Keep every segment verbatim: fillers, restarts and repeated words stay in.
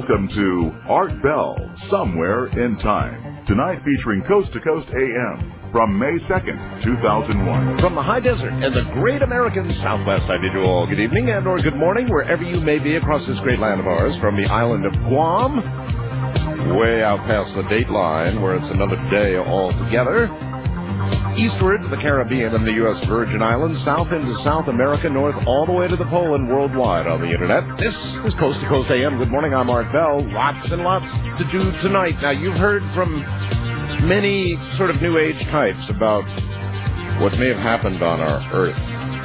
Welcome to Art Bell, Somewhere in Time. Tonight featuring Coast to Coast A M from May second, two thousand one. From the high desert and the great American Southwest, I bid you all good evening and or good morning, wherever you may be across this great land of ours, from the island of Guam, way out past the date line, where it's another day altogether, eastward to the Caribbean and the U S Virgin Islands, south into South America, north all the way to the pole and worldwide on the Internet. This is Coast to Coast A M. Good morning, I'm Art Bell. Lots and lots to do tonight. Now, you've heard from many sort of New Age types about what may have happened on our Earth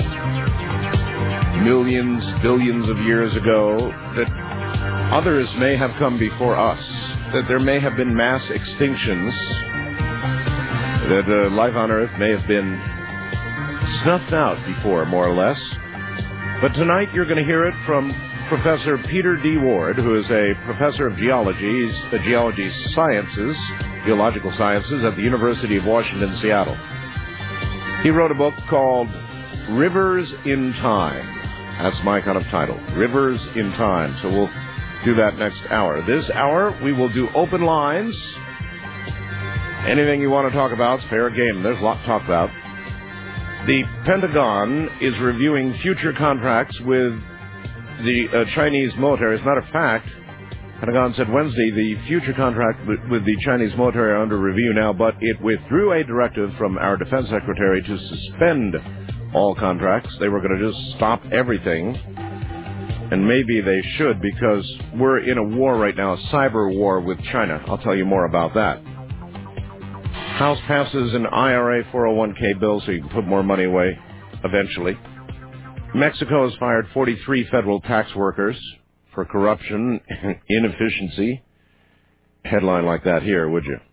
millions, billions of years ago, that others may have come before us, that there may have been mass extinctions, that uh, life on Earth may have been snuffed out before, more or less. But tonight you're going to hear it from Professor Peter D. Ward, who is a professor of geology, the geology sciences, geological sciences at the University of Washington, Seattle. He wrote a book called Rivers in Time. That's my kind of title, Rivers in Time. So we'll do that next hour. This hour we will do open lines. Anything you want to talk about is fair game. There's a lot to talk about. The Pentagon is reviewing future contracts with the uh, Chinese military. As a matter of fact, Pentagon said Wednesday the future contract with, with the Chinese military are under review now, but it withdrew a directive from our defense secretary to suspend all contracts. They were going to just stop everything. And maybe they should, because we're in a war right now, a cyber war with China. I'll tell you more about that. House passes an I R A four oh one k bill so you can put more money away eventually. Mexico has fired forty-three federal tax workers for corruption and inefficiency. Headline like that here, would you?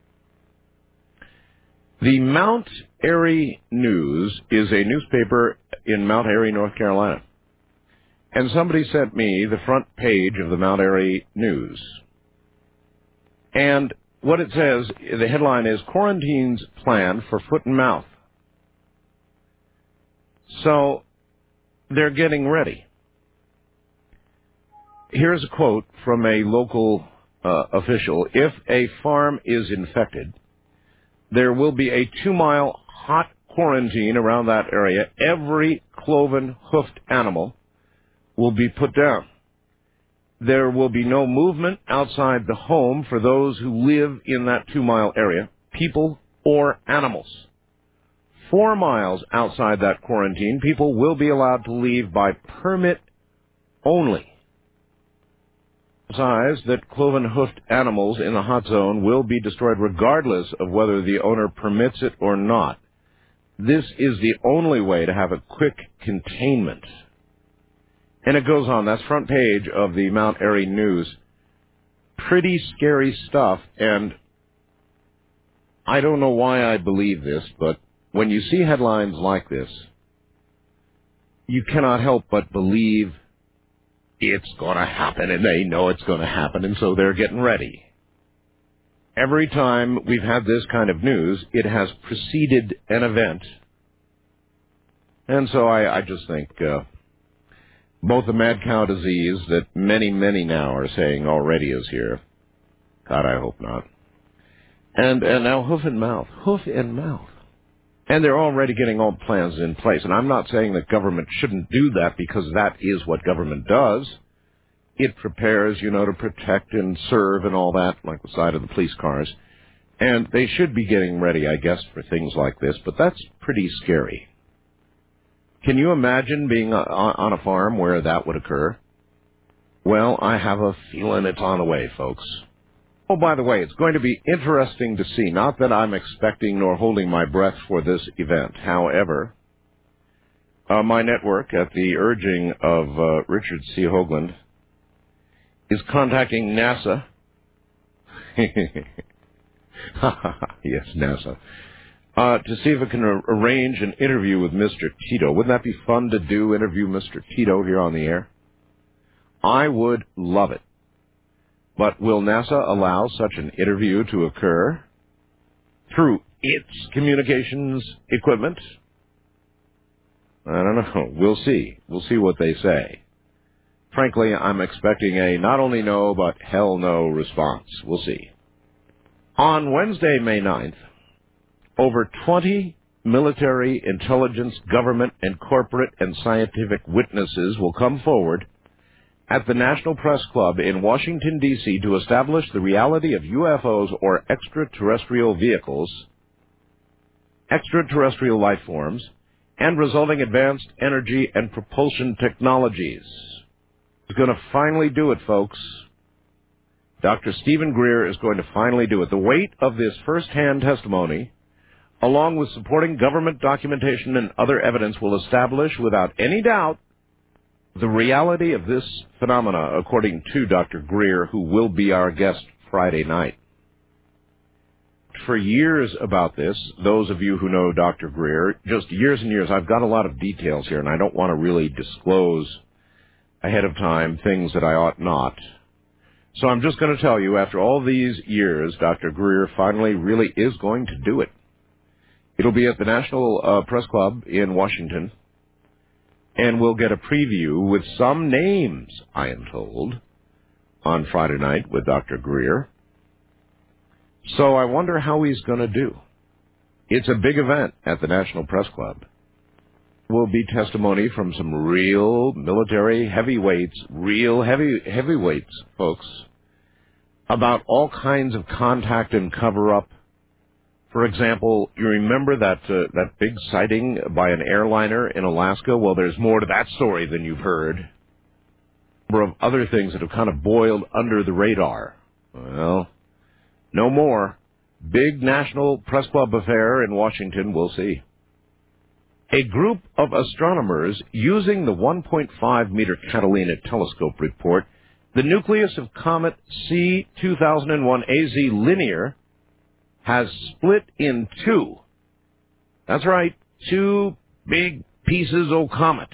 The Mount Airy News is a newspaper in Mount Airy, North Carolina. And somebody sent me the front page of the Mount Airy News. And what it says, the headline is, Quarantines Planned for Foot and Mouth. So, they're getting ready. Here's a quote from a local uh, official. If a farm is infected, there will be a two-mile hot quarantine around that area. Every cloven-hoofed animal will be put down. There will be no movement outside the home for those who live in that two-mile area, people or animals. Four miles outside that quarantine, people will be allowed to leave by permit only. Size that cloven-hoofed animals in the hot zone will be destroyed regardless of whether the owner permits it or not. This is the only way to have a quick containment. And it goes on. That's front page of the Mount Airy News. Pretty scary stuff, and I don't know why I believe this, but when you see headlines like this, you cannot help but believe it's going to happen, and they know it's going to happen, and so they're getting ready. Every time we've had this kind of news, it has preceded an event. And so I, I just think uh, both the mad cow disease that many, many now are saying already is here. God, I hope not. And and now hoof and mouth. Hoof and mouth. And they're already getting all plans in place. And I'm not saying that government shouldn't do that, because that is what government does. It prepares, you know, to protect and serve and all that, like the side of the police cars. And they should be getting ready, I guess, for things like this. But that's pretty scary. Can you imagine being on a farm where that would occur? Well, I have a feeling it's on the way, folks. Oh, by the way, it's going to be interesting to see. Not that I'm expecting nor holding my breath for this event. However, uh, my network, at the urging of uh, Richard C. Hoagland, is contacting NASA. Yes, NASA. Uh, to see if it can ar- arrange an interview with Mister Tito. Wouldn't that be fun to do, interview Mister Tito here on the air? I would love it. But will NASA allow such an interview to occur through its communications equipment? I don't know. We'll see. We'll see what they say. frankly, I'm expecting a not only no, but hell no response. We'll see. On Wednesday, May ninth, over twenty military, intelligence, government, and corporate and scientific witnesses will come forward at the National Press Club in Washington, D C to establish the reality of U F Os or extraterrestrial vehicles, extraterrestrial life forms, and resulting advanced energy and propulsion technologies. He's going to finally do it, folks. Doctor Stephen Greer is going to finally do it. The weight of this first-hand testimony, along with supporting government documentation and other evidence, will establish without any doubt the reality of this phenomena, according to Doctor Greer, who will be our guest Friday night. For years about this, those of you who know Doctor Greer, just years and years, I've got a lot of details here, and I don't want to really disclose ahead of time things that I ought not. So I'm just going to tell you, after all these years, Doctor Greer finally really is going to do it. It'll be at the National uh, Press Club in Washington, and we'll get a preview with some names, I am told, on Friday night with Doctor Greer. So I wonder how he's going to do. It's a big event at the National Press Club. Will be testimony from some real military heavyweights, real heavy heavyweights, folks, about all kinds of contact and cover-up. For example, you remember that uh, that big sighting by an airliner in Alaska? Well, there's more to that story than you've heard. A number of other things that have kind of boiled under the radar. Well, no more. Big National Press Club affair in Washington, we'll see. A group of astronomers using the one point five meter Catalina telescope report the nucleus of comet C two thousand one A Z Linear has split in two. That's right, two big pieces of comet.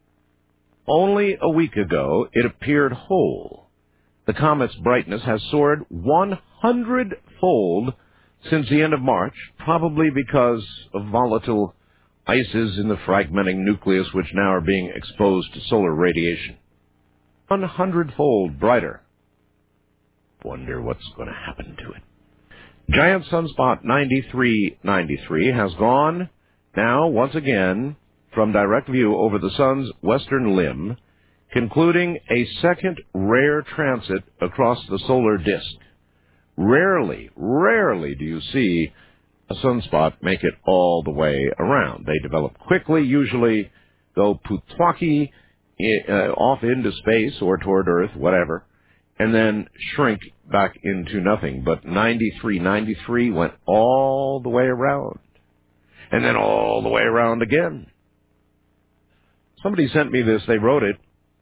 Only a week ago, it appeared whole. The comet's brightness has soared one hundred-fold since the end of March, probably because of volatile ices in the fragmenting nucleus, which now are being exposed to solar radiation. one hundred-fold brighter. Wonder what's going to happen to it. Giant sunspot ninety-three ninety-three has gone now, once again, from direct view over the sun's western limb, concluding a second rare transit across the solar disk. Rarely, rarely do you see a sunspot make it all the way around. They develop quickly, usually go putwaki uh, off into space or toward Earth, whatever, and then shrink back into nothing. But ninety-three ninety-three went all the way around, and then all the way around again. Somebody sent me this. They wrote it,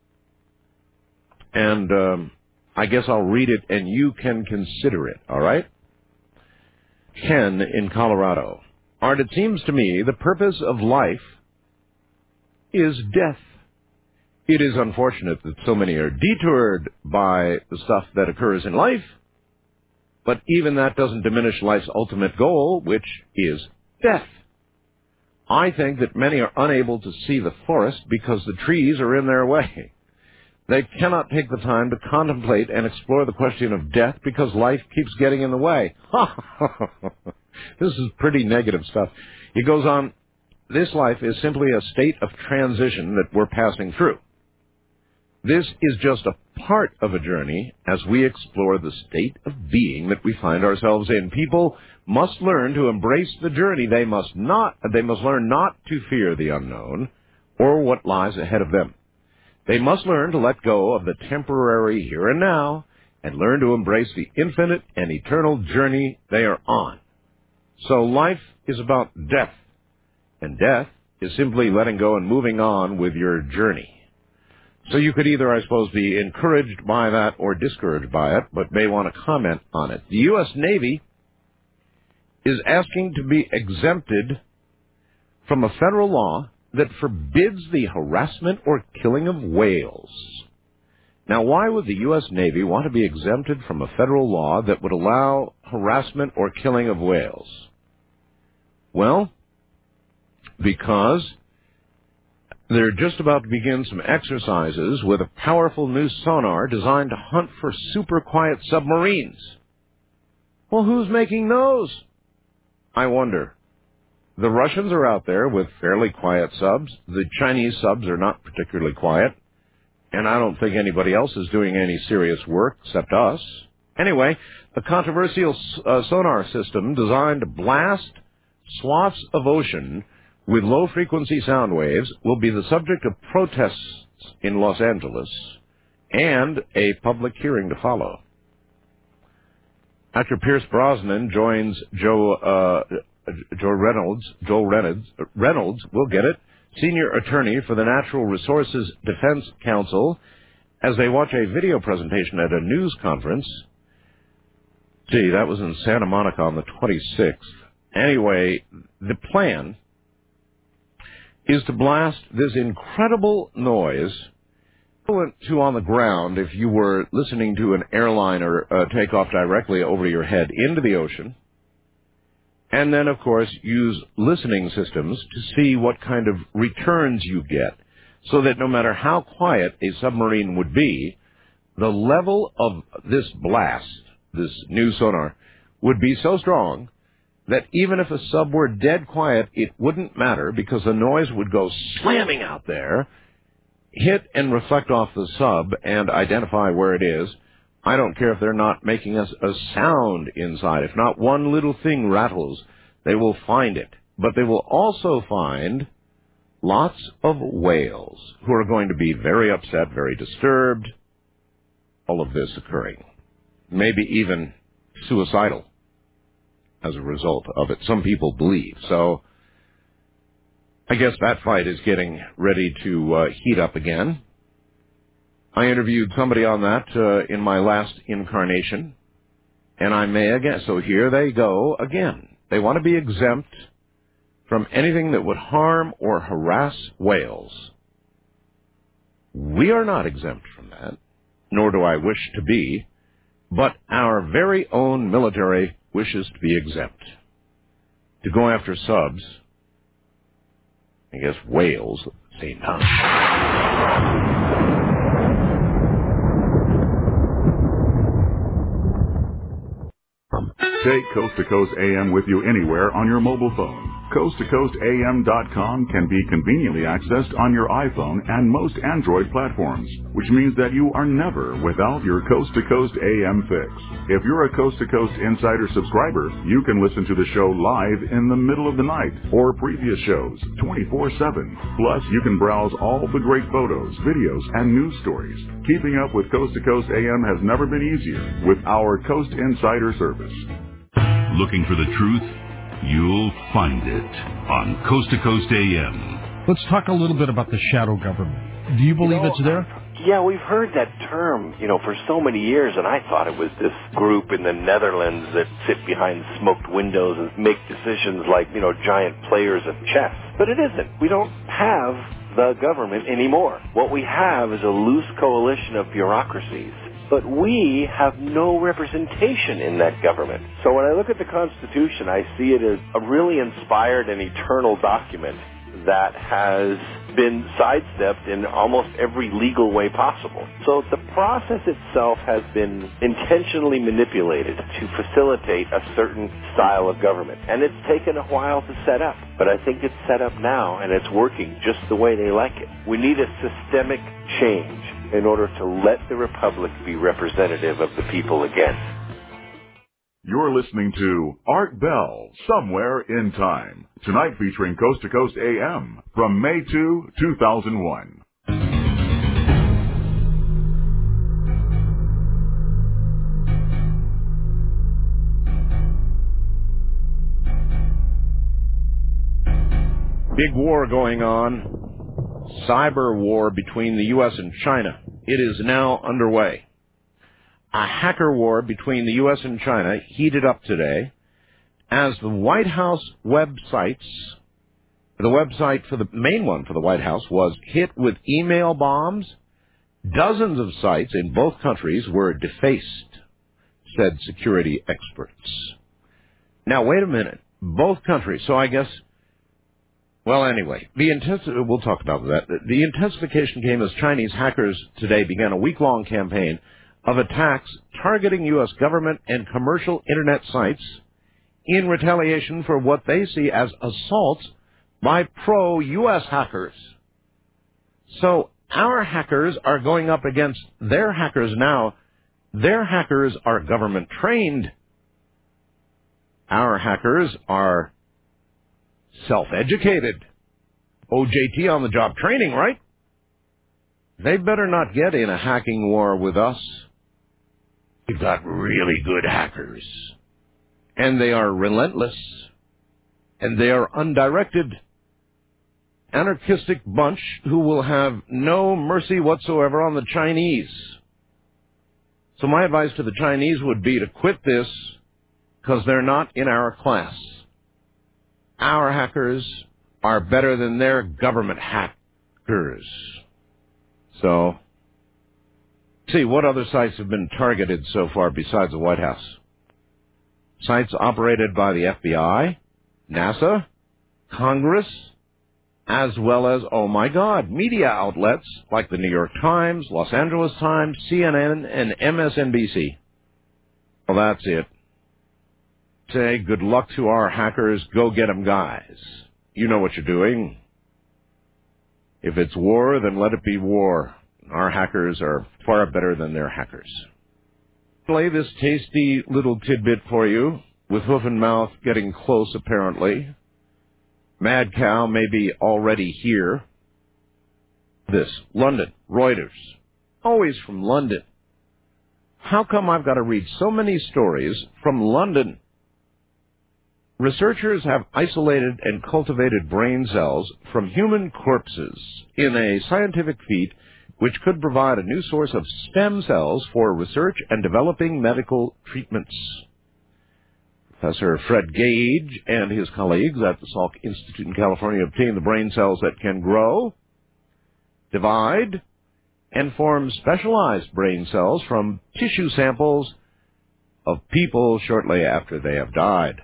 and um, I guess I'll read it, and you can consider it, all right? Ken in Colorado. Art, it seems to me the purpose of life is death. It is unfortunate that so many are detoured by the stuff that occurs in life, but even that doesn't diminish life's ultimate goal, which is death. I think that many are unable to see the forest because the trees are in their way. They cannot take the time to contemplate and explore the question of death because life keeps getting in the way. This is pretty negative stuff. He goes on, this life is simply a state of transition that we're passing through. This is just a part of a journey as we explore the state of being that we find ourselves in. People must learn to embrace the journey. They must not, they must learn not to fear the unknown or what lies ahead of them. They must learn to let go of the temporary here and now and learn to embrace the infinite and eternal journey they are on. So life is about death, and death is simply letting go and moving on with your journey. So you could either, I suppose, be encouraged by that or discouraged by it, but may want to comment on it. The U S Navy is asking to be exempted from a federal law that forbids the harassment or killing of whales. Now, why would the U S Navy want to be exempted from a federal law that would allow harassment or killing of whales? Well, because They're just about to begin some exercises with a powerful new sonar designed to hunt for super-quiet submarines. Well, who's making those? I wonder. The Russians are out there with fairly quiet subs. The Chinese subs are not particularly quiet. And I don't think anybody else is doing any serious work except us. Anyway, a controversial uh, sonar system designed to blast swaths of ocean with low-frequency sound waves will be the subject of protests in Los Angeles and a public hearing to follow. Actor Pierce Brosnan joins Joe uh, Joe Reynolds. Joe Reynolds Reynolds will get it. Senior attorney for the Natural Resources Defense Council, as they watch a video presentation at a news conference. Gee, that was in Santa Monica on the twenty-sixth. Anyway, the plan is to blast this incredible noise to on the ground if you were listening to an airliner uh, take off directly over your head into the ocean, and then, of course, use listening systems to see what kind of returns you get, so that no matter how quiet a submarine would be, the level of this blast, this new sonar, would be so strong that even if a sub were dead quiet, it wouldn't matter because the noise would go slamming out there, hit and reflect off the sub and identify where it is. I don't care if they're not making us a sound inside. If not one little thing rattles, they will find it. But they will also find lots of whales who are going to be very upset, very disturbed, all of this occurring. Maybe even suicidal as a result of it. Some people believe. So I guess that fight is getting ready to uh, heat up again. I interviewed somebody on that uh, in my last incarnation, and I may again. So here they go again. They want to be exempt from anything that would harm or harass whales. We are not exempt from that, nor do I wish to be, but our very own military wishes to be exempt. To go after subs, I guess whales at the same time. Take Coast to Coast A M with you anywhere on your mobile phone. coast to coast A M dot com can be conveniently accessed on your iPhone and most Android platforms, which means that you are never without your Coast to Coast A M fix. If you're a Coast to Coast Insider subscriber, you can listen to the show live in the middle of the night or previous shows twenty-four seven. Plus, you can browse all the great photos, videos, and news stories. Keeping up with Coast to Coast A M has never been easier with our Coast Insider service. Looking for the truth? You'll find it on Coast to Coast A M. Let's talk a little bit about the shadow government. Do you believe you know, it's there? Yeah, we've heard that term, you know, for so many years, and I thought it was this group in the Netherlands that sit behind smoked windows and make decisions like, you know, giant players of chess. But it isn't. We don't have the government anymore. What we have is a loose coalition of bureaucracies. But we have no representation in that government. So when I look at the Constitution, I see it as a really inspired and eternal document that has been sidestepped in almost every legal way possible. So the process itself has been intentionally manipulated to facilitate a certain style of government. And it's taken a while to set up. But I think it's set up now, and it's working just the way they like it. We need a systemic change in order to let the Republic be representative of the people again. You're listening to Art Bell, Somewhere in Time. Tonight featuring Coast to Coast A M from May second, two thousand one. Big war going on. Cyber war between the U S and China. It is now underway. A hacker war between the U S and China heated up today as the White House websites, the website for the main one for the White House was hit with email bombs. Dozens of sites in both countries were defaced, said security experts. Now, wait a minute. Both countries, so I guess Well, anyway, the intensi- we'll talk about that. The intensification came as Chinese hackers today began a week-long campaign of attacks targeting U S government and commercial Internet sites in retaliation for what they see as assaults by pro-U S hackers. So our hackers are going up against their hackers now. Their hackers are government-trained. Our hackers are self-educated. O J T on-the-job training, right? They better not get in a hacking war with us. We've got really good hackers. And they are relentless. And they are undirected, anarchistic bunch who will have no mercy whatsoever on the Chinese. So my advice to the Chinese would be to quit this because they're not in our class. Our hackers are better than their government hackers. So, see, what other sites have been targeted so far besides the White House? Sites operated by the F B I, NASA, Congress, as well as, oh my God, media outlets like the New York Times, Los Angeles Times, C N N, and M S N B C. Well, that's it. Say good luck to our hackers. Go get 'em, guys. You know what you're doing. If it's war, then let it be war. Our hackers are far better than their hackers. Play this tasty little tidbit for you, with hoof and mouth getting close, apparently. Mad Cow may be already here. This, London, Reuters. Always from London. How come I've got to read so many stories from London? Researchers have isolated and cultivated brain cells from human corpses in a scientific feat which could provide a new source of stem cells for research and developing medical treatments. Professor Fred Gage and his colleagues at the Salk Institute in California obtained the brain cells that can grow, divide, and form specialized brain cells from tissue samples of people shortly after they have died.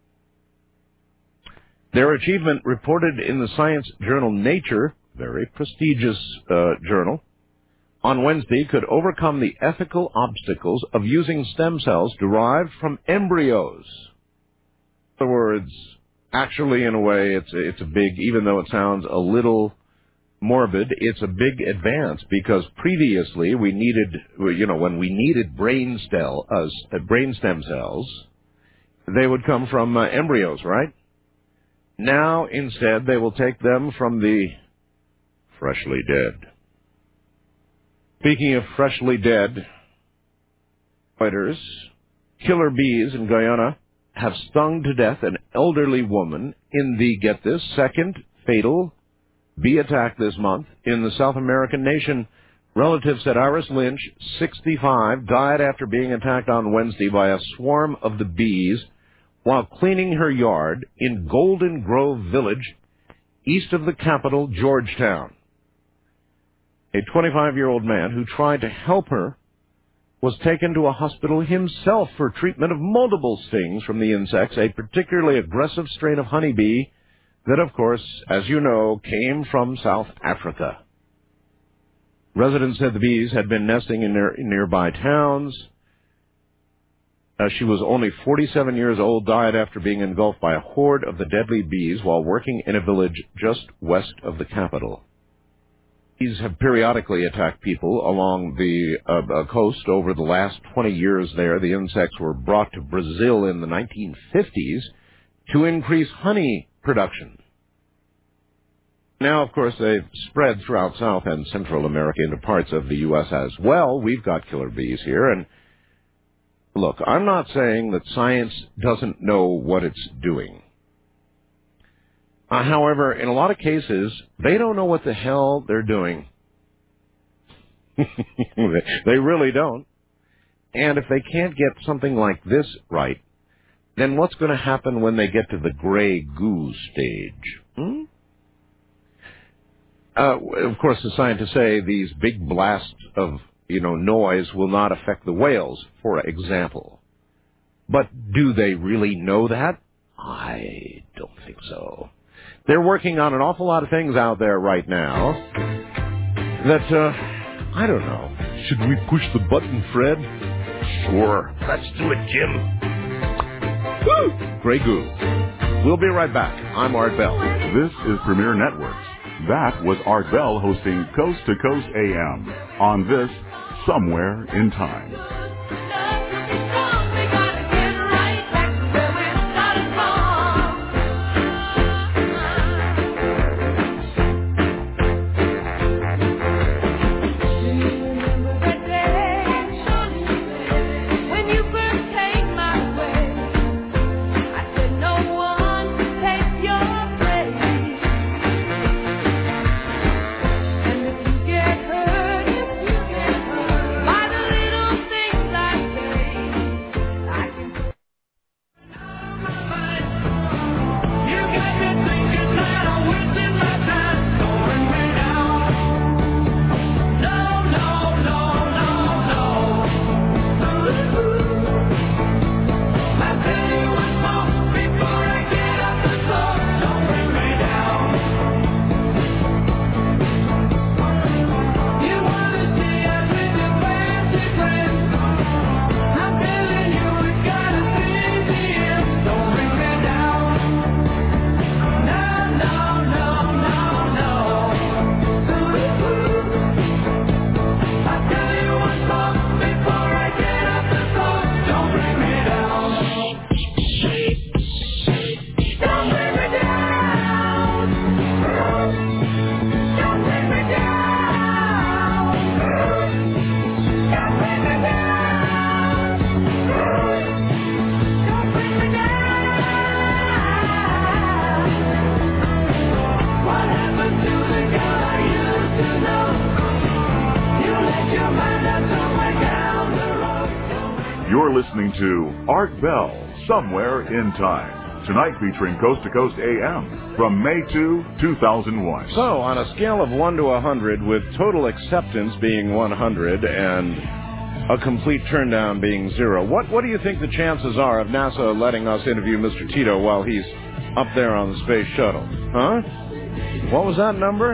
Their achievement, reported in the science journal Nature, very prestigious uh, journal, on Wednesday, could overcome the ethical obstacles of using stem cells derived from embryos. In other words, actually, in a way, it's a, it's a big, even though it sounds a little morbid, it's a big advance because previously we needed, you know, when we needed brain cell, uh, brain stem cells, they would come from uh, embryos, right? Now, instead, they will take them from the freshly dead. Speaking of freshly dead, fighters, killer bees in Guyana have stung to death an elderly woman in the, get this, second fatal bee attack this month in the South American nation. Relatives said Iris Lynch, sixty-five, died after being attacked on Wednesday by a swarm of the bees while cleaning her yard in Golden Grove Village, east of the capital, Georgetown. A twenty-five-year-old man who tried to help her was taken to a hospital himself for treatment of multiple stings from the insects, a particularly aggressive strain of honeybee that, of course, as you know, came from South Africa. Residents said the bees had been nesting in, near, in nearby towns. Uh, she was only forty-seven years old, died after being engulfed by a horde of the deadly bees while working in a village just west of the capital. Bees have periodically attacked people along the uh, uh, coast over the last twenty years there. The insects were brought to Brazil in the nineteen fifties to increase honey production. Now, of course, they've spread throughout South and Central America into parts of the U S as well. We've got killer bees here, and look, I'm not saying that science doesn't know what it's doing. Uh, however, in a lot of cases, they don't know what the hell they're doing. They really don't. And if they can't get something like this right, then what's going to happen when they get to the gray goo stage? Hmm? Uh, of course, the scientists say these big blasts of, you know, noise will not affect the whales, for example. But do they really know that? I don't think so. They're working on an awful lot of things out there right now that, uh, I don't know. Should we push the button, Fred? Sure. Let's do it, Jim. Woo! Grey Goo. We'll be right back. I'm Art Bell. This is Premier Networks. That was Art Bell hosting Coast to Coast A M on this Somewhere in Time. You're listening to Art Bell, Somewhere in Time. Tonight featuring Coast to Coast A M from May second, two thousand one. So, on a scale of one to one hundred, with total acceptance being one hundred and a complete turndown being zero, what, what do you think the chances are of NASA letting us interview Mister Tito while he's up there on the space shuttle? Huh? What was that number?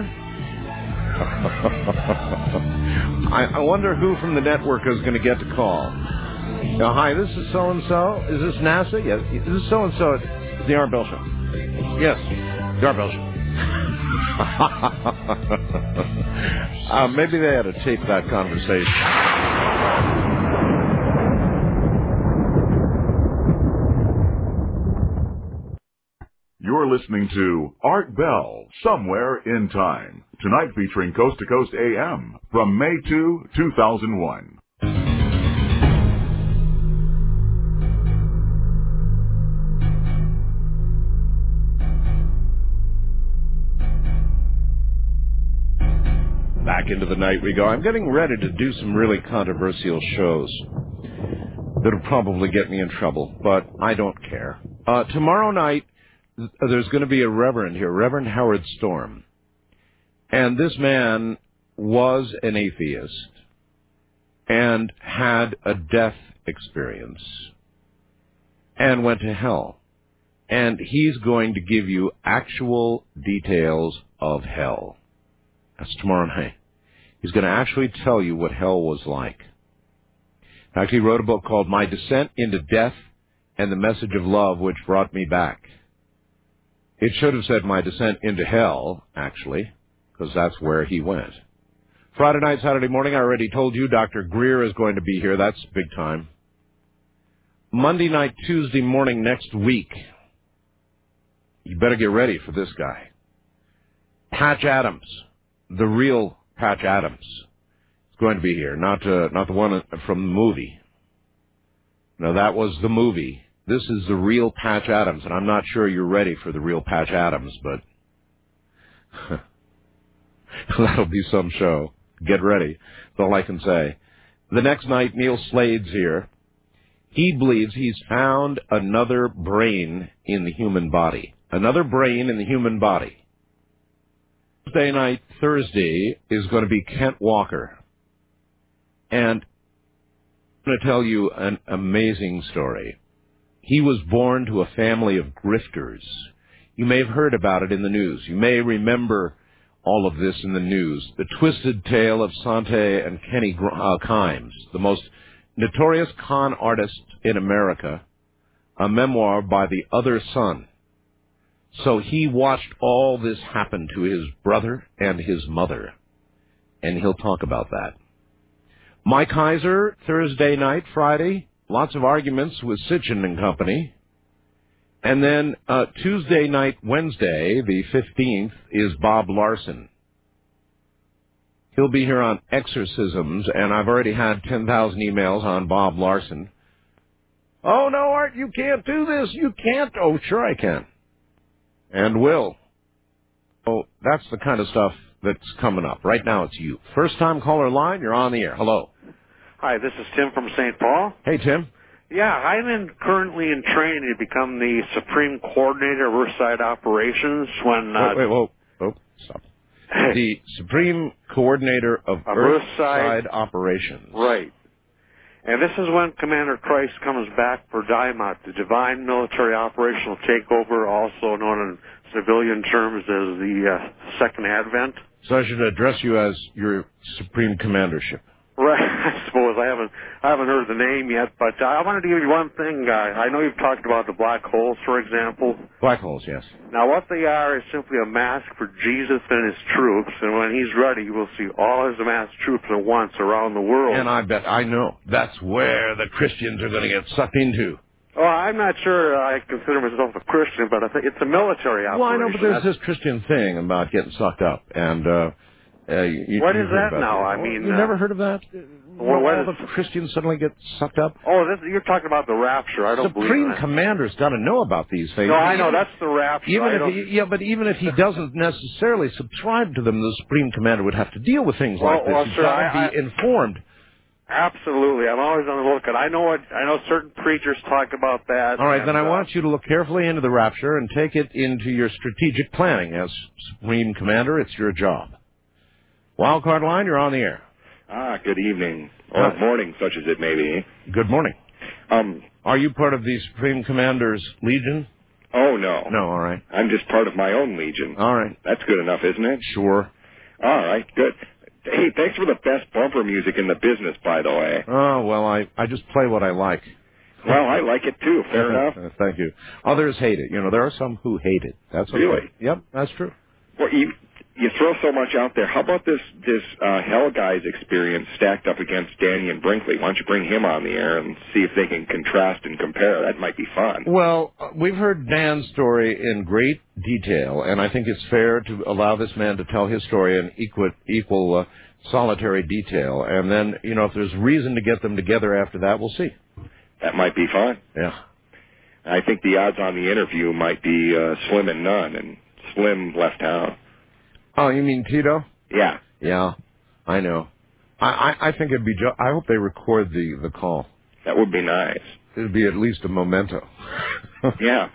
I, I wonder who from the network is going to get the call. Uh, hi, this is so-and-so. Is this NASA? Yes. This is so-and-so. It's the Art Bell Show. Yes, the Art Bell Show. uh, maybe they had to tape that conversation. You're listening to Art Bell, Somewhere in Time. Tonight featuring Coast to Coast A M from May second, two thousand one. Back into the night we go. I'm getting ready to do some really controversial shows that'll probably get me in trouble, but I don't care. Uh, tomorrow night, th- there's going to be a reverend here, Reverend Howard Storm. And this man was an atheist and had a death experience and went to hell. And he's going to give you actual details of hell. That's tomorrow night. He's going to actually tell you what hell was like. In fact, he wrote a book called My Descent into Death and the Message of Love, which brought me back. It should have said My Descent into Hell, actually, because that's where he went. Friday night, Saturday morning, I already told you Doctor Greer is going to be here. That's big time. Monday night, Tuesday morning next week, you better get ready for this guy. Patch Adams. The real Patch Adams is going to be here, not uh, not the one from the movie. No, that was the movie. This is the real Patch Adams, and I'm not sure you're ready for the real Patch Adams, but that'll be some show. Get ready. That's all I can say. The next night, Neil Slade's here. He believes he's found another brain in the human body. Another brain in the human body. Thursday night, Thursday, is going to be Kent Walker. And I'm going to tell you an amazing story. He was born to a family of grifters. You may have heard about it in the news. You may remember all of this in the news. The twisted tale of Sante and Kenny uh, Kimes, the most notorious con artist in America, a memoir by the other son. So he watched all this happen to his brother and his mother, and he'll talk about that. Mike Heiser, Thursday night, Friday, lots of arguments with Sitchin and Company. And then uh, Tuesday night, Wednesday, the fifteenth, is Bob Larson. He'll be here on exorcisms, and I've already had ten thousand emails on Bob Larson. Oh, no, Art, you can't do this. You can't. Oh, sure I can. And will. Oh, that's the kind of stuff that's coming up. Right now it's you. First-time caller line, you're on the air. Hello. Hi, this is Tim from Saint Paul. Hey, Tim. Yeah, I'm in, currently in training to become the Supreme Coordinator of Earthside Operations when... Uh, wait, wait, whoa, whoa, stop. The Supreme Coordinator of, of Earthside, Earthside Operations. Right. And this is when Commander Christ comes back for Daimot, the Divine Military Operational Takeover, also known in civilian terms as the uh, Second Advent. So I should address you as your Supreme Commandership. Right, I suppose. I haven't I haven't heard the name yet, but uh, I wanted to give you one thing. Uh, I know you've talked about the black holes, for example. Black holes, yes. Now, what they are is simply a mask for Jesus and his troops, and when he's ready, you will see all his amassed troops at once around the world. And I bet I know. That's where the Christians are going to get sucked into. Oh, I'm not sure I consider myself a Christian, but I think it's a military operation. Well, I know, but there's this Christian thing about getting sucked up, and... uh Uh, you, what you is that now? That. I mean, you uh, never heard of that? Well, all all the Christians suddenly get sucked up. Oh, this, you're talking about the rapture. I don't Supreme believe that. Commander's got to know about these things. No, I know that's the rapture. Even I if don't... he, yeah, but even if he doesn't necessarily subscribe to them, the Supreme Commander would have to deal with things well, like this. well, He's sir, got to I, be informed. Absolutely, I'm always on the lookout. I know what I know. Certain preachers talk about that. All right, and, then I uh, want you to look carefully into the rapture and take it into your strategic planning as Supreme Commander. It's your job. Wildcard line, you're on the air. Ah, good evening. Or Hi. morning, such as it may be. Good morning. Um, Are you part of the Supreme Commander's Legion? Oh, no. No, all right. I'm just part of my own Legion. All right. That's good enough, isn't it? Sure. All right, good. Hey, thanks for the best bumper music in the business, by the way. Oh, well, I, I just play what I like. Well, I like it, too. Fair enough. Thank you. Others hate it. You know, there are some who hate it. That's okay. Really? Yep, that's true. Well, you... You throw so much out there. How about this this uh, Hell Guys experience stacked up against Danny and Brinkley? Why don't you bring him on the air and see if they can contrast and compare? That might be fun. Well, we've heard Dan's story in great detail, and I think it's fair to allow this man to tell his story in equal, equal uh, solitary detail. And then, you know, if there's reason to get them together after that, we'll see. That might be fun. Yeah. I think the odds on the interview might be uh, slim and none, and Slim left town. Oh, you mean Tito? Yeah. Yeah, I know. I, I, I think it'd be... Jo- I hope they record the, the call. That would be nice. It'd be at least a memento. Yeah.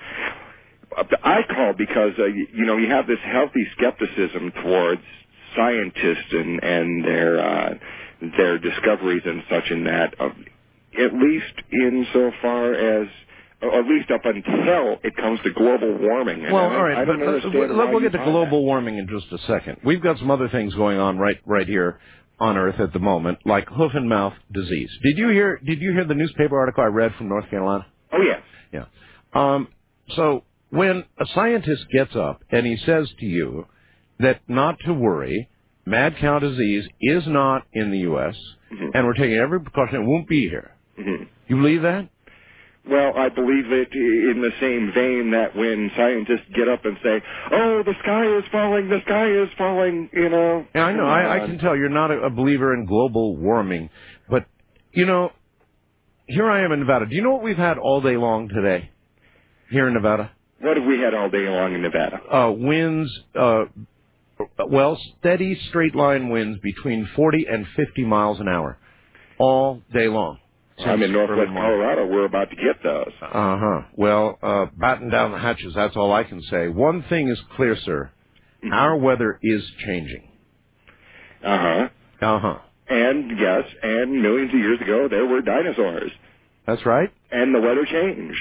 I called because, uh, you, you know, you have this healthy skepticism towards scientists and, and their uh, their discoveries and such in that, uh, at least insofar as... or at least up until it comes to global warming. And well, I, all right, I don't but understand uh, why we'll get to you global that. warming in just a second. We've got some other things going on right right here on Earth at the moment, like hoof and mouth disease. Did you hear? Did you hear the newspaper article I read from North Carolina? Oh yes. Yeah. Um, so when a scientist gets up and he says to you that not to worry, mad cow disease is not in the U S Mm-hmm. and we're taking every precaution, it won't be here. Mm-hmm. You believe that? Well, I believe it in the same vein that when scientists get up and say, oh, the sky is falling, the sky is falling, you know. Yeah, I know. I, I can tell you're not a, a believer in global warming. But, you know, here I am in Nevada. Do you know what we've had all day long today here in Nevada? What have we had all day long in Nevada? Uh, winds, uh, well, steady straight-line winds between forty and fifty miles an hour all day long. I'm in northwest Colorado. We're about to get those. Uh-huh. Well, uh, batten down the hatches, that's all I can say. One thing is clear, sir. Mm-hmm. Our weather is changing. Uh-huh. Uh-huh. And, yes, and millions of years ago, there were dinosaurs. That's right. And the weather changed.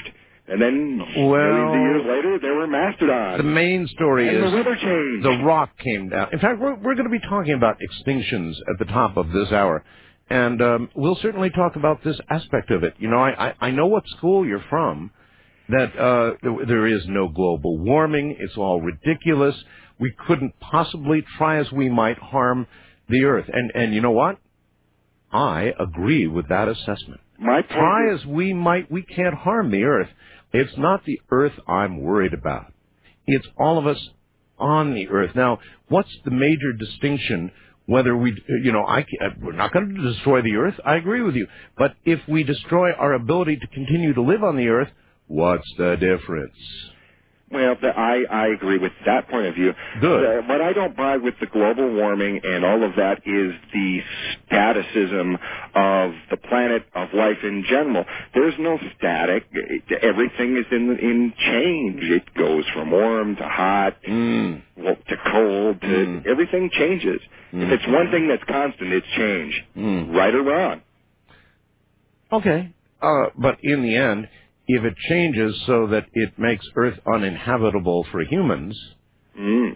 And then well, millions of years later, there were mastodons. The main story and is the weather changed. The rock came down. In fact, we're, we're going to be talking about extinctions at the top of this hour. And um, we'll certainly talk about this aspect of it. You know, I, I, I know what school you're from, that uh, there, there is no global warming. It's all ridiculous. We couldn't possibly, try as we might, harm the Earth. And, and you know what? I agree with that assessment. My try as we might, we can't harm the Earth. It's not the Earth I'm worried about. It's all of us on the Earth. Now, what's the major distinction whether we, you know, I, we're not going to destroy the Earth. I agree with you. But if we destroy our ability to continue to live on the Earth, what's the difference? Well, the, I, I agree with that point of view. Good. The, what I don't buy with the global warming and all of that is the staticism of the planet, of life in general. There's no static. It, everything is in in change. It goes from warm to hot, mm. to cold, to mm. everything changes. Mm. If it's one thing that's constant, it's change, mm. right or wrong. Okay. Uh, but in the end, if it changes so that it makes Earth uninhabitable for humans, mm.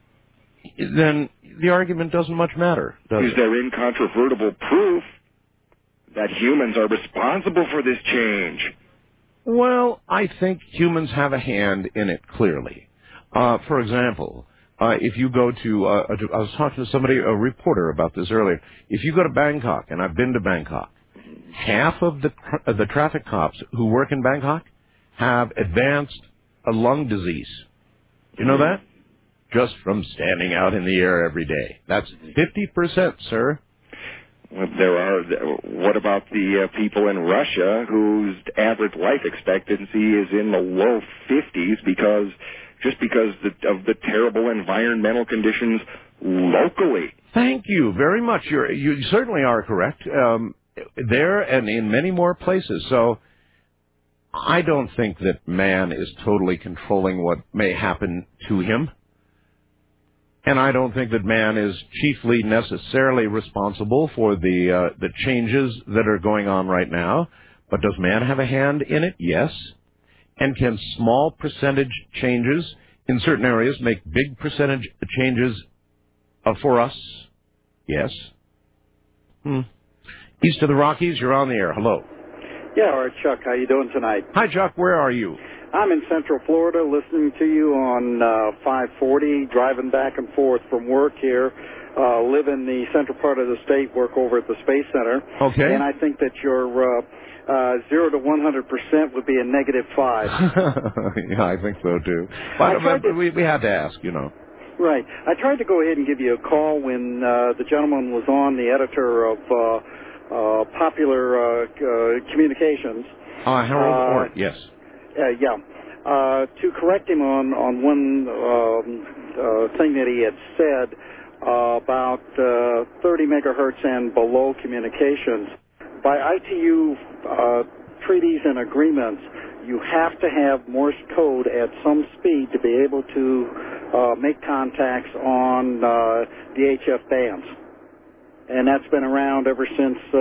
then the argument doesn't much matter, does Is it? there incontrovertible proof that humans are responsible for this change? Well, I think humans have a hand in it, clearly. Uh, for example, uh, if you go to, uh, I was talking to somebody, a reporter, about this earlier. If you go to Bangkok, and I've been to Bangkok, half of the uh, the traffic cops who work in Bangkok have advanced a lung disease. You know that? Just from standing out in the air every day. That's fifty percent, sir. Well, there are. What about the uh, people in Russia whose average life expectancy is in the low fifties because just because the, of the terrible environmental conditions locally? Thank you very much. You're, you certainly are correct. Um, there and in many more places. So I don't think that man is totally controlling what may happen to him. And I don't think that man is chiefly necessarily responsible for the uh, the changes that are going on right now. But does man have a hand in it? Yes. And can small percentage changes in certain areas make big percentage changes uh, for us? Yes. Hmm. East of the Rockies, you're on the air. Hello. Yeah, all right, Chuck. How you doing tonight? Hi, Chuck. Where are you? I'm in Central Florida, listening to you on uh, five forty, driving back and forth from work here. Uh, live in the central part of the state, work over at the Space Center. Okay. And I think that your uh, uh, zero to one hundred percent would be a negative five. Yeah, I think so too. But, but to... we we had to ask, you know. Right. I tried to go ahead and give you a call when uh, the gentleman was on, the editor of uh, uh, Popular uh, uh, Communications. Uh, Harold uh, Orr, yes. Uh, yeah. Uh, to correct him on, on one um, uh, thing that he had said uh, about uh, thirty megahertz and below communications. By I T U uh, treaties and agreements, you have to have Morse code at some speed to be able to uh, make contacts on uh, the H F bands. And that's been around ever since uh,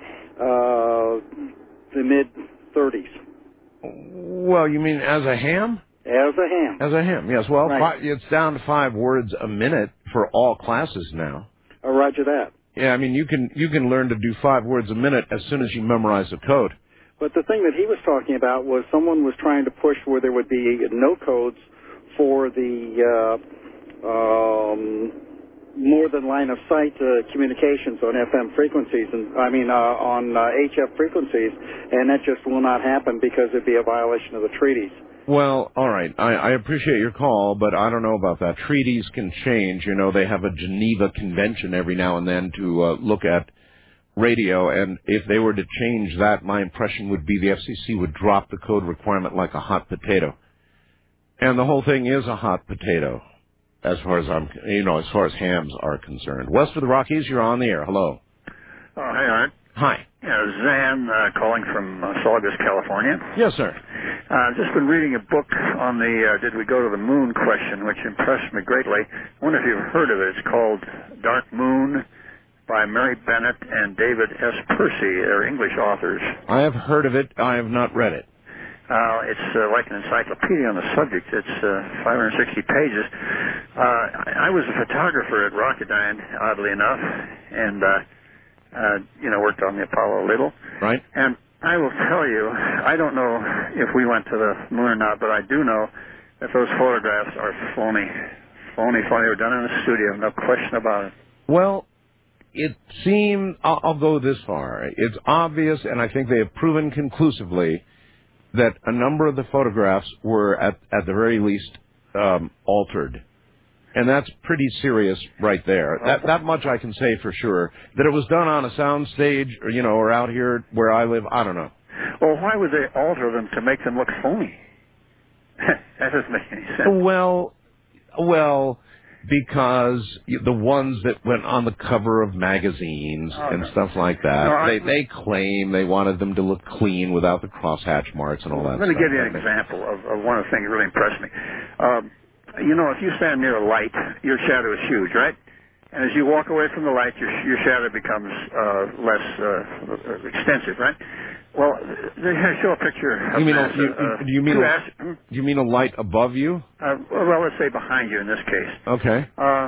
uh, the mid thirties. Well, you mean as a ham? As a ham. As a ham, yes. Well, right. five, it's down to five words a minute for all classes now. Oh, roger that. Yeah, I mean, you can you can learn to do five words a minute as soon as you memorize the code. But the thing that he was talking about was someone was trying to push where there would be no codes for the uh, um, more than line of sight uh, communications on F M frequencies, and I mean uh, on uh, H F frequencies, and that just will not happen because it'd be a violation of the treaties. Well, all right. I, I appreciate your call, but I don't know about that. Treaties can change. You know, they have a Geneva Convention every now and then to uh, look at radio, and if they were to change that, my impression would be the F C C would drop the code requirement like a hot potato. And the whole thing is a hot potato, as far as I'm, you know, as far as hams are concerned. West of the Rockies, you're on the air. Hello. Oh, hi, Art. Hi. Yeah, Zan uh, calling from uh, Saugus, California. Yes, sir. I've uh, just been reading a book on the uh, did we go to the moon question, which impressed me greatly. I wonder if you've heard of it. It's called Dark Moon by Mary Bennett and David S. Percy. They're English authors. I have heard of it. I have not read it. Uh, it's uh, like an encyclopedia on the subject. It's uh, five hundred sixty pages. Uh, I, I was a photographer at Rocketdyne, oddly enough, and, uh, uh, you know, worked on the Apollo a little. Right. And I will tell you, I don't know if we went to the moon or not, but I do know that those photographs are phony. Phony, phony. They were done in a studio, no question about it. Well, it seems, I'll, I'll go this far. It's obvious, and I think they have proven conclusively, that a number of the photographs were, at, at the very least, um, altered. And that's pretty serious right there. That that much I can say for sure. That it was done on a sound stage, or, you know, or out here where I live, I don't know. Well, why would they alter them to make them look phony? That doesn't make any sense. Well, well, because the ones that went on the cover of magazines oh, and no. stuff like that, no, they they claim they wanted them to look clean without the crosshatch marks and all that Let me stuff. give you an example of, of one of the things that really impressed me. Um, you know, if you stand near a light, your shadow is huge, right? And as you walk away from the light, your, your shadow becomes uh, less uh, extensive, right? Well, they show a picture of you mean NASA, a, you, uh, do you mean two a, ast- hmm? do you mean a light above you? Uh, well, let's say behind you in this case. Okay. Uh,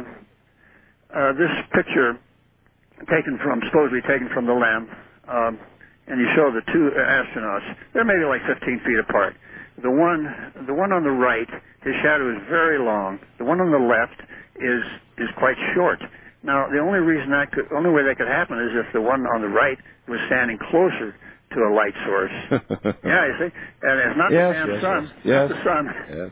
uh, this picture taken from, supposedly taken from the LEM, um, and you show the two astronauts. They're maybe like fifteen feet apart. The one, the one on the right, his shadow is very long. The one on the left is is quite short. Now, the only reason that could, only way that could happen is if the one on the right was standing closer to a light source. Yeah, you see, and it's not yes, the damn yes, sun, yes. not the sun. Yes.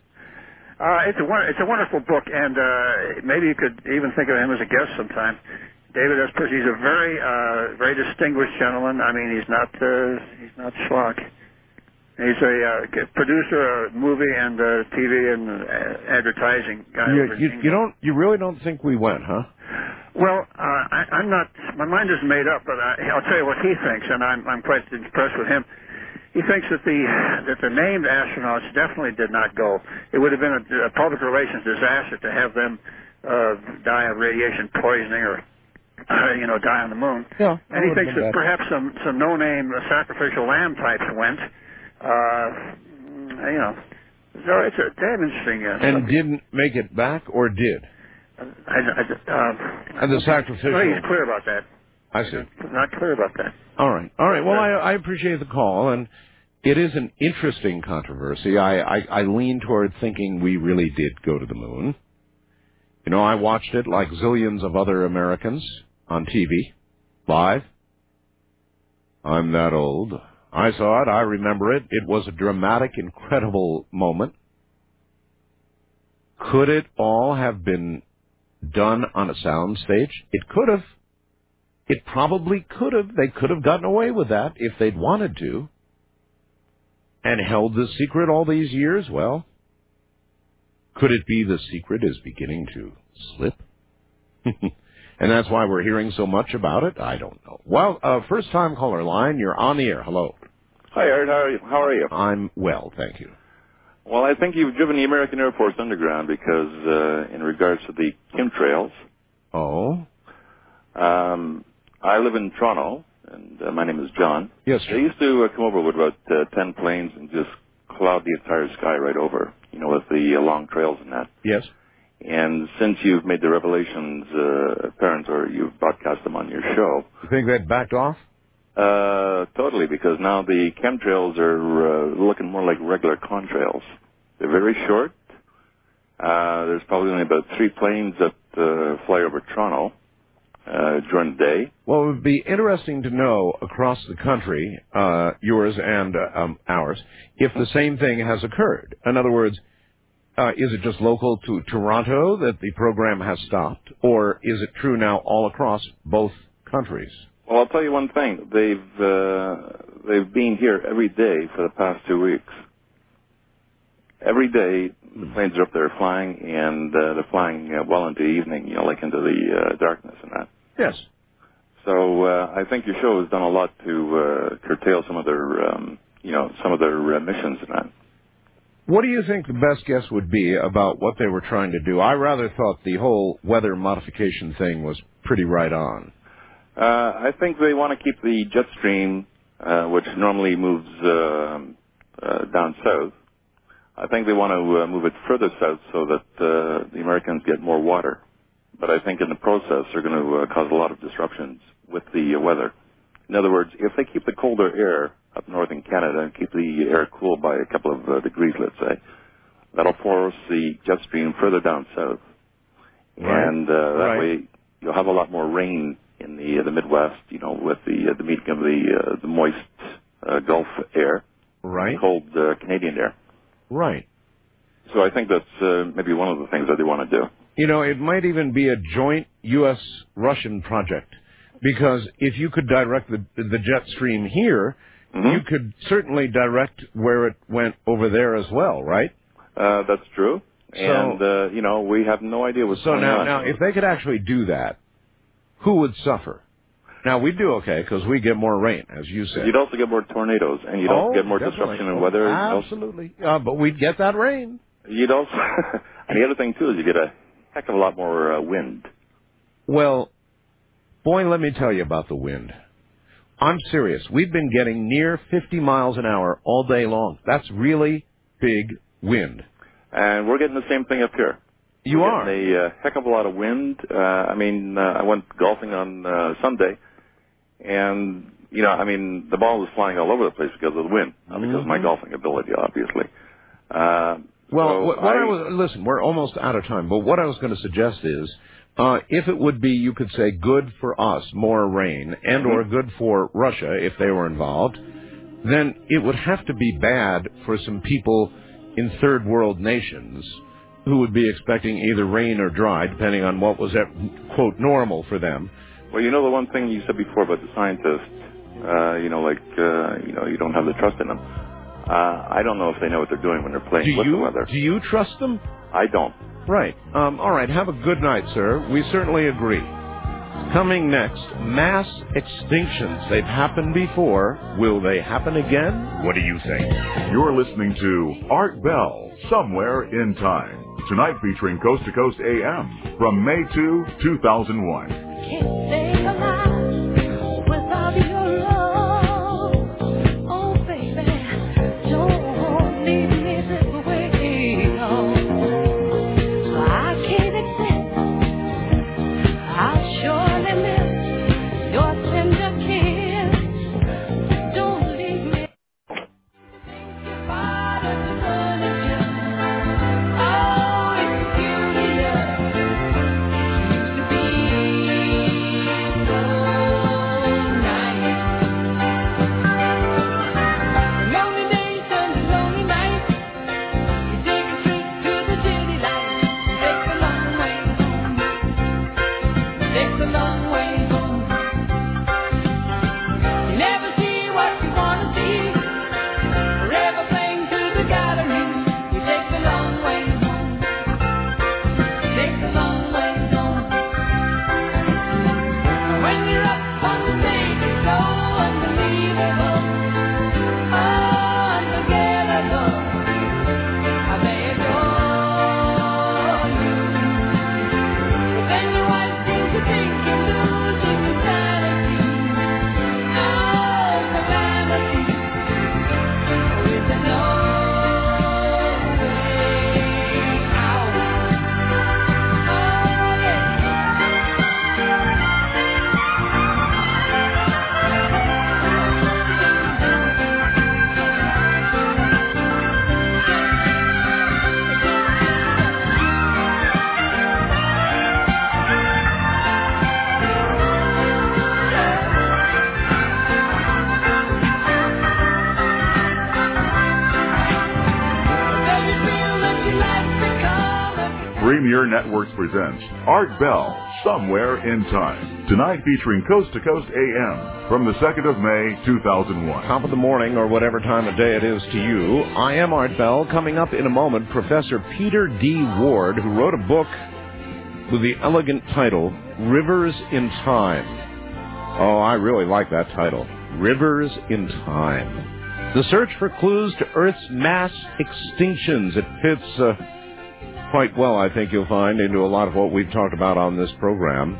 Uh, it's a it's a wonderful book, and uh, maybe you could even think of him as a guest sometime. David S. Percy, he's a very uh, very distinguished gentleman. I mean, he's not uh, he's not schlock. He's a uh, producer of movie and uh, T V and uh, advertising guy. You, over in you, England. you don't, you really don't think we went, huh? Well, uh, I, I'm not. My mind isn't made up, but I, I'll tell you what he thinks, and I'm I'm quite impressed with him. He thinks that the that the named astronauts definitely did not go. It would have been a, a public relations disaster to have them uh, die of radiation poisoning or uh, you know die on the moon. Yeah, and he thinks that bad. perhaps some some no-name sacrificial lamb types went. Uh, you know, so it's a damn interesting. Uh, and subject. didn't make it back, or did? I, I, uh, and the sacrificial. No, he's clear about that. I see. Not clear about that. All right, all right. Well, I, I appreciate the call, and it is an interesting controversy. I, I, I lean toward thinking we really did go to the moon. You know, I watched it like zillions of other Americans on T V, live. I'm that old. I saw it. I remember it. It was a dramatic, incredible moment. Could it all have been done on a sound stage? It could have. It probably could have. They could have gotten away with that if they'd wanted to. And held the secret all these years? Well, could it be the secret is beginning to slip? And that's why we're hearing so much about it? I don't know. Well, uh, first-time caller line, you're on the air. Hello. Hi, Art. How are you? How are you? I'm well, thank you. Well, I think you've driven the American Air Force Underground because, uh, in regards to the chemtrails. Oh? Um, I live in Toronto, and uh, my name is John. Yes, sir. They used to uh, come over with about uh, ten planes and just cloud the entire sky right over, you know, with the uh, long trails and that. Yes. And since you've made the revelations uh, apparent, or you've broadcast them on your show... You think that backed off? Uh, totally, because now the chemtrails are uh, looking more like regular contrails. They're very short. Uh, there's probably only about three planes that uh, fly over Toronto uh, during the day. Well, it would be interesting to know across the country, uh, yours and uh, um, ours, if the same thing has occurred. In other words, uh, is it just local to Toronto that the program has stopped, or is it true now all across both countries? Well, I'll tell you one thing. They've uh, they've been here every day for the past two weeks. Every day, the planes are up there flying, and uh, they're flying uh, well into the evening, you know, like into the uh, darkness and that. Yes. So uh, I think your show has done a lot to uh, curtail some of their, um, you know, some of their uh, missions and that. What do you think the best guess would be about what they were trying to do? I rather thought the whole weather modification thing was pretty right on. Uh, I think they want to keep the jet stream, uh, which normally moves uh, uh, down south. I think they want to uh, move it further south so that uh, the Americans get more water. But I think in the process they're going to uh, cause a lot of disruptions with the uh, weather. In other words, if they keep the colder air up north in Canada and keep the air cool by a couple of uh, degrees, let's say, that'll force the jet stream further down south. Right. And uh, that right. way you'll have a lot more rain in the uh, the Midwest, you know, with the uh, the meeting of the uh, the moist uh, Gulf air, right, and cold uh, Canadian air. Right. So I think that's uh, maybe one of the things that they want to do. You know, it might even be a joint U S Russian project, because if you could direct the the jet stream here, mm-hmm. you could certainly direct where it went over there as well, right? Uh, that's true. So, and, uh, you know, we have no idea what's so going now, on. now, if they could actually do that, who would suffer? Now, we'd do okay because we get more rain, as you said. You'd also get more tornadoes, and you'd oh, also get more definitely. disruption in oh, weather. Absolutely. Uh, but we'd get that rain. You'd also, and the other thing, too, is you get a heck of a lot more uh, wind. Well, boy, let me tell you about the wind. I'm serious. We've been getting near fifty miles an hour all day long. That's really big wind. And we're getting the same thing up here. You we're are? Getting a uh, heck of a lot of wind. Uh, I mean, uh, I went golfing on uh, Sunday, and, you know, I mean, the ball was flying all over the place because of the wind, not because of my golfing ability, obviously. Uh, well, so what, what I, I was, listen, we're almost out of time, but what I was going to suggest is, uh, if it would be, you could say, good for us, more rain, and or good for Russia, if they were involved, then it would have to be bad for some people in third world nations who would be expecting either rain or dry, depending on what was, at, quote, normal for them. Well, you know the one thing you said before about the scientists, uh, you know, like, uh, you know, you don't have the trust in them. Uh, I don't know if they know what they're doing when they're playing do with you, the weather. Do you trust them? I don't. Right. Um, all right. Have a good night, sir. We certainly agree. Coming next, mass extinctions. They've happened before. Will they happen again? What do you think? You're listening to Art Bell, Somewhere in Time. Tonight featuring Coast to Coast A M from May second, two thousand one. Can't stay alive without your love. Oh, baby, don't leave me this way. No, I can't accept. I'll surely miss your tender kiss. Don't leave me. Think about it, Premier Networks presents Art Bell, Somewhere in Time. Tonight featuring Coast to Coast A M from the second of May, two thousand one. Top of the morning, or whatever time of day it is to you. I am Art Bell. Coming up in a moment, Professor Peter D. Ward, who wrote a book with the elegant title, Rivers in Time. Oh, I really like that title. Rivers in Time. The search for clues to Earth's mass extinctions. It fits uh, quite well, I think you'll find, into a lot of what we've talked about on this program.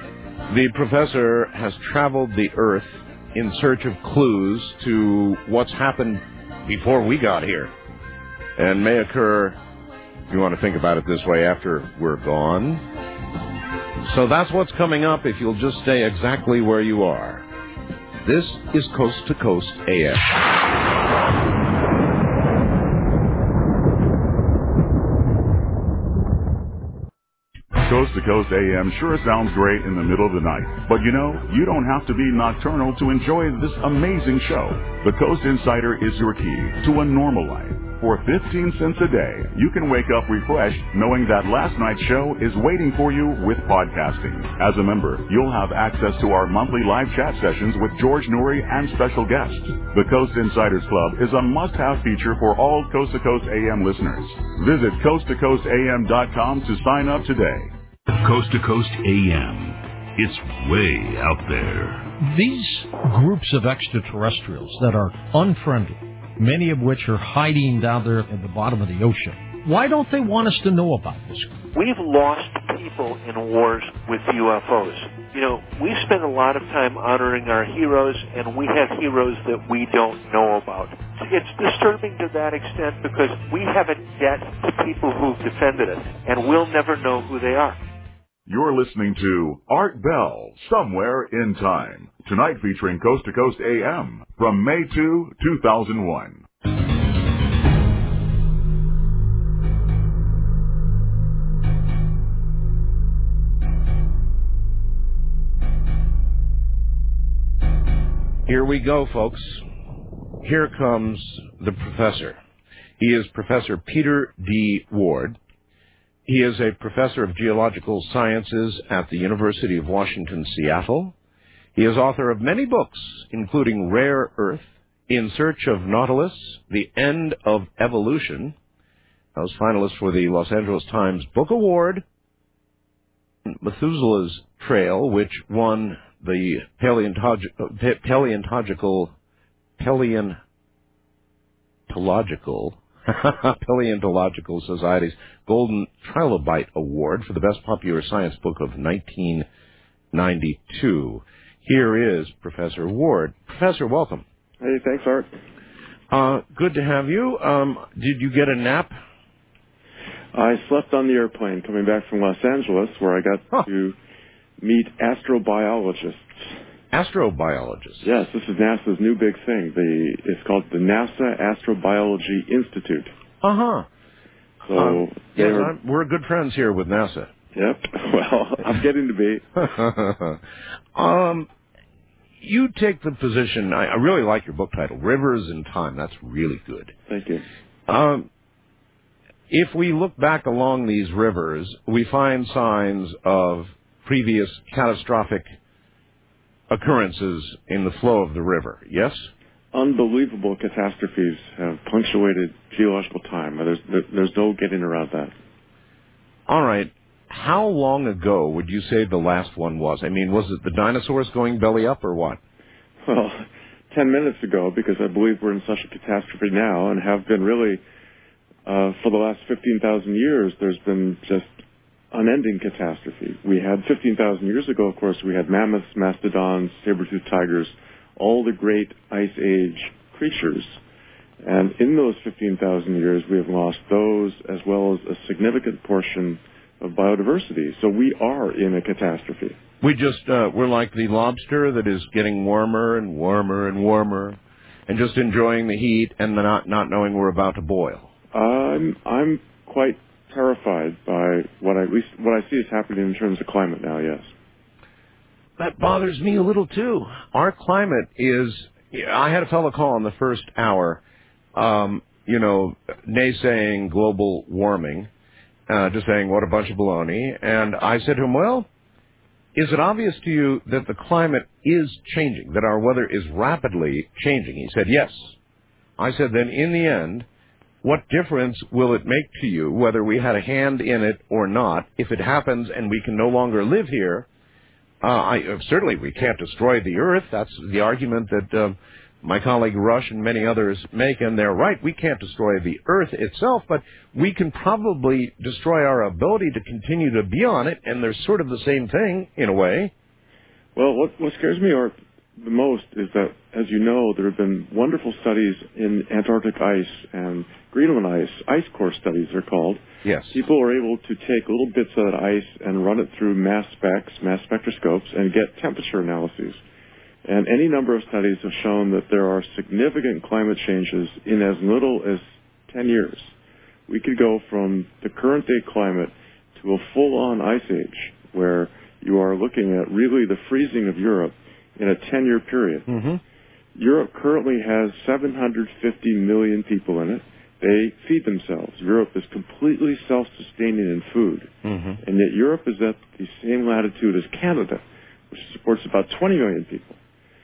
The professor has traveled the Earth in search of clues to what's happened before we got here, and may occur, if you want to think about it this way, after we're gone. So that's what's coming up if you'll just stay exactly where you are. This is Coast to Coast A M. Coast to Coast A M sure sounds great in the middle of the night. But you know, you don't have to be nocturnal to enjoy this amazing show. The Coast Insider is your key to a normal life. For fifteen cents a day, you can wake up refreshed knowing that last night's show is waiting for you with podcasting. As a member, you'll have access to our monthly live chat sessions with George Noory and special guests. The Coast Insiders Club is a must-have feature for all Coast to Coast A M listeners. Visit coast to coast a m dot com to sign up today. Coast to Coast A M. It's way out there. These groups of extraterrestrials that are unfriendly, many of which are hiding down there at the bottom of the ocean, why don't they want us to know about this? We've lost people in wars with U F Os. You know, we spend a lot of time honoring our heroes, and we have heroes that we don't know about. It's disturbing to that extent because we have a debt to people who've defended us, and we'll never know who they are. You're listening to Art Bell, Somewhere in Time. Tonight featuring Coast to Coast A M from May second, two thousand one. Here we go, folks. Here comes the professor. He is Professor Peter D. Ward. He is a professor of geological sciences at the University of Washington, Seattle. He is author of many books, including Rare Earth, In Search of Nautilus, The End of Evolution. I was finalist for the Los Angeles Times Book Award. Methuselah's Trail, which won the paleontog- paleontological, paleontological, Paleontological Society's Golden Trilobite Award for the Best Popular Science Book of nineteen ninety-two. Here is Professor Ward. Professor, welcome. Hey, thanks, Art. Uh, good to have you. Um, did you get a nap? I slept on the airplane coming back from Los Angeles, where I got huh. to meet astrobiologists. Astrobiologists? Yes, this is NASA's new big thing. The It's called the NASA Astrobiology Institute. Uh-huh. So um, yes, are, I'm, we're good friends here with NASA. Yep. Well, I'm getting to be. um, you take the position, I, I really like your book title, Rivers in Time. That's really good. Thank you. Um, if we look back along these rivers, we find signs of previous catastrophic occurrences in the flow of the river, yes? Unbelievable catastrophes have punctuated geological time. There's, there's no getting around that. All right. How long ago would you say the last one was? I mean, was it the dinosaurs going belly up or what? Well, ten minutes ago, because I believe we're in such a catastrophe now and have been really, uh, for the last fifteen thousand years, there's been just unending catastrophe. We had fifteen thousand years ago, of course, we had mammoths, mastodons, saber-toothed tigers, all the great Ice Age creatures. And in those fifteen thousand years, we have lost those as well as a significant portion of biodiversity. So we are in a catastrophe. We just, uh, we're like the lobster that is getting warmer and warmer and warmer and just enjoying the heat and not, not knowing we're about to boil. I'm, I'm quite terrified by what I, at least what I see is happening in terms of climate now, yes. That bothers me a little, too. Our climate is, I had a fellow call in the first hour, um, you know, naysaying global warming, uh, just saying what a bunch of baloney. And I said to him, well, is it obvious to you that the climate is changing, that our weather is rapidly changing? He said, yes. I said, then in the end, what difference will it make to you whether we had a hand in it or not? If it happens and we can no longer live here, uh, I, uh, certainly we can't destroy the Earth. That's the argument that uh, my colleague Rush and many others make, and they're right. We can't destroy the Earth itself, but we can probably destroy our ability to continue to be on it, and they're sort of the same thing in a way. Well, what, what scares me, Art, the most is that, as you know, there have been wonderful studies in Antarctic ice and Greenland ice, ice core studies they're called. Yes. People are able to take little bits of that ice and run it through mass specs, mass spectroscopes, and get temperature analyses. And any number of studies have shown that there are significant climate changes in as little as ten years. We could go from the current day climate to a full-on ice age, where you are looking at really the freezing of Europe in a ten-year period. Mm-hmm. Europe currently has seven hundred fifty million people in it. They feed themselves. Europe is completely self-sustaining in food. Mm-hmm. And yet Europe is at the same latitude as Canada, which supports about twenty million people.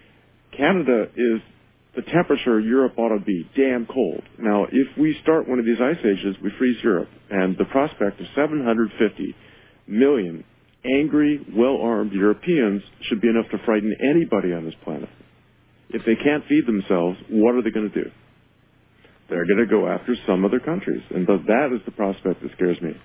Canada is the temperature Europe ought to be, damn cold. Now, if we start one of these ice ages, we freeze Europe. And the prospect of seven hundred fifty million angry, well-armed Europeans should be enough to frighten anybody on this planet. If they can't feed themselves, what are they going to do? They're going to go after some other countries. And so that is the prospect that scares me.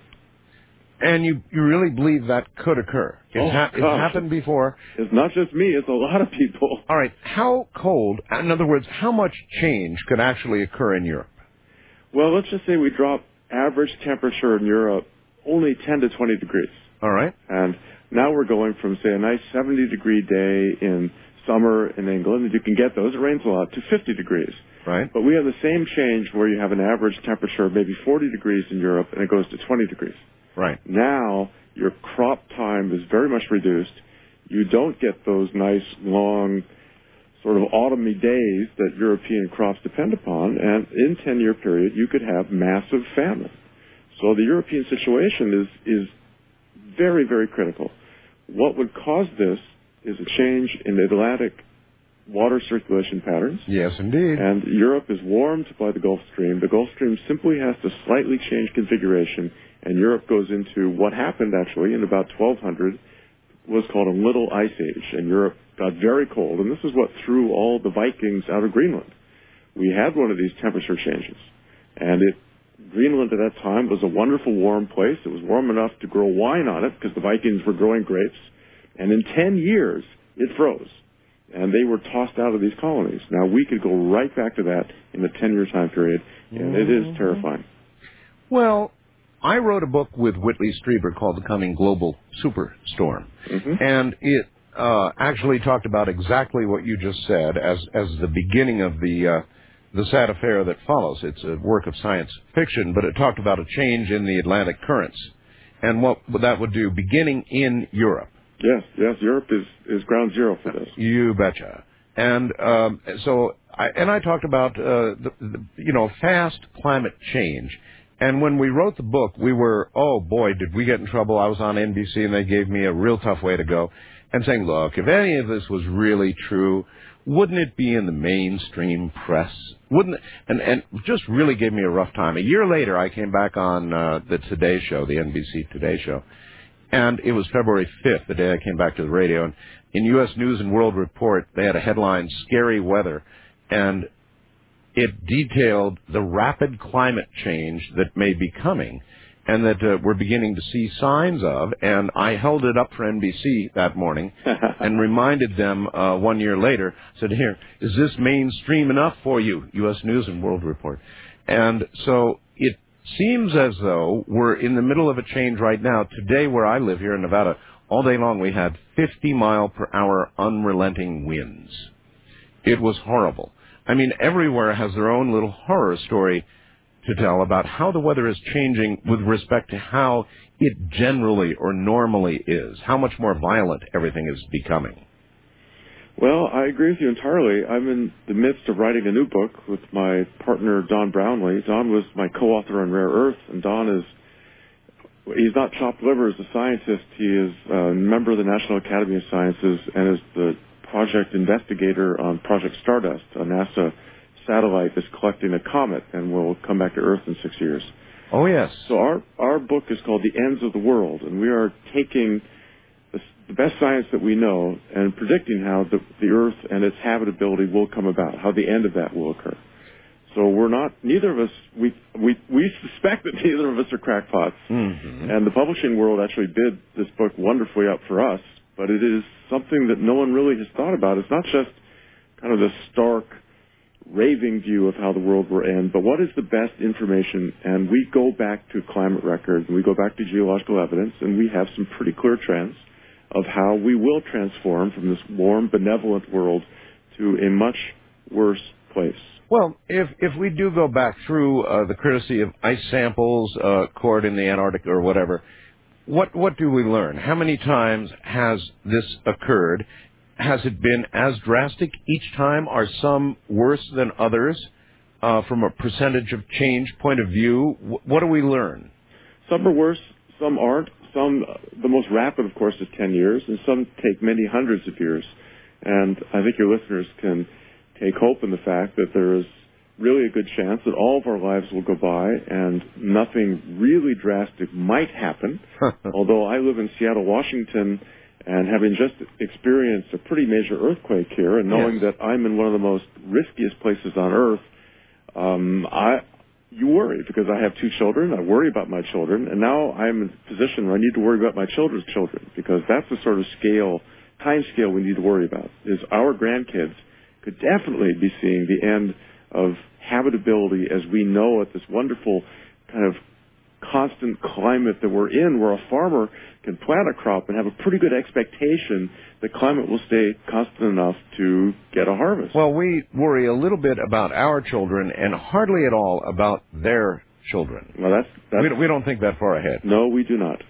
And you, you really believe that could occur? It's, Oh, ha- it's gosh. happened before. It's not just me, it's a lot of people. All right. How cold, in other words, how much change could actually occur in Europe? Well, let's just say we drop average temperature in Europe only ten to twenty degrees. All right. And now we're going from, say, a nice seventy degree day in summer in England, and you can get those, it rains a lot, to fifty degrees. Right. But we have the same change where you have an average temperature of maybe forty degrees in Europe, and it goes to twenty degrees. Right. Now, your crop time is very much reduced. You don't get those nice, long, sort of autumny days that European crops depend upon, and in a ten-year period, you could have massive famine. So the European situation is, is very, very critical. What would cause this is a change in the Atlantic water circulation patterns. Yes, indeed. And Europe is warmed by the Gulf Stream. The Gulf Stream simply has to slightly change configuration, and Europe goes into what happened actually in about twelve hundred was called a Little Ice Age, and Europe got very cold. And this is what threw all the Vikings out of Greenland. We had one of these temperature changes, and it Greenland at that time was a wonderful warm place. It was warm enough to grow wine on it because the Vikings were growing grapes. And in ten years, it froze. And they were tossed out of these colonies. Now, we could go right back to that in the ten-year time period, and it is terrifying. Well, I wrote a book with Whitley Strieber called The Coming Global Superstorm. Mm-hmm. And it uh, actually talked about exactly what you just said as, as the beginning of the... Uh, the sad affair that follows. It's a work of science fiction, but it talked about a change in the Atlantic currents and what that would do beginning in Europe. Yes, yes, Europe is, is ground zero for this. You betcha. And um, so, I, and I talked about, uh, the, the, you know, fast climate change. And when we wrote the book, we were, oh boy, did we get in trouble. I was on N B C and they gave me a real tough way to go and saying, look, if any of this was really true, wouldn't it be in the mainstream press? Wouldn't it? And, and just really gave me a rough time. A year later, I came back on uh, the Today Show, the N B C Today Show, and it was February fifth, the day I came back to the radio. And in U S News and World Report, they had a headline, Scary Weather, and it detailed the rapid climate change that may be coming and that uh, we're beginning to see signs of. And I held it up for N B C that morning and reminded them uh, one year later, said, here, is this mainstream enough for you, U S News and World Report? And so it seems as though we're in the middle of a change right now. Today, where I live here in Nevada, all day long we had fifty mile per hour unrelenting winds. It was horrible. I mean, everywhere has their own little horror story to tell about how the weather is changing with respect to how it generally or normally is, how much more violent everything is becoming. Well, I agree with you entirely. I'm in the midst of writing a new book with my partner, Don Brownlee. Don was my co-author on Rare Earth, and Don is, he's not chopped liver as a scientist. He is a member of the National Academy of Sciences and is the project investigator on Project Stardust, a NASA satellite that's collecting a comet and will come back to Earth in six years. Oh, yes. So our, our book is called The Ends of the World, and we are taking the, the best science that we know and predicting how the, the Earth and its habitability will come about, how the end of that will occur. So we're not, neither of us, we, we, we suspect that neither of us are crackpots. Mm-hmm. And the publishing world actually bid this book wonderfully up for us but it is something that no one really has thought about. It's not just kind of the stark, raving view of how the world will end, but what is the best information? And we go back to climate records, and we go back to geological evidence, and we have some pretty clear trends of how we will transform from this warm, benevolent world to a much worse place. Well, if if we do go back through uh, the courtesy of ice samples, uh, cord in the Antarctic or whatever, what what do we learn? How many times has this occurred? Has it been as drastic each time? Are some worse than others uh, from a percentage of change point of view? W- what do we learn? Some are worse, some aren't. Some, uh, the most rapid, of course, is ten years, and some take many hundreds of years. And I think your listeners can take hope in the fact that there is really a good chance that all of our lives will go by and nothing really drastic might happen. Although I live in Seattle, Washington, and having just experienced a pretty major earthquake here, and knowing yes. that I'm in one of the most riskiest places on Earth, um, I you worry because I have two children. I worry about my children, and now I'm in a position where I need to worry about my children's children because that's the sort of scale, time scale we need to worry about. Is our grandkids could definitely be seeing the end of habitability as we know it, this wonderful kind of constant climate that we're in, where a farmer can plant a crop and have a pretty good expectation that climate will stay constant enough to get a harvest. Well, we worry a little bit about our children and hardly at all about their children. Well, that's, that's we, don't, we don't think that far ahead. No, we do not.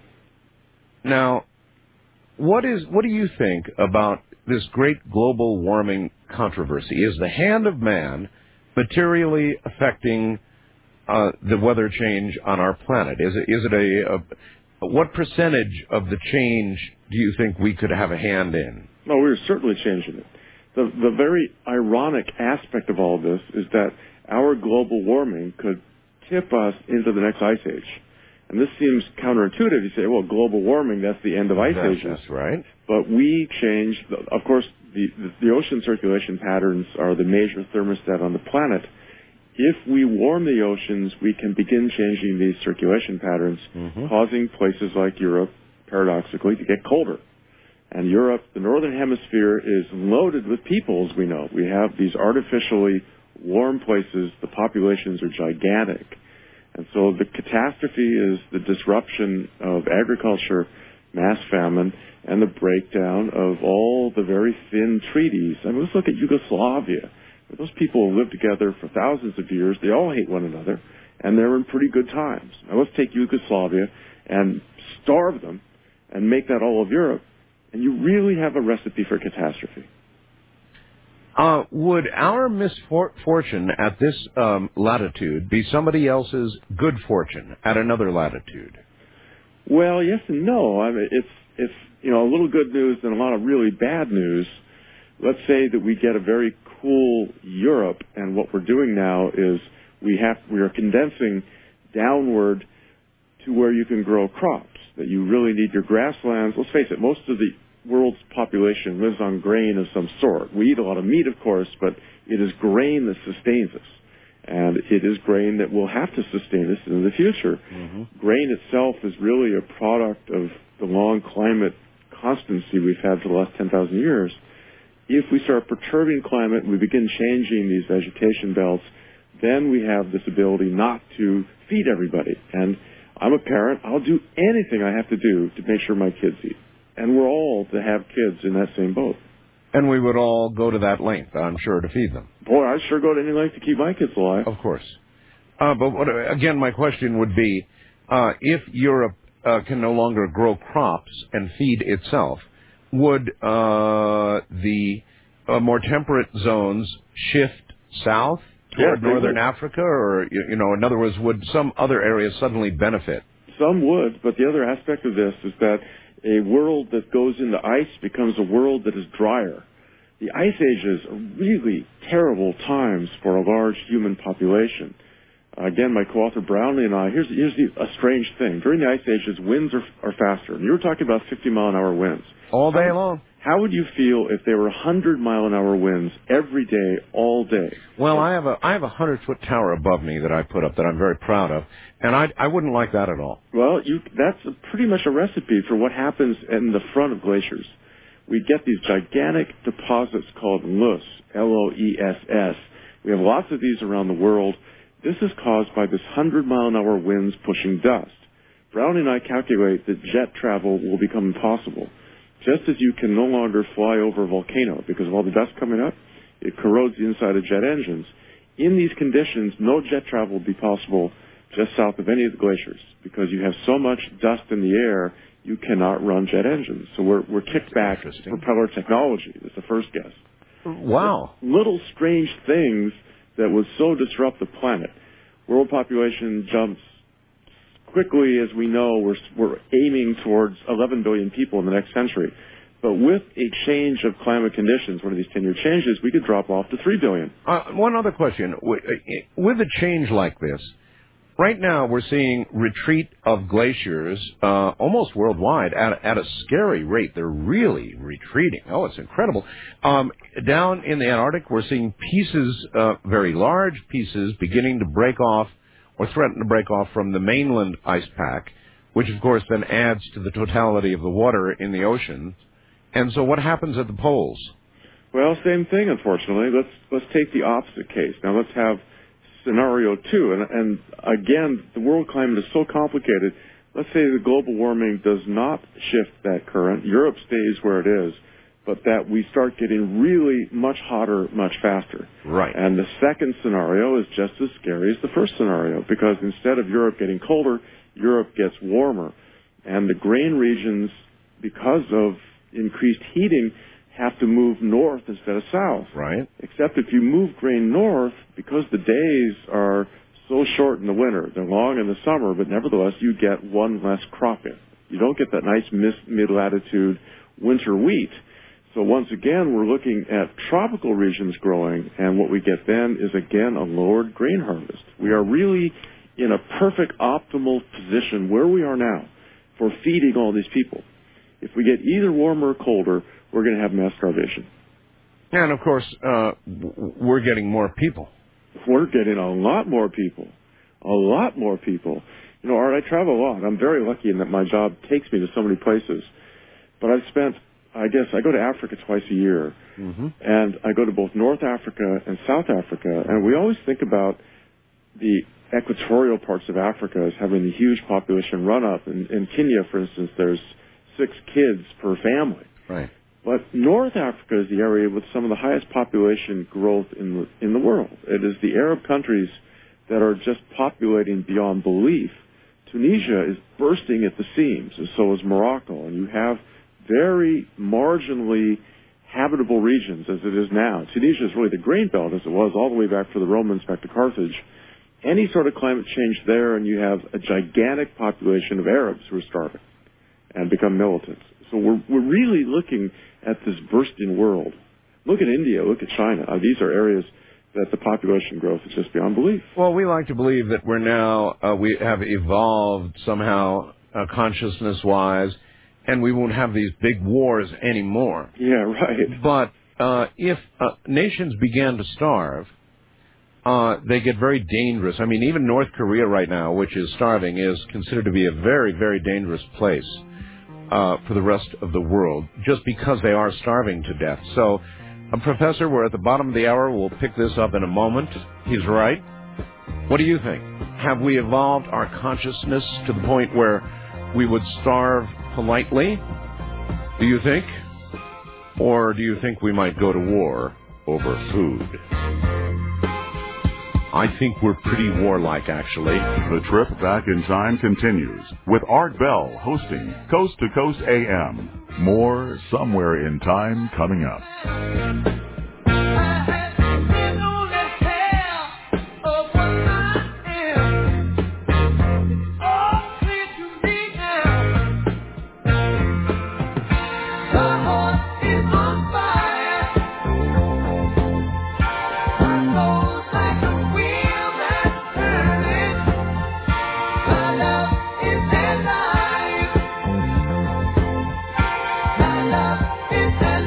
Now, what is what do you think about this great global warming controversy? Is the hand of man materially affecting uh, the weather change on our planet? Is it is it a, a what percentage of the change do you think we could have a hand in? No, we're certainly changing it. The the very ironic aspect of all of this is that our global warming could tip us into the next ice age. And this seems counterintuitive. You say, well, global warming, that's the end of ice that's, ages. That's right. But we change, the, of course, the, the, the ocean circulation patterns are the major thermostat on the planet. If we warm the oceans, we can begin changing these circulation patterns, mm-hmm. causing places like Europe, paradoxically, to get colder. And Europe, the northern hemisphere, is loaded with people, as we know. We have these artificially warm places. The populations are gigantic. And so the catastrophe is the disruption of agriculture, mass famine, and the breakdown of all the very thin treaties. I mean, let's look at Yugoslavia. Those people have lived together for thousands of years. They all hate one another, and they're in pretty good times. Now let's take Yugoslavia and starve them and make that all of Europe, and you really have a recipe for catastrophe. Uh, would our misfortune at this um, latitude be somebody else's good fortune at another latitude? Well, yes and no. I mean, it's it's you know a little good news and a lot of really bad news. Let's say that we get a very cool Europe, and what we're doing now is we have we are condensing downward to where you can grow crops. That you really need your grasslands. Let's face it, most of the world's population lives on grain of some sort. We eat a lot of meat, of course, but it is grain that sustains us. And it is grain that will have to sustain us in the future. Mm-hmm. Grain itself is really a product of the long climate constancy we've had for the last ten thousand years. If we start perturbing climate and we begin changing these vegetation belts, then we have this ability not to feed everybody. And I'm a parent. I'll do anything I have to do to make sure my kids eat. And we're all to have kids in that same boat. And we would all go to that length, I'm sure, to feed them. Boy, I'd sure go to any length to keep my kids alive. Of course. Uh, but what, again, my question would be, uh, if Europe uh, can no longer grow crops and feed itself, would uh, the uh, more temperate zones shift south toward yeah, northern would. Africa? Or, you know, in other words, would some other areas suddenly benefit? Some would, but the other aspect of this is that a world that goes into ice becomes a world that is drier. The ice ages are really terrible times for a large human population. Uh, again, my co-author Brownlee and I, here's, here's the, a strange thing. During the ice ages, winds are, are faster. And you were talking about fifty mile an hour winds. All day long. How would you feel if there were one hundred mile an hour winds every day, all day? Well, I have a I have a hundred foot tower above me that I put up that I'm very proud of, and I I wouldn't like that at all. Well, you that's a, pretty much a recipe for what happens in the front of glaciers. We get these gigantic deposits called loess, L O E S S. We have lots of these around the world. This is caused by this one hundred mile an hour winds pushing dust. Brown and I calculate that jet travel will become impossible. Just as you can no longer fly over a volcano because of all the dust coming up, it corrodes the inside of jet engines. In these conditions, no jet travel will be possible just south of any of the glaciers because you have so much dust in the air, you cannot run jet engines. So we're, we're kicked back to propeller technology. That's the first guess. Wow. Little strange things that would so disrupt the planet. World population jumps quickly, as we know, we're, we're aiming towards eleven billion people in the next century. But with a change of climate conditions, one of these ten-year changes, we could drop off to three billion. Uh, one other question. With a change like this, right now we're seeing retreat of glaciers uh, almost worldwide at, at a scary rate. They're really retreating. Oh, it's incredible. Um, down in the Antarctic, we're seeing pieces, uh, very large pieces, beginning to break off or threaten to break off from the mainland ice pack, which of course then adds to the totality of the water in the ocean. And so what happens at the poles? Well, same thing, unfortunately. Let's let's take the opposite case. Now let's have scenario two. And, and again, the world climate is so complicated. Let's say the global warming does not shift that current. Europe stays where it is, but that we start getting really much hotter, much faster. Right. And the second scenario is just as scary as the first scenario, because instead of Europe getting colder, Europe gets warmer. And the grain regions, because of increased heating, have to move north instead of south. Right. Except if you move grain north, because the days are so short in the winter, they're long in the summer, but nevertheless you get one less crop in. You don't get that nice mid-latitude winter wheat. So once again, we're looking at tropical regions growing, and what we get then is, again, a lowered grain harvest. We are really in a perfect optimal position where we are now for feeding all these people. If we get either warmer or colder, we're going to have mass starvation. And, of course, uh, we're getting more people. We're getting a lot more people. A lot more people. You know, Art, I travel a lot. I'm very lucky in that my job takes me to so many places. But I've spent... I guess I go to Africa twice a year, mm-hmm. and I go to both North Africa and South Africa, and we always think about the equatorial parts of Africa as having the huge population run-up. In, in Kenya, for instance, there's six kids per family. Right. But North Africa is the area with some of the highest population growth in the, in the world. It is the Arab countries that are just populating beyond belief. Tunisia is bursting at the seams, and so is Morocco, and you have very marginally habitable regions as it is now. Tunisia is really the grain belt as it was all the way back for the Romans back to Carthage. Any sort of climate change there, and you have a gigantic population of Arabs who are starving and become militants. So we're, we're really looking at this bursting world. Look at India, look at China. Uh, these are areas that the population growth is just beyond belief. Well, we like to believe that we're now, uh, we have evolved somehow uh, consciousness-wise, and we won't have these big wars anymore. Yeah, right. But uh, if uh, nations began to starve, uh, they get very dangerous. I mean, even North Korea right now, which is starving, is considered to be a very, very dangerous place uh, for the rest of the world, just because they are starving to death. So, uh, Professor, we're at the bottom of the hour. We'll pick this up in a moment. He's right. What do you think? Have we evolved our consciousness to the point where we would starve politely, do you think? Or do you think we might go to war over food? I think we're pretty warlike, actually. The trip back in time continues with Art Bell hosting Coast to Coast A M. More somewhere in time coming up. It's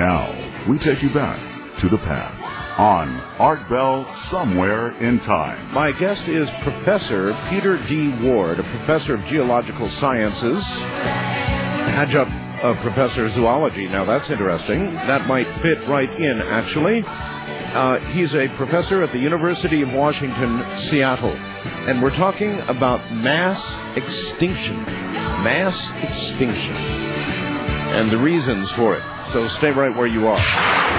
Now, we take you back to the past on Art Bell Somewhere in Time. My guest is Professor Peter D. Ward, a professor of geological sciences, adjunct uh, professor of zoology. Now, that's interesting. That might fit right in, actually. Uh, he's a professor at the University of Washington, Seattle. And we're talking about mass extinction. Mass extinction. And the reasons for it. So stay right where you are.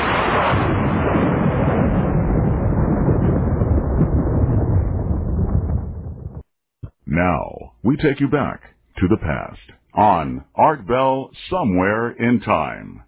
Now, we take you back to the past on Art Bell Somewhere in Time.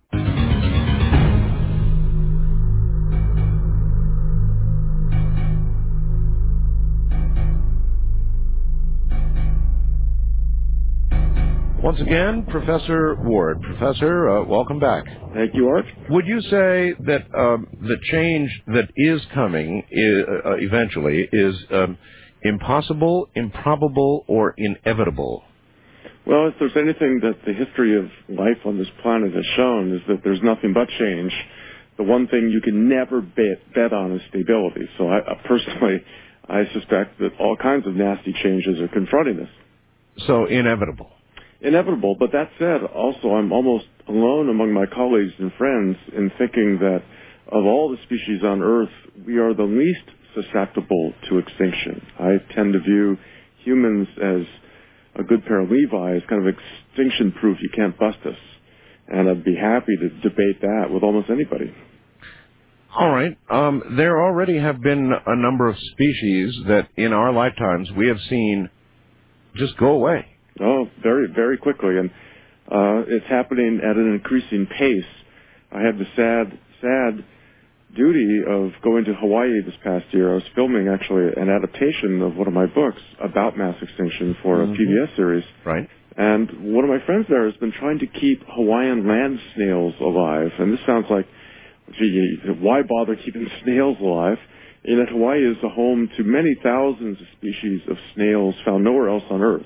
Once again, Professor Ward. Professor, uh, welcome back. Thank you, Art. Would you say that um, the change that is coming is, uh, eventually is um, impossible, improbable, or inevitable? Well, if there's anything that the history of life on this planet has shown is that there's nothing but change. The one thing you can never bet, bet on is stability. So I, uh, personally, I suspect that all kinds of nasty changes are confronting us. So inevitable. Inevitable, but that said, also I'm almost alone among my colleagues and friends in thinking that of all the species on Earth, we are the least susceptible to extinction. I tend to view humans as a good pair of Levi's, kind of extinction proof, you can't bust us. And I'd be happy to debate that with almost anybody. All right. Um, there already have been a number of species that in our lifetimes we have seen just go away. Oh, very, very quickly. And uh, it's happening at an increasing pace. I had the sad, sad duty of going to Hawaii this past year. I was filming, actually, an adaptation of one of my books about mass extinction for mm-hmm. a P B S series. Right. And one of my friends there has been trying to keep Hawaiian land snails alive. And this sounds like, gee, why bother keeping snails alive? And yet Hawaii is the home to many thousands of species of snails found nowhere else on Earth.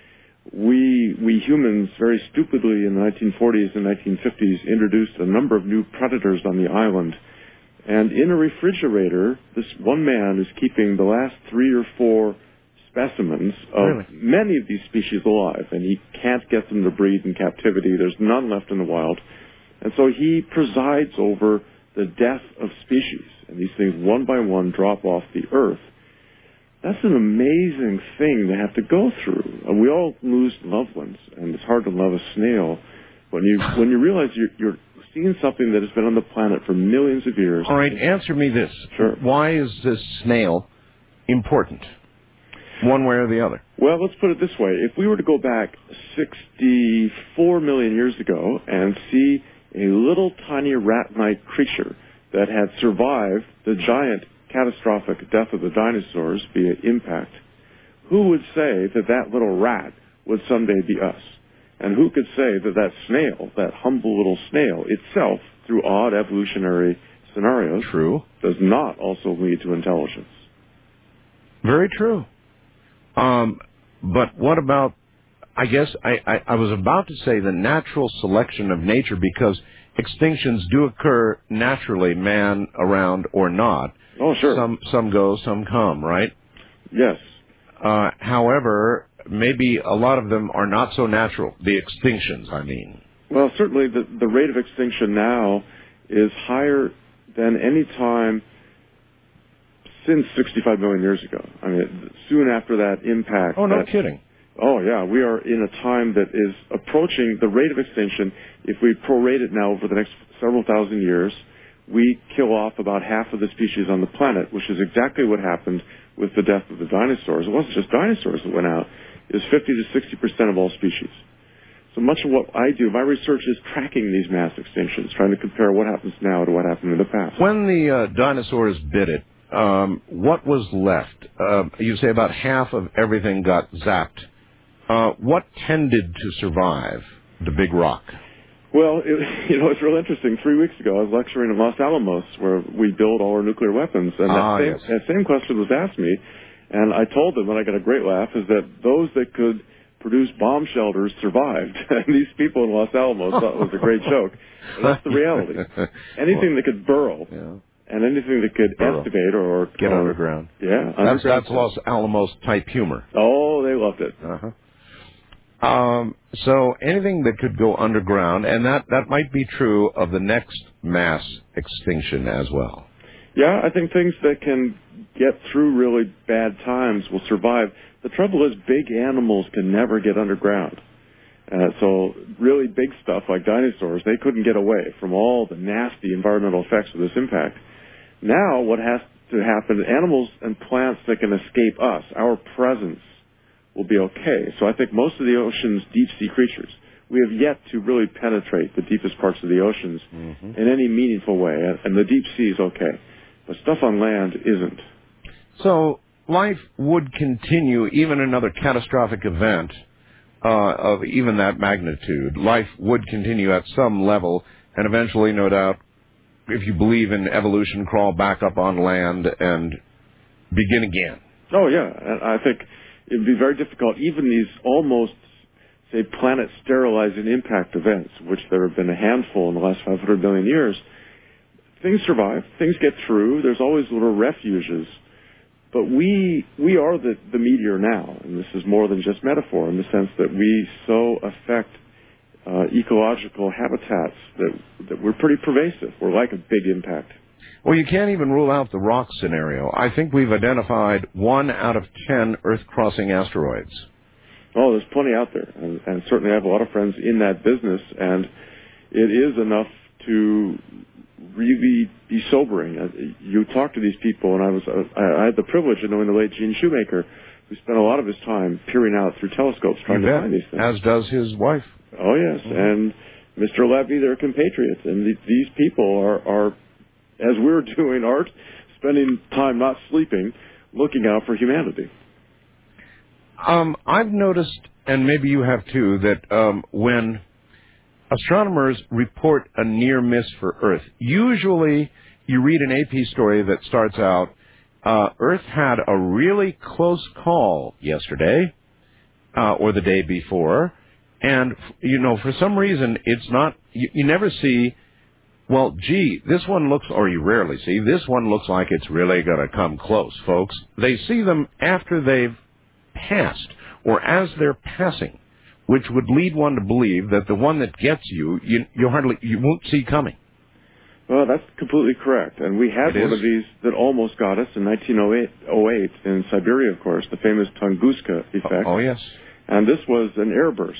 We, we humans, very stupidly in the nineteen forties and nineteen fifties, introduced a number of new predators on the island. And in a refrigerator, this one man is keeping the last three or four specimens of really? many of these species alive. And he can't get them to breed in captivity. There's none left in the wild. And so he presides over the death of species. And these things, one by one, drop off the Earth. That's an amazing thing to have to go through. And we all lose loved ones, and it's hard to love a snail when you when you realize you're, you're seeing something that has been on the planet for millions of years. All right, answer me this. Sure. Why is this snail important, one way or the other? Well, let's put it this way. If we were to go back sixty-four million years ago and see a little tiny rat-like creature that had survived the giant catastrophic death of the dinosaurs via impact, who would say that that little rat would someday be us? And who could say that that snail, that humble little snail itself, through odd evolutionary scenarios, true, does not also lead to intelligence? Very true. Um, but what about, I guess I, I, I was about to say the natural selection of nature, because extinctions do occur naturally, man around or not. Oh, sure. Some some go, some come, right? Yes. Uh, however, maybe a lot of them are not so natural. The extinctions, I mean. Well, certainly the, the rate of extinction now is higher than any time since sixty-five million years ago. I mean, soon after that impact. Oh, no that, kidding. Oh, yeah. We are in a time that is approaching the rate of extinction. If we prorate it now over the next several thousand years, we kill off about half of the species on the planet, which is exactly what happened with the death of the dinosaurs. It wasn't just dinosaurs that went out. It was fifty to sixty percent of all species. So much of what I do, my research is tracking these mass extinctions, trying to compare what happens now to what happened in the past. When the uh, dinosaurs bit it, um, what was left? Uh, you say about half of everything got zapped. Uh, what tended to survive the big rock? Well, it, you know, it's real interesting. Three weeks ago, I was lecturing in Los Alamos, where we build all our nuclear weapons, and ah, that, same, yes. that same question was asked me, and I told them, and I got a great laugh, is that those that could produce bomb shelters survived. And these people in Los Alamos thought it was a great joke. But that's the reality. Anything that could burrow Yeah. and anything that could Burrow. estimate or, or Get or- underground. Yeah, That's, underground. that's Los Alamos type humor. Oh, they loved it. Uh-huh. Um, so anything that could go underground, and that, that might be true of the next mass extinction as well. Yeah, I think things that can get through really bad times will survive. The trouble is big animals can never get underground. Uh, so really big stuff like dinosaurs, they couldn't get away from all the nasty environmental effects of this impact. Now what has to happen, animals and plants that can escape us, our presence, will be okay. So I think most of the ocean's deep-sea creatures, we have yet to really penetrate the deepest parts of the oceans Mm-hmm. in any meaningful way, and the deep sea is okay. But stuff on land isn't. So life would continue, even another catastrophic event uh, of even that magnitude. Life would continue at some level, and eventually, no doubt, if you believe in evolution, crawl back up on land and begin again. Oh, yeah. And I think it would be very difficult, even these almost, say, planet-sterilizing impact events, which there have been a handful in the last five hundred million years. Things survive. Things get through. There's always little refuges. But we we are the, the meteor now, and this is more than just metaphor in the sense that we so affect uh, ecological habitats that, that we're pretty pervasive. We're like a big impact. Well, you can't even rule out the rock scenario. I think we've identified one out of ten Earth-crossing asteroids. Oh, there's plenty out there, and, and certainly I have a lot of friends in that business, and it is enough to really be sobering. Uh, You talk to these people, and I was uh, I had the privilege of knowing the late Gene Shoemaker, who spent a lot of his time peering out through telescopes trying You to bet. find these things. As does his wife. Oh, yes, Mm-hmm. and Mister Levy, they're compatriots, and th- these people are, are, as we're doing, are spending time not sleeping, looking out for humanity. Um, I've noticed, and maybe you have too, that um, when astronomers report a near miss for Earth, usually you read an A P story that starts out, uh, Earth had a really close call yesterday, uh, or the day before, and, you know, for some reason, it's not, you, you never see, well, gee, this one looks, or you rarely see, this one looks like it's really going to come close, folks. They see them after they've passed, or as they're passing, which would lead one to believe that the one that gets you, you, you hardly, you won't see coming. Well, that's completely correct. And we had It one is? of these that almost got us in nineteen oh eight in Siberia, of course, the famous Tunguska effect. Oh, yes. And this was an airburst.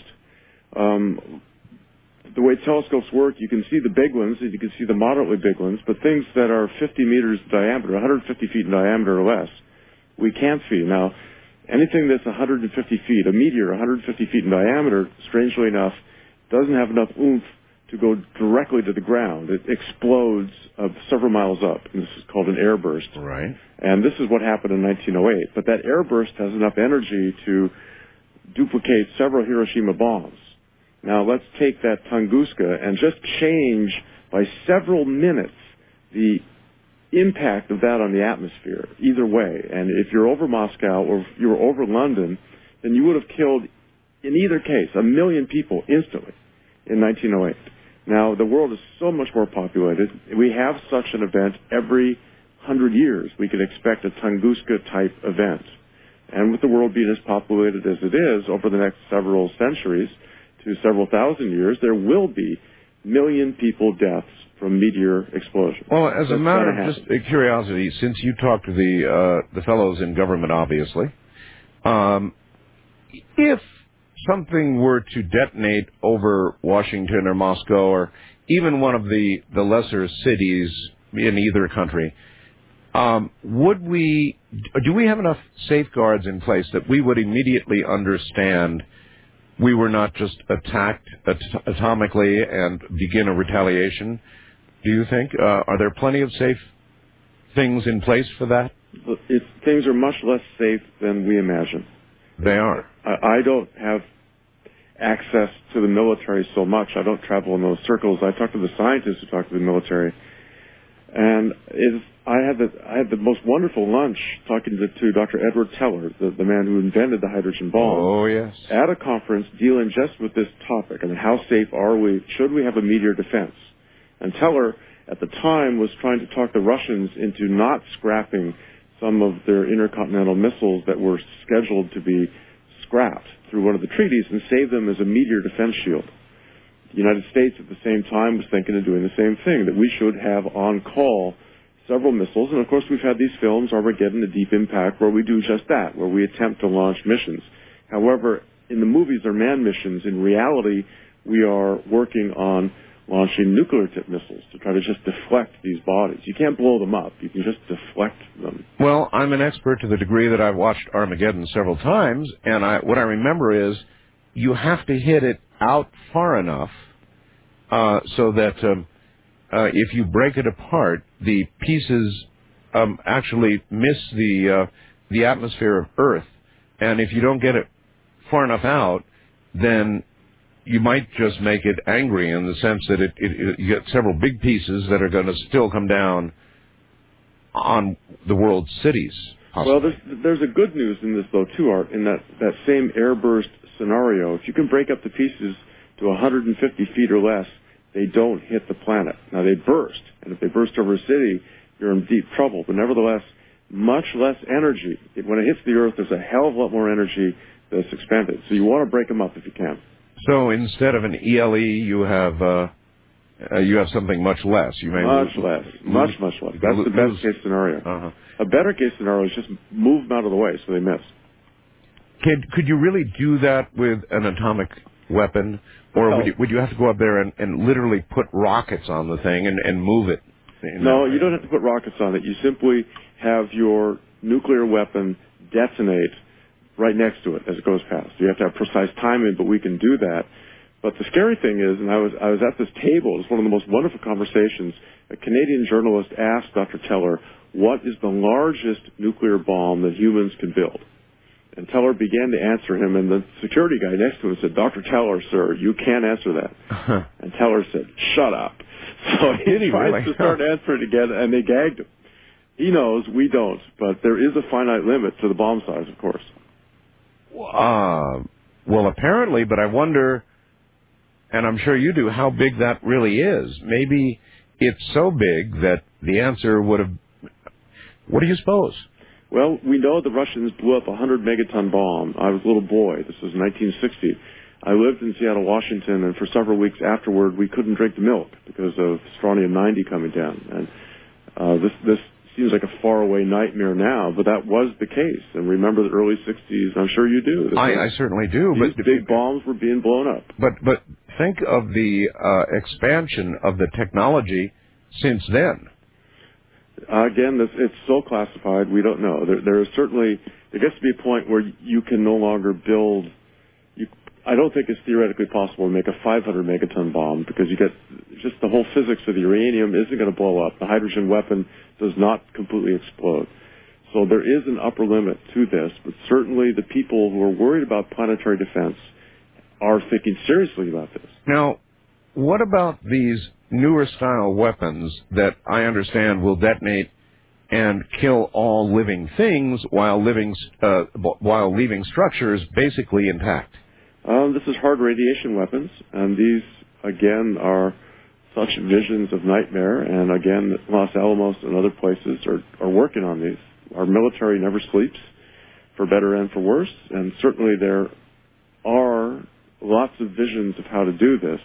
Um, the way telescopes work, you can see the big ones, and you can see the moderately big ones, but things that are fifty meters in diameter, one hundred fifty feet in diameter or less, we can't see. Now, anything that's one hundred fifty feet, a meteor one hundred fifty feet in diameter, strangely enough, doesn't have enough oomph to go directly to the ground. It explodes uh, several miles up, and this is called an airburst. Right. And this is what happened in nineteen oh eight. But that airburst has enough energy to duplicate several Hiroshima bombs. Now let's take that Tunguska and just change by several minutes the impact of that on the atmosphere, either way. And if you're over Moscow or if you were over London, then you would have killed, in either case, a million people instantly in nineteen oh eight. Now, the world is so much more populated. We have such an event every hundred years. We could expect a Tunguska-type event. And with the world being as populated as it is, over the next several centuries to several thousand years, there will be million people deaths from meteor explosions. Well, as a That's matter gonna of just happen. curiosity, since you talk to the uh, the fellows in government, obviously, um, if something were to detonate over Washington or Moscow or even one of the, the lesser cities in either country, um, would we, do we have enough safeguards in place that we would immediately understand we were not just attacked at- atomically and begin a retaliation? Do you think? Uh, are there plenty of safe things in place for that? It's, things are much less safe than we imagine. They are. I, I don't have access to the military so much. I don't travel in those circles. I talk to the scientists who talk to the military. And is I had the I had the most wonderful lunch talking to, to Doctor Edward Teller, the, the man who invented the hydrogen bomb. Oh, yes. At a conference dealing just with this topic. I mean, how safe are we? Should we have a meteor defense? And Teller, at the time, was trying to talk the Russians into not scrapping some of their intercontinental missiles that were scheduled to be scrapped through one of the treaties and save them as a meteor defense shield. The United States at the same time was thinking of doing the same thing, that we should have on call several missiles. And of course we've had these films, Armageddon, The Deep Impact, where we do just that, where we attempt to launch missions. However, in the movies they're manned missions. In reality, we are working on launching nuclear tip missiles to try to just deflect these bodies. You can't blow them up. You can just deflect them. Well, I'm an expert to the degree that I've watched Armageddon several times, and I, what I remember is you have to hit it out far enough uh, so that um, uh, if you break it apart, the pieces um, actually miss the uh, the atmosphere of Earth. And if you don't get it far enough out, then you might just make it angry in the sense that it, it, it, you get several big pieces that are going to still come down on the world's cities. Possibly. Well, there's, there's a good news in this, though, too, Art, in that, that same airburst scenario. If you can break up the pieces to one hundred fifty feet or less, they don't hit the planet. Now, they burst, and if they burst over a city, you're in deep trouble. But nevertheless, much less energy. When it hits the Earth, there's a hell of a lot more energy that's expended. So you want to break them up if you can. So instead of an E L E, you have uh, uh, you have something much less. You may much lose, less, lose, much much less. That's lose, the best case scenario. Uh-huh. A better case scenario is just move them out of the way so they miss. Could could you really do that with an atomic weapon, or No. would you would you have to go up there and, and literally put rockets on the thing and, and move it? No, you don't have to put rockets on it. You simply have your nuclear weapon detonate right next to it as it goes past. You have to have precise timing, but we can do that. But the scary thing is, and I was I was at this table, it was one of the most wonderful conversations. A Canadian journalist asked Doctor Teller, what is the largest nuclear bomb that humans can build? And Teller began to answer him, and the security guy next to him said, Doctor Teller, sir, you can't answer that. Uh-huh. And Teller said, shut up. So he Did he tried really? to start answering again, and they gagged him. He knows, we don't, but there is a finite limit to the bomb size, of course. Uh, well, apparently, but I wonder, and I'm sure you do, how big that really is. Maybe it's so big that the answer would have... What do you suppose? Well, we know the Russians blew up a one hundred megaton bomb. I was a little boy. This was nineteen sixty. I lived in Seattle, Washington, and for several weeks afterward, we couldn't drink the milk because of strontium ninety coming down. And uh, this this seems like a faraway nightmare now, but that was the case. And remember the early sixties. I'm sure you do. This I, was, I certainly do. These but big bombs were being blown up. But but think of the uh, expansion of the technology since then. Uh, again, this, it's so classified, we don't know. There, there is certainly, there gets to be a point where you can no longer build, you, I don't think it's theoretically possible to make a five hundred megaton bomb because you get, just the whole physics of the uranium isn't going to blow up. The hydrogen weapon does not completely explode. So there is an upper limit to this, but certainly the people who are worried about planetary defense are thinking seriously about this. Now, what about these newer style weapons that I understand will detonate and kill all living things while living uh, while leaving structures basically intact? Um, this is hard radiation weapons, and these again are such visions of nightmare. And again, Los Alamos and other places are, are working on these. Our military never sleeps, for better and for worse, and certainly there are lots of visions of how to do this.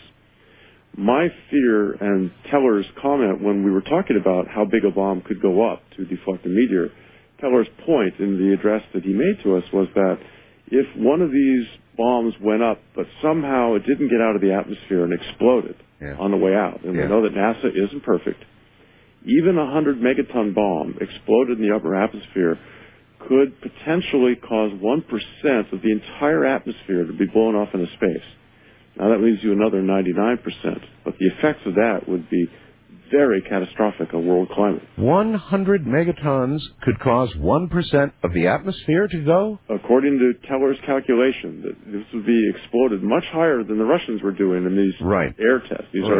My fear and Teller's comment when we were talking about how big a bomb could go up to deflect a meteor, Teller's point in the address that he made to us was that if one of these bombs went up, but somehow it didn't get out of the atmosphere and exploded yeah. on the way out, and yeah. we know that NASA isn't perfect, even a one hundred megaton bomb exploded in the upper atmosphere could potentially cause one percent of the entire atmosphere to be blown off into space. Now, that leaves you another ninety-nine percent, but the effects of that would be very catastrophic on world climate. one hundred megatons could cause one percent of the atmosphere to go? According to Teller's calculation, that this would be exploded much higher than the Russians were doing in these right. air tests. These right. are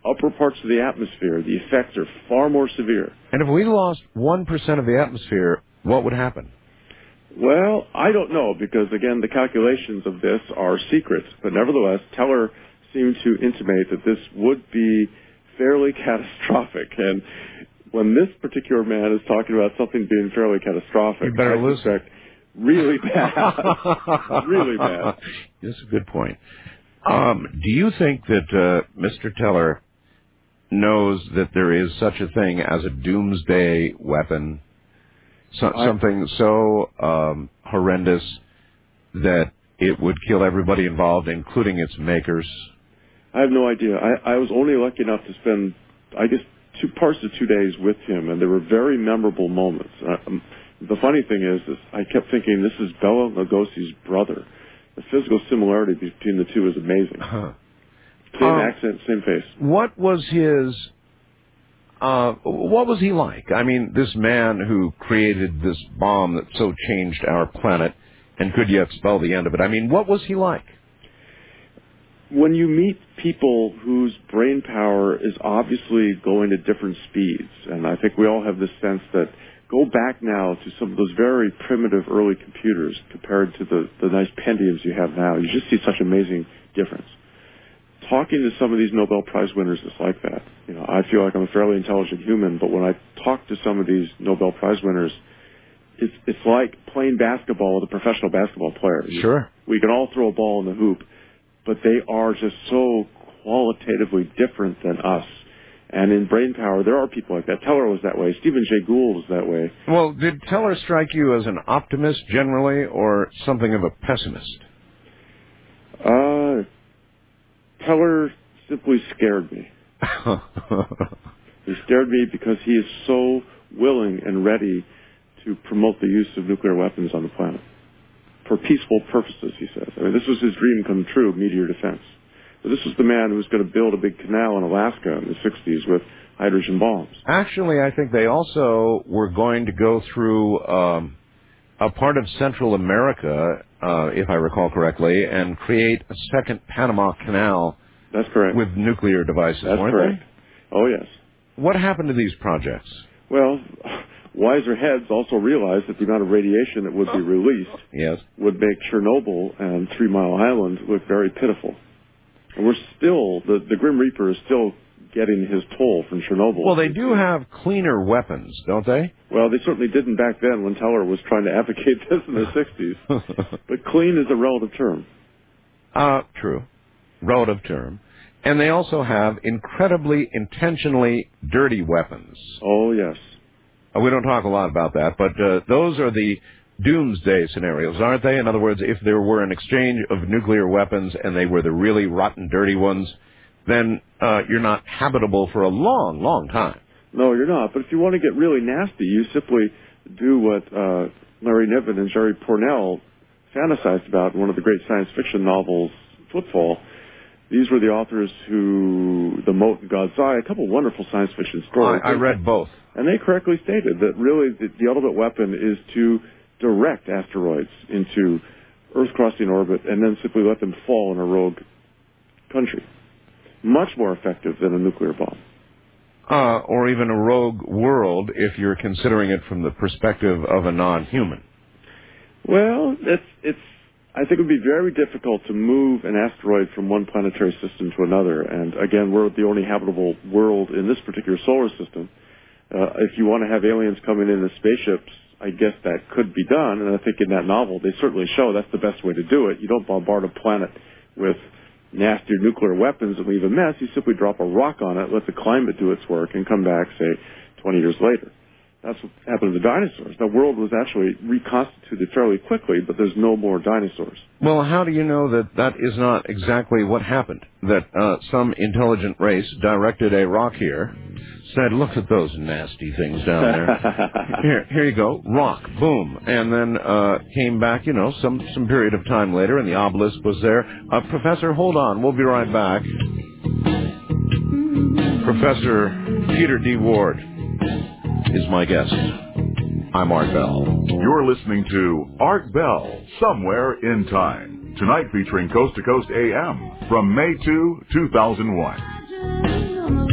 upper parts of the atmosphere, the effects are far more severe. And if we lost one percent of the atmosphere, what would happen? Well, I don't know, because, again, the calculations of this are secret. But nevertheless, Teller seemed to intimate that this would be fairly catastrophic. And when this particular man is talking about something being fairly catastrophic, you better I lose suspect really bad. Really bad. That's a good point. Um, do you think that uh, Mister Teller knows that there is such a thing as a doomsday weapon? So, I, something so um, horrendous that it would kill everybody involved, including its makers? I have no idea. I, I was only lucky enough to spend, I guess, two parts of two days with him, and there were very memorable moments. Uh, um, the funny thing is, is, I kept thinking, this is Bela Lugosi's brother. The physical similarity between the two is amazing. Huh. Same um, accent, same face. What was his... Uh, what was he like? I mean, this man who created this bomb that so changed our planet and could yet spell the end of it. I mean, what was he like? When you meet people whose brain power is obviously going at different speeds, and I think we all have this sense that go back now to some of those very primitive early computers compared to the, the nice Pentiums you have now, you just see such amazing difference. Talking to some of these Nobel Prize winners is like that. You know, I feel like I'm a fairly intelligent human, but when I talk to some of these Nobel Prize winners, it's it's like playing basketball with a professional basketball player. Sure. We can all throw a ball in the hoop, but they are just so qualitatively different than us. And in brain power, there are people like that. Teller was that way. Stephen Jay Gould was that way. Well, did Teller strike you as an optimist generally, or something of a pessimist? Uh... Teller simply scared me. He scared me because he is so willing and ready to promote the use of nuclear weapons on the planet for peaceful purposes, he says. I mean, this was his dream come true, meteor defense. But this was the man who was going to build a big canal in Alaska in the sixties with hydrogen bombs. Actually, I think they also were going to go through um, a part of Central America, uh, if I recall correctly, and create a second Panama Canal. That's correct. With nuclear devices, That's weren't correct. they? Oh, yes. What happened to these projects? Well, wiser heads also realized that the amount of radiation that would be released yes. would make Chernobyl and Three Mile Island look very pitiful. And we're still, the, the Grim Reaper is still getting his toll from Chernobyl. Well, they do have cleaner weapons, don't they? Well, they certainly didn't back then when Teller was trying to advocate this in the sixties. But clean is a relative term. Uh, true. Relative term. And they also have incredibly, intentionally dirty weapons. Oh, yes. Uh, we don't talk a lot about that, but uh, those are the doomsday scenarios, aren't they? In other words, if there were an exchange of nuclear weapons and they were the really rotten, dirty ones, then uh, you're not habitable for a long, long time. No, you're not. But if you want to get really nasty, you simply do what uh, Larry Niven and Jerry Pournelle fantasized about in one of the great science fiction novels, Footfall. These were the authors who, The Moat and God's Eye, a couple wonderful science fiction stories. I, I read both. And they correctly stated that really the, the ultimate weapon is to direct asteroids into Earth-crossing orbit and then simply let them fall in a rogue country. Much more effective than a nuclear bomb. Uh, or even a rogue world if you're considering it from the perspective of a non-human. Well, it's, it's, I think it would be very difficult to move an asteroid from one planetary system to another. And again, we're the only habitable world in this particular solar system. Uh, if you want to have aliens coming in in spaceships, I guess that could be done. And I think in that novel, they certainly show that's the best way to do it. You don't bombard a planet with nastier nuclear weapons and leave a mess. You simply drop a rock on it, let the climate do its work, and come back, say, twenty years later. That's what happened to the dinosaurs. The world was actually reconstituted fairly quickly, but there's no more dinosaurs. Well, how do you know that that is not exactly what happened? That uh, some intelligent race directed a rock here, said, look at those nasty things down there. here, here you go, rock, boom. And then uh, came back, you know, some, some period of time later, and the obelisk was there. Uh, Professor, hold on, we'll be right back. Professor Peter D. Ward is my guest. I'm Art Bell. You're listening to Art Bell, Somewhere in Time. Tonight featuring Coast to Coast A M from May second, two thousand one.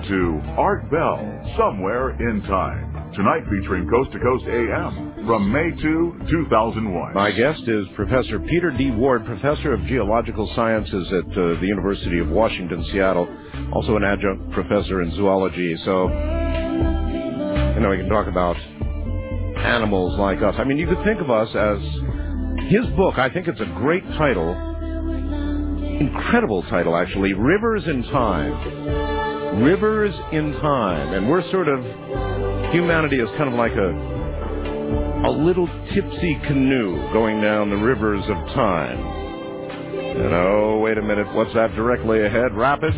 to Art Bell, Somewhere in Time. Tonight featuring Coast to Coast A M from May second, two thousand one. My guest is Professor Peter D. Ward, Professor of Geological Sciences at uh, the University of Washington, Seattle, also an adjunct professor in zoology. So, you know, we can talk about animals like us. I mean, you could think of us as his book. I think it's a great title, incredible title, actually, Rivers in Time. Rivers in Time. And we're sort of, humanity is kind of like a a little tipsy canoe going down the rivers of time. And oh, wait a minute, what's that directly ahead? Rapids?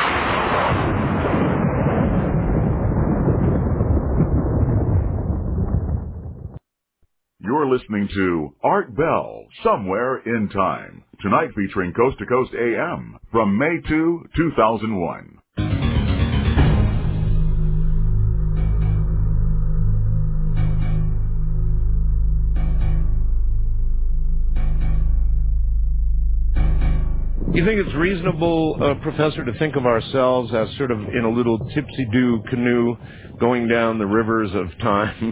You're listening to Art Bell, Somewhere in Time. Tonight featuring Coast to Coast A M from May second, two thousand one. You think it's reasonable, uh, Professor, to think of ourselves as sort of in a little tipsy-do canoe going down the rivers of time?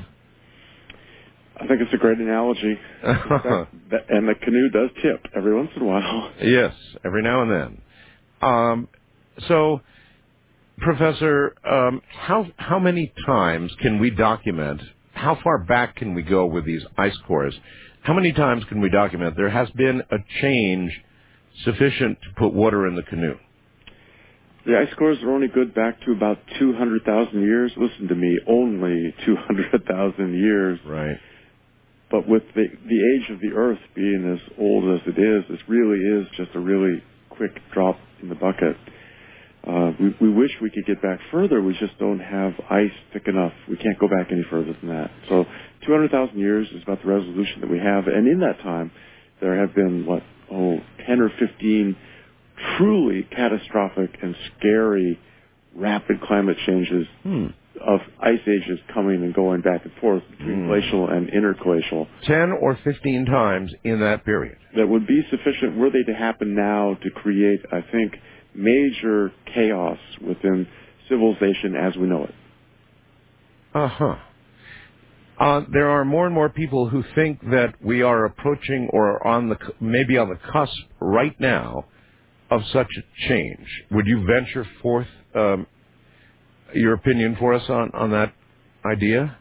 I think it's a great analogy. Fact, and the canoe does tip every once in a while. Yes, every now and then. Um, so, Professor, um, how how many times can we document, how far back can we go with these ice cores? How many times can we document there has been a change sufficient to put water in the canoe? The ice cores are only good back to about two hundred thousand years. Listen to me, only two hundred thousand years. Right. But with the the age of the Earth being as old as it is, this really is just a really quick drop in the bucket. Uh, we, we wish we could get back further. We just don't have ice thick enough. We can't go back any further than that. So two hundred thousand years is about the resolution that we have. And in that time, there have been, what, oh, ten or fifteen truly catastrophic and scary rapid climate changes hmm. of ice ages coming and going back and forth between hmm. glacial and interglacial. Ten or fifteen times in that period. That would be sufficient were they to happen now to create, I think, major chaos within civilization as we know it. Uh-huh. Uh, there are more and more people who think that we are approaching or on the maybe on the cusp right now of such a change. Would you venture forth um, your opinion for us on, on that idea?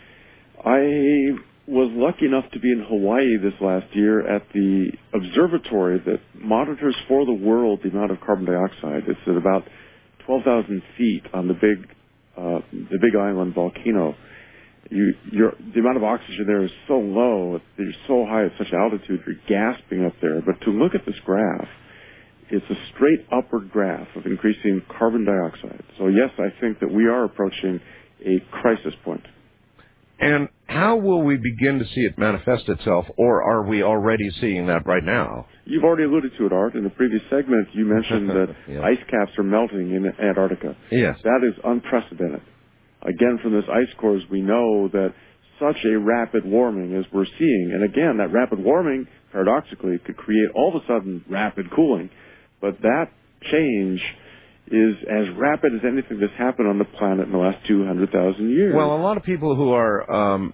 I was lucky enough to be in Hawaii this last year at the observatory that monitors for the world the amount of carbon dioxide. It's at about twelve thousand feet on the big uh, the Big Island volcano. You, you're, the amount of oxygen there is so low, you're so high at such altitude, you're gasping up there. But to look at this graph, it's a straight upward graph of increasing carbon dioxide. So yes, I think that we are approaching a crisis point. And how will we begin to see it manifest itself, or are we already seeing that right now? You've already alluded to it, Art. In the previous segment, you mentioned that yeah. ice caps are melting in Antarctica. Yes. That is unprecedented. Again, from this ice cores, we know that such a rapid warming as we're seeing, and again, that rapid warming, paradoxically, could create all of a sudden rapid cooling, but that change is as rapid as anything that's happened on the planet in the last two hundred thousand years. Well, a lot of people who are um,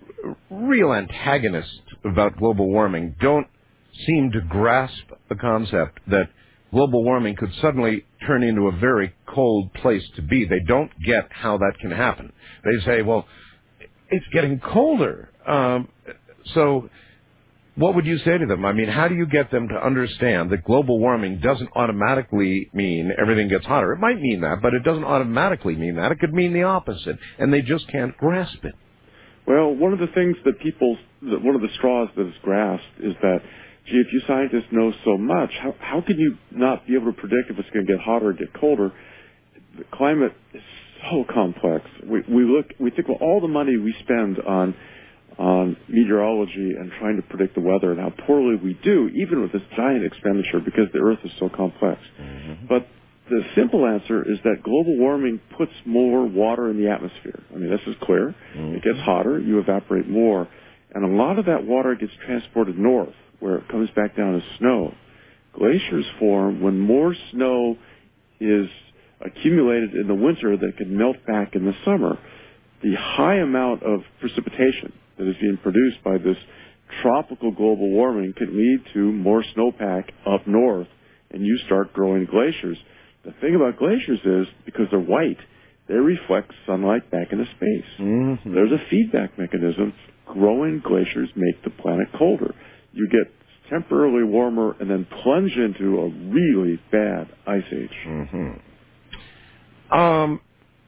real antagonists about global warming don't seem to grasp the concept that global warming could suddenly turn into a very cold place to be. They don't get how that can happen. They say, well, it's getting colder. Um, so what would you say to them? I mean, how do you get them to understand that global warming doesn't automatically mean everything gets hotter? It might mean that, but it doesn't automatically mean that. It could mean the opposite, and they just can't grasp it. Well, one of the things that people, one of the straws that is grasped is that, gee, if you scientists know so much, how, how can you not be able to predict if it's going to get hotter or get colder? The climate is so complex. We, we look, we think, well, all the money we spend on on meteorology and trying to predict the weather and how poorly we do, even with this giant expenditure, because the Earth is so complex. Mm-hmm. But the simple answer is that global warming puts more water in the atmosphere. I mean, this is clear. Mm-hmm. It gets hotter, you evaporate more, and a lot of that water gets transported north, where it comes back down as snow. Glaciers form when more snow is accumulated in the winter that can melt back in the summer. The high amount of precipitation that is being produced by this tropical global warming can lead to more snowpack up north, and you start growing glaciers. The thing about glaciers is, because they're white, they reflect sunlight back into space. Mm-hmm. There's a feedback mechanism. Growing glaciers make the planet colder. You get temporarily warmer and then plunge into a really bad ice age. Mm-hmm. Um,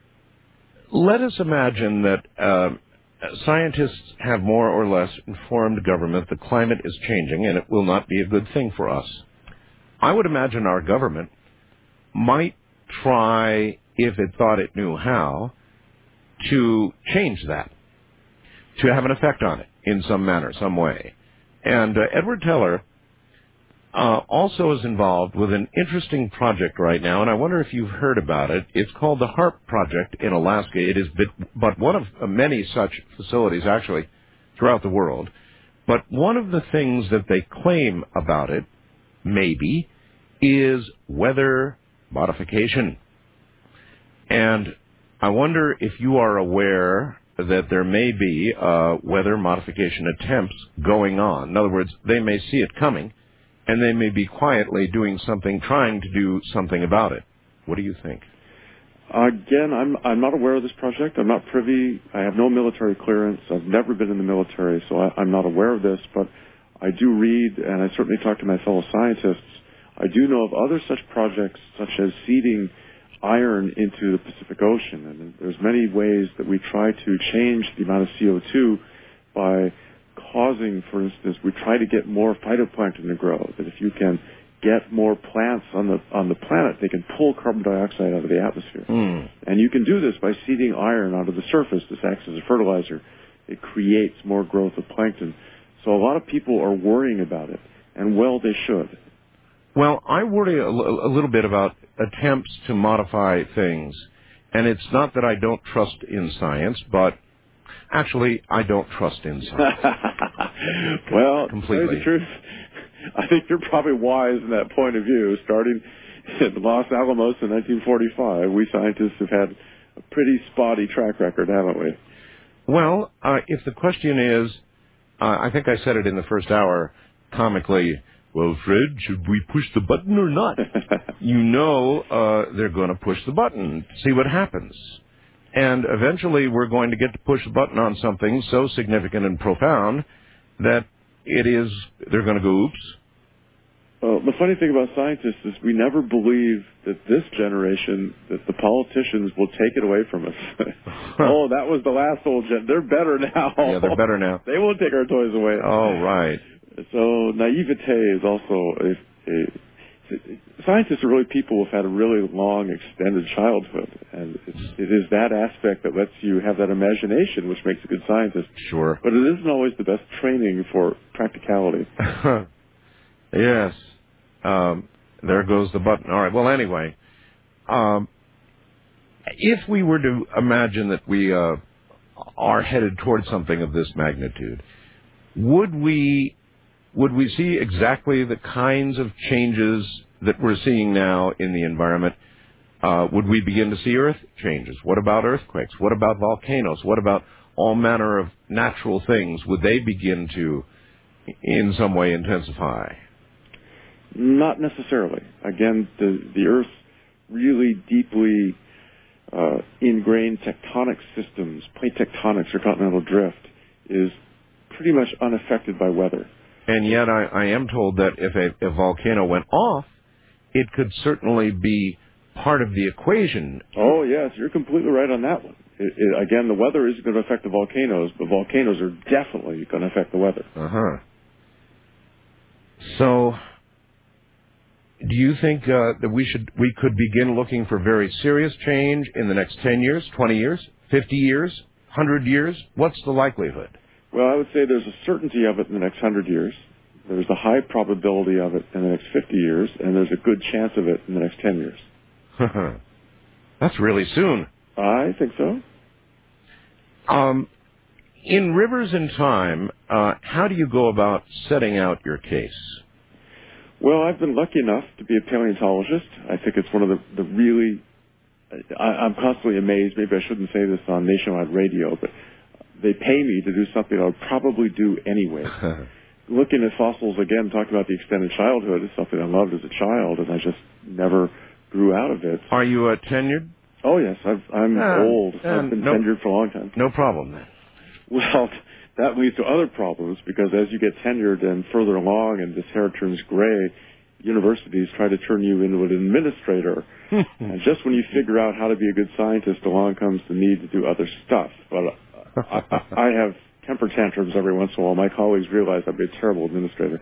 let us imagine that uh, scientists have more or less informed government the climate is changing and it will not be a good thing for us. I would imagine our government might try, if it thought it knew how, to change that, to have an effect on it in some manner, some way. And uh, Edward Teller uh, also is involved with an interesting project right now, and I wonder if you've heard about it. It's called the HARP Project in Alaska. It is but one of many such facilities, actually, throughout the world. But one of the things that they claim about it, maybe, is weather modification. And I wonder if you are aware that there may be uh, weather modification attempts going on. In other words, they may see it coming, and they may be quietly doing something, trying to do something about it. What do you think? Again, I'm I'm not aware of this project. I'm not privy. I have no military clearance. I've never been in the military, so I, I'm not aware of this. But I do read, and I certainly talk to my fellow scientists. I do know of other such projects, such as seeding iron into the Pacific Ocean. And there's many ways that we try to change the amount of C O two by causing, for instance, we try to get more phytoplankton to grow. That if you can get more plants on the on the planet, they can pull carbon dioxide out of the atmosphere. Mm. And you can do this by seeding iron onto the surface. This acts as a fertilizer. It creates more growth of plankton. So a lot of people are worrying about it, and well, they should. Well, I worry a, l- a little bit about attempts to modify things, and it's not that I don't trust in science, but actually, I don't trust in science. Well, completely. To tell you the truth, I think you're probably wise in that point of view. Starting in Los Alamos in nineteen forty-five, we scientists have had a pretty spotty track record, haven't we? Well, uh, if the question is, uh, I think I said it in the first hour, comically, well, Fred, should we push the button or not? You know uh, they're going to push the button, see what happens. And eventually we're going to get to push the button on something so significant and profound that it is, they're going to go, oops. Well, the funny thing about scientists is we never believe that this generation, that the politicians will take it away from us. Oh, that was the last old gen. They're better now. Yeah, they're better now. They won't take our toys away. Oh, right. So naivete is also a, a, scientists are really people who've had a really long, extended childhood, and it's, it is that aspect that lets you have that imagination, which makes a good scientist. Sure. But it isn't always the best training for practicality. Yes. Um, there goes the button. All right. Well, anyway, um, if we were to imagine that we uh, are headed towards something of this magnitude, would we would we see exactly the kinds of changes that we're seeing now in the environment? Uh, would we begin to see earth changes? What about earthquakes? What about volcanoes? What about all manner of natural things? Would they begin to, in some way, intensify? Not necessarily. Again, the, the Earth's really deeply uh, ingrained tectonic systems, plate tectonics or continental drift, is pretty much unaffected by weather. And yet I, I am told that if a, a volcano went off, it could certainly be part of the equation. Oh, yes, you're completely right on that one. It, it, again, the weather isn't going to affect the volcanoes, but volcanoes are definitely going to affect the weather. Uh-huh. So, do you think uh, that we should we could begin looking for very serious change in the next ten years, twenty years, fifty years, one hundred years? What's the likelihood? Well, I would say there's a certainty of it in the next one hundred years. There's a high probability of it in the next fifty years, and there's a good chance of it in the next ten years. That's really soon. I think so. Um, in Rivers in Time, uh, how do you go about setting out your case? Well, I've been lucky enough to be a paleontologist. I think it's one of the, the really I, I'm constantly amazed. Maybe I shouldn't say this on nationwide radio, but they pay me to do something I would probably do anyway. Looking at fossils again, talking about the extended childhood is something I loved as a child, and I just never grew out of it. Are you uh, tenured? Oh, yes. I've, I'm uh, old. Uh, I've been no, tenured for a long time. No problem, then. Well, that leads to other problems, because as you get tenured and further along and this hair turns gray, universities try to turn you into an administrator. And just when you figure out how to be a good scientist, along comes the need to do other stuff. But I, I, I have temper tantrums every once in a while. My colleagues realize I'd be a terrible administrator.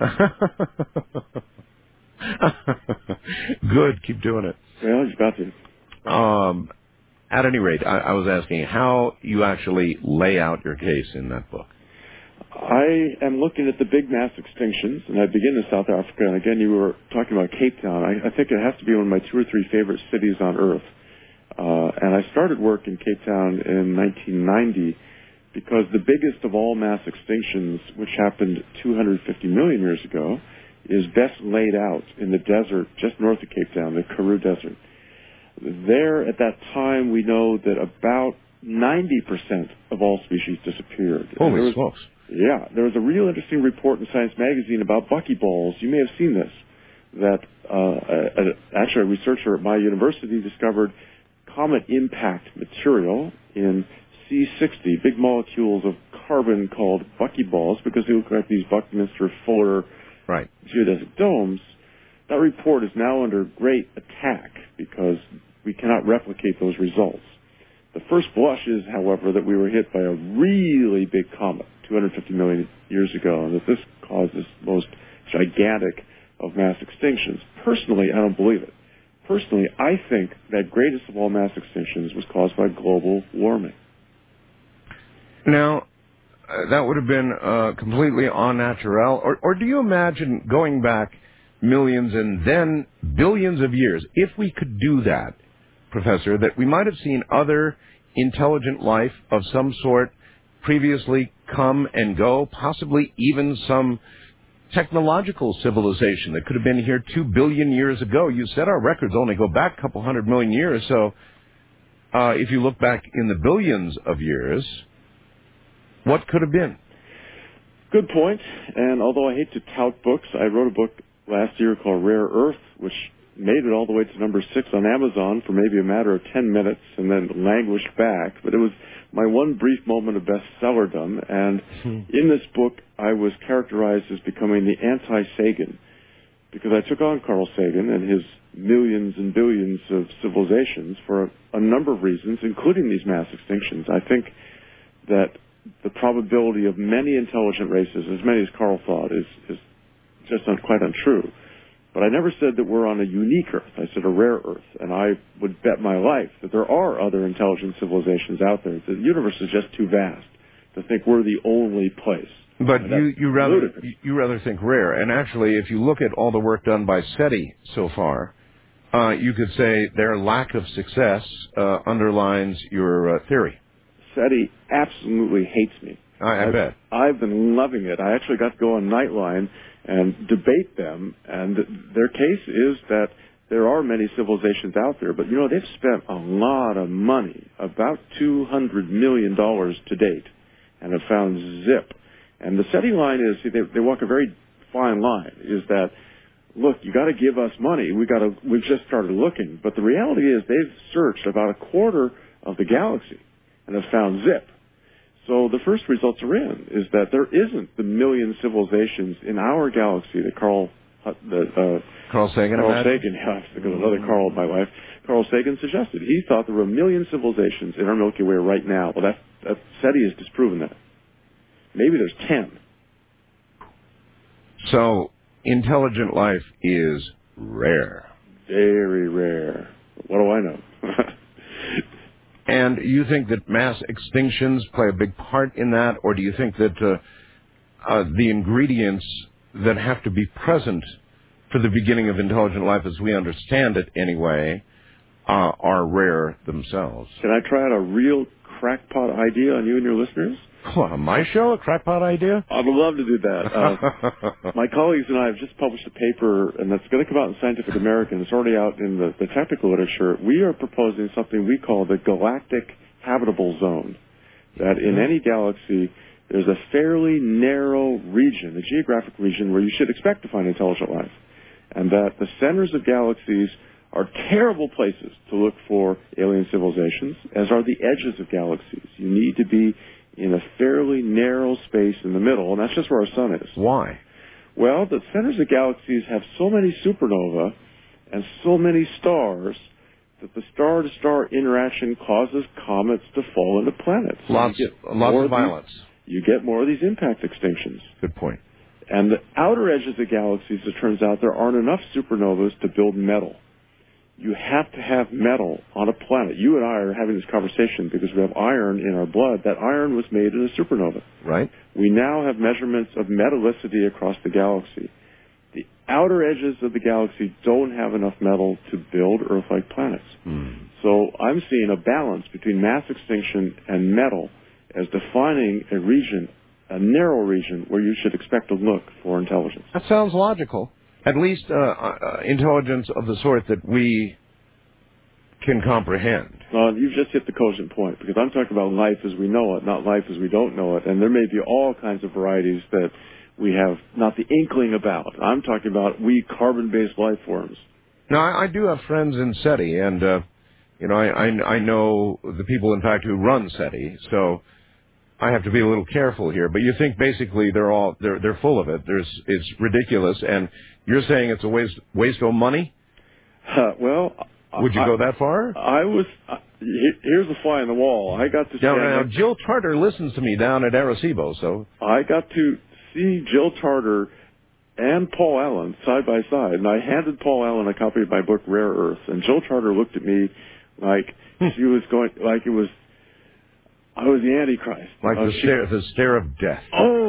Good. Keep doing it. Well, you've got to. Um, at any rate, I, I was asking how you actually lay out your case in that book. I am looking at the big mass extinctions, and I begin in South Africa. And again, you were talking about Cape Town. I, I think it has to be one of my two or three favorite cities on Earth. Uh, and I started work in Cape Town in nineteen ninety because the biggest of all mass extinctions, which happened two hundred fifty million years ago, is best laid out in the desert just north of Cape Town, the Karoo Desert. There, at that time, we know that about ninety percent of all species disappeared. Holy was, smokes. Yeah, there was a real interesting report in Science Magazine about buckyballs. You may have seen this, that uh, a, a, actually a researcher at my university discovered comet impact material in C sixty, big molecules of carbon called buckyballs, because they look like these Buckminster Fuller right. geodesic domes. That report is now under great attack because we cannot replicate those results. The first blush is, however, that we were hit by a really big comet two hundred fifty million years ago, and that this caused this most gigantic of mass extinctions. Personally, I don't believe it. Personally, I think that greatest of all mass extinctions was caused by global warming. Now, uh, that would have been uh, completely unnatural, or, or do you imagine going back millions and then billions of years, if we could do that, Professor, that we might have seen other intelligent life of some sort previously come and go, possibly even some technological civilization that could have been here two billion years ago. You said our records only go back a couple hundred million years, so uh, if you look back in the billions of years, what could have been? Good point. And although I hate to tout books, I wrote a book last year called Rare Earth, which made it all the way to number six on Amazon for maybe a matter of ten minutes and then languished back. But it was my one brief moment of bestsellerdom. And hmm. in this book, I was characterized as becoming the anti-Sagan, because I took on Carl Sagan and his millions and billions of civilizations for a, a number of reasons, including these mass extinctions. I think that the probability of many intelligent races, as many as Carl thought, is, is just un, quite untrue. But I never said that we're on a unique Earth. I said a rare Earth. And I would bet my life that there are other intelligent civilizations out there. The universe is just too vast to think we're the only place. But you, you rather you rather think rare. And actually, if you look at all the work done by SETI so far, uh, you could say their lack of success uh, underlines your uh, theory. SETI absolutely hates me. I, I I've, bet. I've been loving it. I actually got to go on Nightline and debate them, and their case is that there are many civilizations out there, but, you know, they've spent a lot of money, about two hundred million dollars to date, and have found zip. And the SETI line is, they, they walk a very fine line, is that, look, you got to give us money. We got to, we've just started looking. But the reality is they've searched about a quarter of the galaxy and have found zip. So the first results are in, is that there isn't the million civilizations in our galaxy that Carl, uh, uh, Carl Sagan, Carl Sagan, yeah, I have to go to another Carl in my life, Carl Sagan suggested. He thought there were a million civilizations in our Milky Way right now. Well, that, that SETI has disproven that. Maybe there's ten. So intelligent life is rare. Very rare. What do I know? And you think that mass extinctions play a big part in that, or do you think that uh, uh, the ingredients that have to be present for the beginning of intelligent life, as we understand it anyway, uh, are rare themselves? Can I try out a real crackpot idea on you and your listeners? What, on my show, a crackpot idea? I would love to do that. Uh, my colleagues and I have just published a paper, and that's going to come out in Scientific American. It's already out in the, the technical literature. We are proposing something we call the galactic habitable zone, that in any galaxy, there's a fairly narrow region, a geographic region, where you should expect to find intelligent life, and that the centers of galaxies are terrible places to look for alien civilizations, as are the edges of galaxies. You need to be in a fairly narrow space in the middle, and that's just where our sun is. Why? Well, the centers of galaxies have so many supernovae and so many stars that the star-to-star interaction causes comets to fall into planets. Lots, lots of violence. These, you get more of these impact extinctions. Good point. And the outer edges of galaxies, it turns out, there aren't enough supernovas to build metal. You have to have metal on a planet. You and I are having this conversation because we have iron in our blood. That iron was made in a supernova. Right. We now have measurements of metallicity across the galaxy. The outer edges of the galaxy don't have enough metal to build Earth-like planets. Hmm. So I'm seeing a balance between mass extinction and metal as defining a region, a narrow region, where you should expect to look for intelligence. That sounds logical. At least uh, uh, intelligence of the sort that we can comprehend. Well, you've just hit the cogent point, because I'm talking about life as we know it, not life as we don't know it. And there may be all kinds of varieties that we have not the inkling about. I'm talking about we carbon-based life forms. Now, I, I do have friends in SETI, and, uh, you know, I, I, I know the people, in fact, who run SETI, so I have to be a little careful here. But you think basically they're all, they're, they're full of it. There's, it's ridiculous, and you're saying it's a waste, waste of money? Uh, well... Would you I, go that far? I was. Uh, here's the fly on the wall. I got to. Now, stand now next, Jill Tarter listens to me down at Arecibo, so I got to see Jill Tarter and Paul Allen side by side, and I handed Paul Allen a copy of my book Rare Earth, and Jill Tarter looked at me like she was going, like it was, I was the Antichrist. like uh, the she, stare, the stare of death.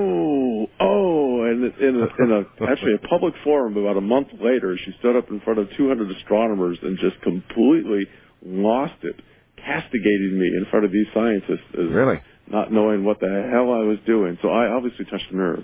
Oh, oh, and in a, in a actually a public forum about a month later, she stood up in front of two hundred astronomers and just completely lost it, castigating me in front of these scientists as Really? not knowing what the hell I was doing. So I obviously touched a nerve.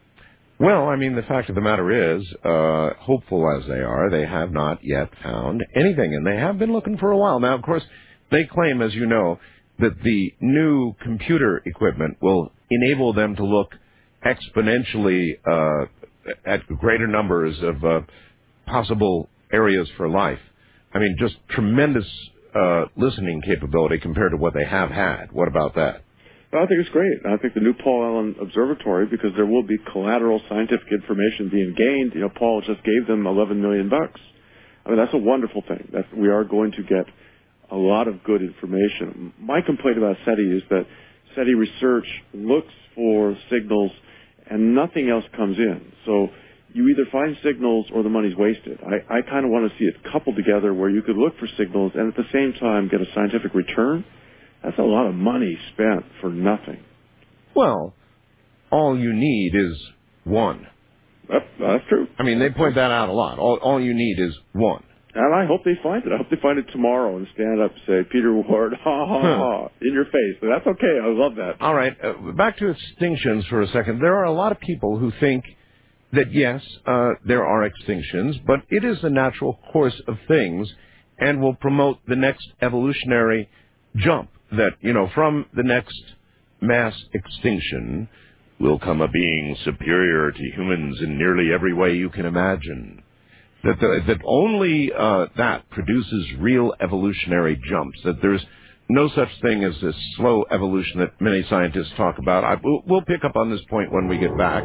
Well, I mean, the fact of the matter is, uh, hopeful as they are, they have not yet found anything, and they have been looking for a while. Now, of course, they claim, as you know, that the new computer equipment will enable them to look exponentially uh, at greater numbers of uh, possible areas for life. I mean, just tremendous uh, listening capability compared to what they have had. What about that? I think it's great. I think the new Paul Allen Observatory, because there will be collateral scientific information being gained. You know, Paul just gave them eleven million bucks. I mean, that's a wonderful thing. That we are going to get a lot of good information. My complaint about SETI is that SETI research looks for signals and nothing else comes in. So you either find signals or the money's wasted. I, I kind of want to see it coupled together where you could look for signals and at the same time get a scientific return. That's a lot of money spent for nothing. Well, all you need is one. That, that's true. I mean, they point that out a lot. All, all you need is one. And I hope they find it. I hope they find it tomorrow and stand up and say, Peter Ward, ha, ha, ha, in your face. But that's okay. I love that. All right. Uh, back to extinctions for a second. There are a lot of people who think that, yes, uh, there are extinctions, but it is the natural course of things and will promote the next evolutionary jump. That, you know, from the next mass extinction will come a being superior to humans in nearly every way you can imagine. That the, that only uh, that produces real evolutionary jumps. That there's no such thing as this slow evolution that many scientists talk about. I, we'll, we'll pick up on this point when we get back.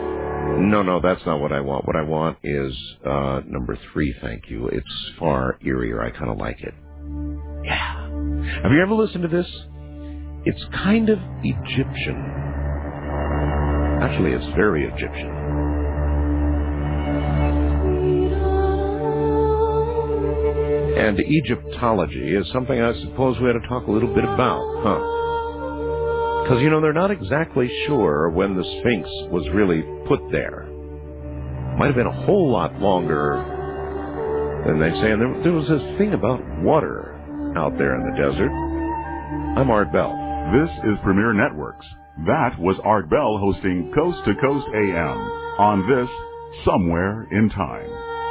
No, no, that's not what I want. What I want is uh, number three, thank you. It's far eerier. I kind of like it. Yeah. Have you ever listened to this? It's kind of Egyptian. Actually, it's very Egyptian. And Egyptology is something I suppose we ought to talk a little bit about, huh? Because, you know, they're not exactly sure when the Sphinx was really put there. Might have been a whole lot longer than they say. And there, there was this thing about water out there in the desert. I'm Art Bell. This is Premier Networks. That was Art Bell hosting Coast to Coast A M on this Somewhere in Time.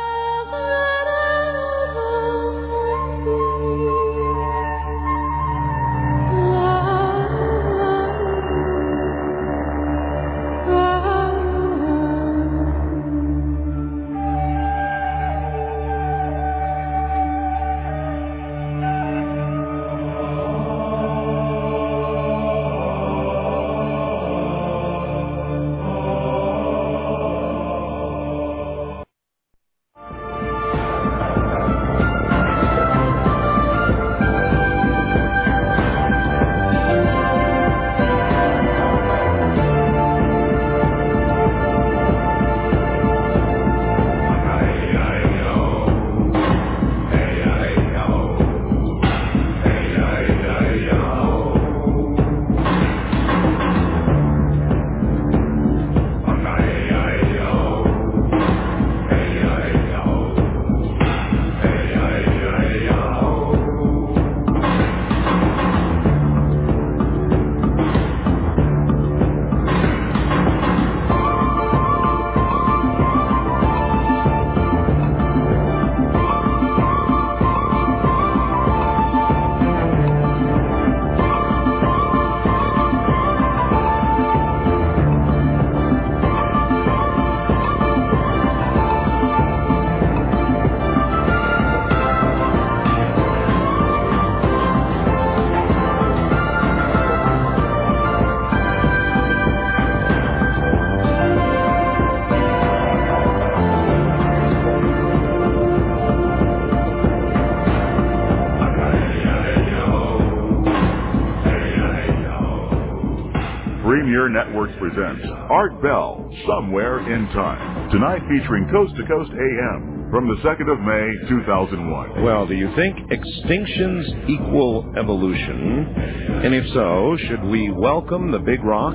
Premier Networks presents Art Bell, Somewhere in Time. Tonight featuring Coast to Coast A M from the second of May, two thousand one. Well, do you think extinctions equal evolution? And if so, should we welcome the big rock?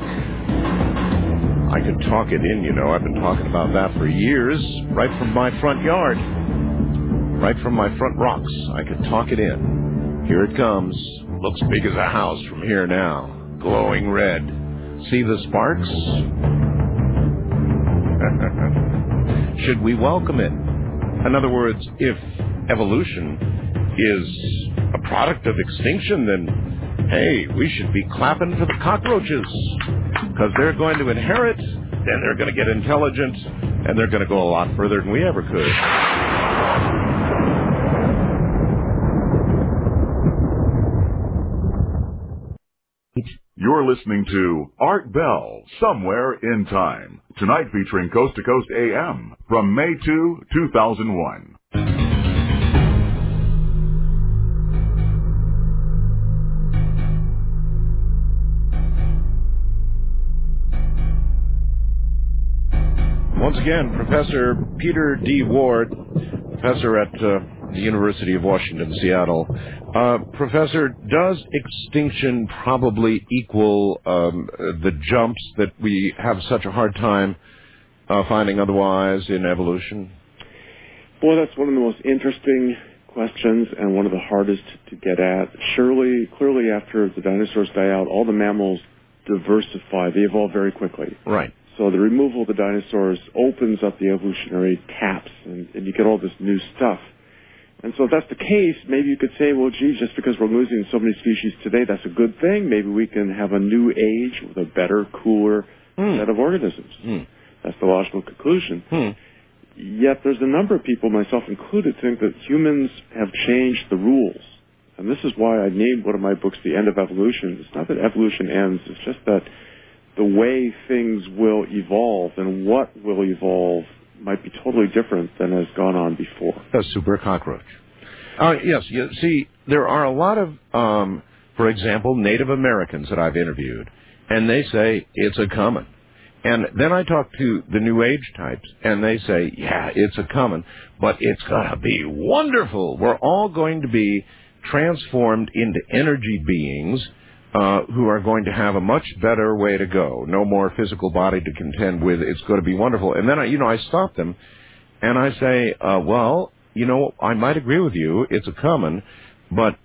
I could talk it in, you know. I've been talking about that for years, right from my front yard. Right from my front rocks. I could talk it in. Here it comes. Looks big as a house from here now. Glowing red. See the sparks? Should we welcome it? In other words, if evolution is a product of extinction, then, hey, we should be clapping for the cockroaches. Because they're going to inherit, then they're going to get intelligent, and they're going to go a lot further than we ever could. You're listening to Art Bell, Somewhere in Time. Tonight featuring Coast to Coast A M from May second, two thousand one. Once again, Professor Peter D. Ward, professor at uh, the University of Washington, Seattle. Uh, professor, does extinction probably equal um, the jumps that we have such a hard time uh, finding otherwise in evolution? Boy, that's one of the most interesting questions and one of the hardest to get at. Surely, clearly after the dinosaurs die out, all the mammals diversify. They evolve very quickly. Right. So the removal of the dinosaurs opens up the evolutionary taps, and, and you get all this new stuff. And so if that's the case, maybe you could say, well, gee, just because we're losing so many species today, that's a good thing. Maybe we can have a new age with a better, cooler mm. set of organisms. Mm. That's the logical conclusion. Mm. Yet there's a number of people, myself included, think that humans have changed the rules. And this is why I named one of my books The End of Evolution. It's not that evolution ends. It's just that the way things will evolve and what will evolve might be totally different than has gone on before. A super cockroach. Uh, yes, you see, there are a lot of, um, for example, Native Americans that I've interviewed, and they say it's a coming. And then I talk to the New Age types, and they say, yeah, it's a coming, but it's going to be wonderful. We're all going to be transformed into energy beings Uh, who are going to have a much better way to go. No more physical body to contend with. It's going to be wonderful. And then, I, you know, I stop them and I say, uh, well, you know, I might agree with you. It's a common, but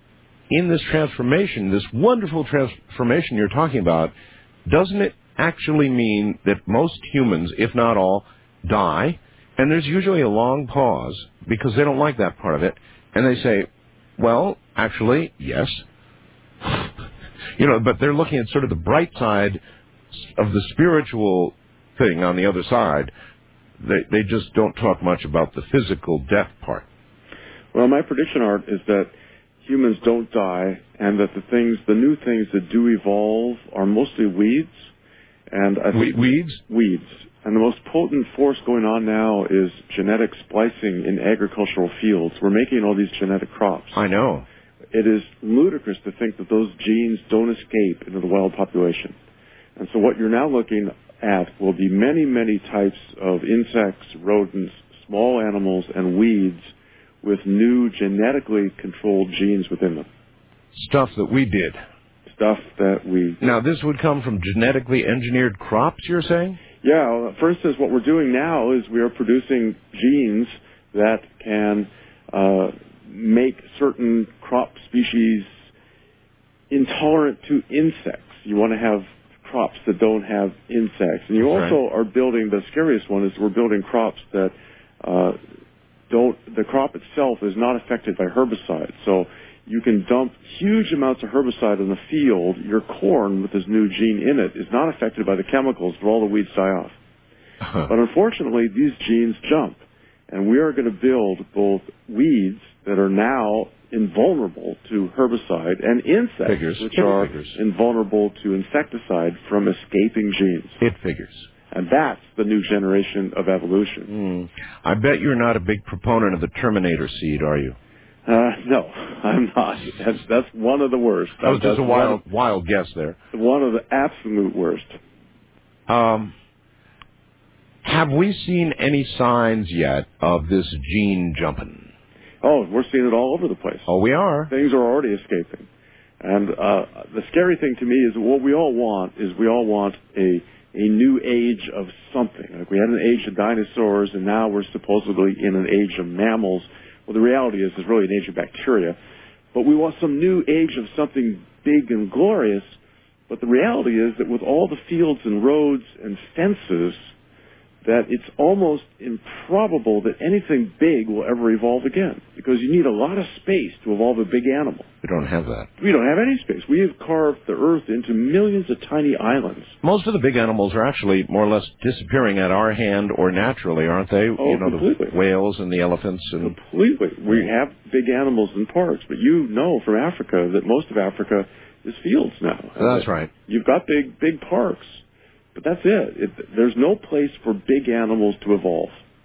in this transformation, this wonderful transformation you're talking about, doesn't it actually mean that most humans, if not all, die? And there's usually a long pause because they don't like that part of it. And they say, well, actually, yes. You know, but they're looking at sort of the bright side of the spiritual thing on the other side. They they just don't talk much about the physical death part. Well, my prediction, Art, is that humans don't die, and that the things, the new things that do evolve, are mostly weeds. And I think weeds, weeds, and the most potent force going on now is genetic splicing in agricultural fields. We're making all these genetic crops. I know. It is ludicrous to think that those genes don't escape into the wild population. And so what you're now looking at will be many, many types of insects, rodents, small animals, and weeds with new genetically controlled genes within them. Stuff that we did. Stuff that we... Now, this would come from genetically engineered crops, you're saying? Yeah. For instance, what we're doing now is we are producing genes that can uh, make certain crop species intolerant to insects. You want to have crops that don't have insects. And you That's also right. are building, the scariest one is we're building crops that uh, don't, the crop itself is not affected by herbicides. So you can dump huge amounts of herbicide in the field. Your corn with this new gene in it is not affected by the chemicals, but all the weeds die off. Uh-huh. But unfortunately, these genes jump. And we are going to build both weeds that are now invulnerable to herbicide and insects, Figures. which It are figures. invulnerable to insecticide from escaping genes. It figures. And that's the new generation of evolution. Mm. I bet you're not a big proponent of the Terminator seed, are you? Uh, no, I'm not. That's, that's one of the worst. That was just That's a wild, one, wild guess there. one of the absolute worst. Um, have we seen any signs yet of this gene jumping? Oh, we're seeing it all over the place. Oh, we are. Things are already escaping. And uh, the scary thing to me is what we all want is we all want a a new age of something. Like we had an age of dinosaurs, and now we're supposedly in an age of mammals. Well, the reality is it's really an age of bacteria. But we want some new age of something big and glorious. But the reality is that with all the fields and roads and fences, that it's almost improbable that anything big will ever evolve again, because you need a lot of space to evolve a big animal. We don't have that. We don't have any space. We have carved the earth into millions of tiny islands. Most of the big animals are actually more or less disappearing at our hand or naturally, aren't they? Oh, you know, completely. The whales and the elephants. And Completely. We have big animals in parks, but you know from Africa that most of Africa is fields now. That's right. You've got big, big parks. But that's it. it. There's no place for big animals to evolve.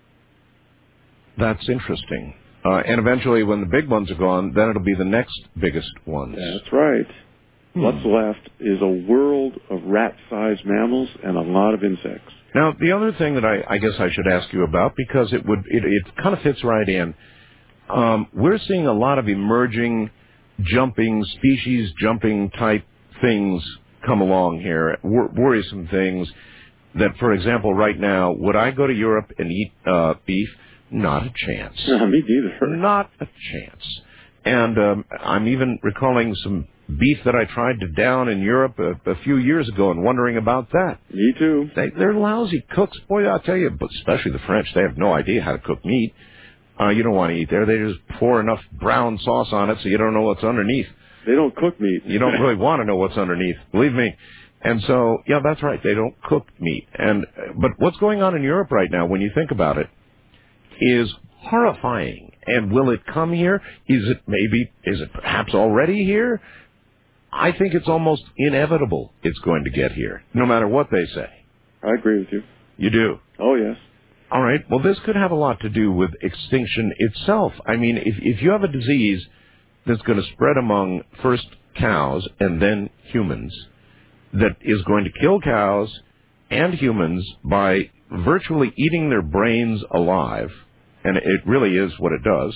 That's interesting. Uh, and eventually, when the big ones are gone, then it'll be the next biggest ones. That's right. Hmm. What's left is a world of rat-sized mammals and a lot of insects. Now, the other thing that I, I guess I should ask you about, because it would it, it kind of fits right in, um, we're seeing a lot of emerging, jumping, species jumping type things come along here, wor- worrisome things that, for example, right now, would I go to Europe and eat uh, beef? Not a chance. No, me neither. Not a chance. And um, I'm even recalling some beef that I tried to down in Europe a, a few years ago and wondering about that. Me too. They, they're lousy cooks. Boy, I'll tell you, but especially the French, they have no idea how to cook meat. Uh, you don't want to eat there. They just pour enough brown sauce on it so you don't know what's underneath. They don't cook meat. You don't really want to know what's underneath, believe me. And so, yeah, that's right. They don't cook meat. And but what's going on in Europe right now, when you think about it, is horrifying. And will it come here? Is it maybe, is it perhaps already here? I think it's almost inevitable it's going to get here, no matter what they say. I agree with you. You do? Oh, yes. All right. Well, this could have a lot to do with extinction itself. I mean, if if you have a disease that's going to spread among first cows and then humans, that is going to kill cows and humans by virtually eating their brains alive, and it really is what it does,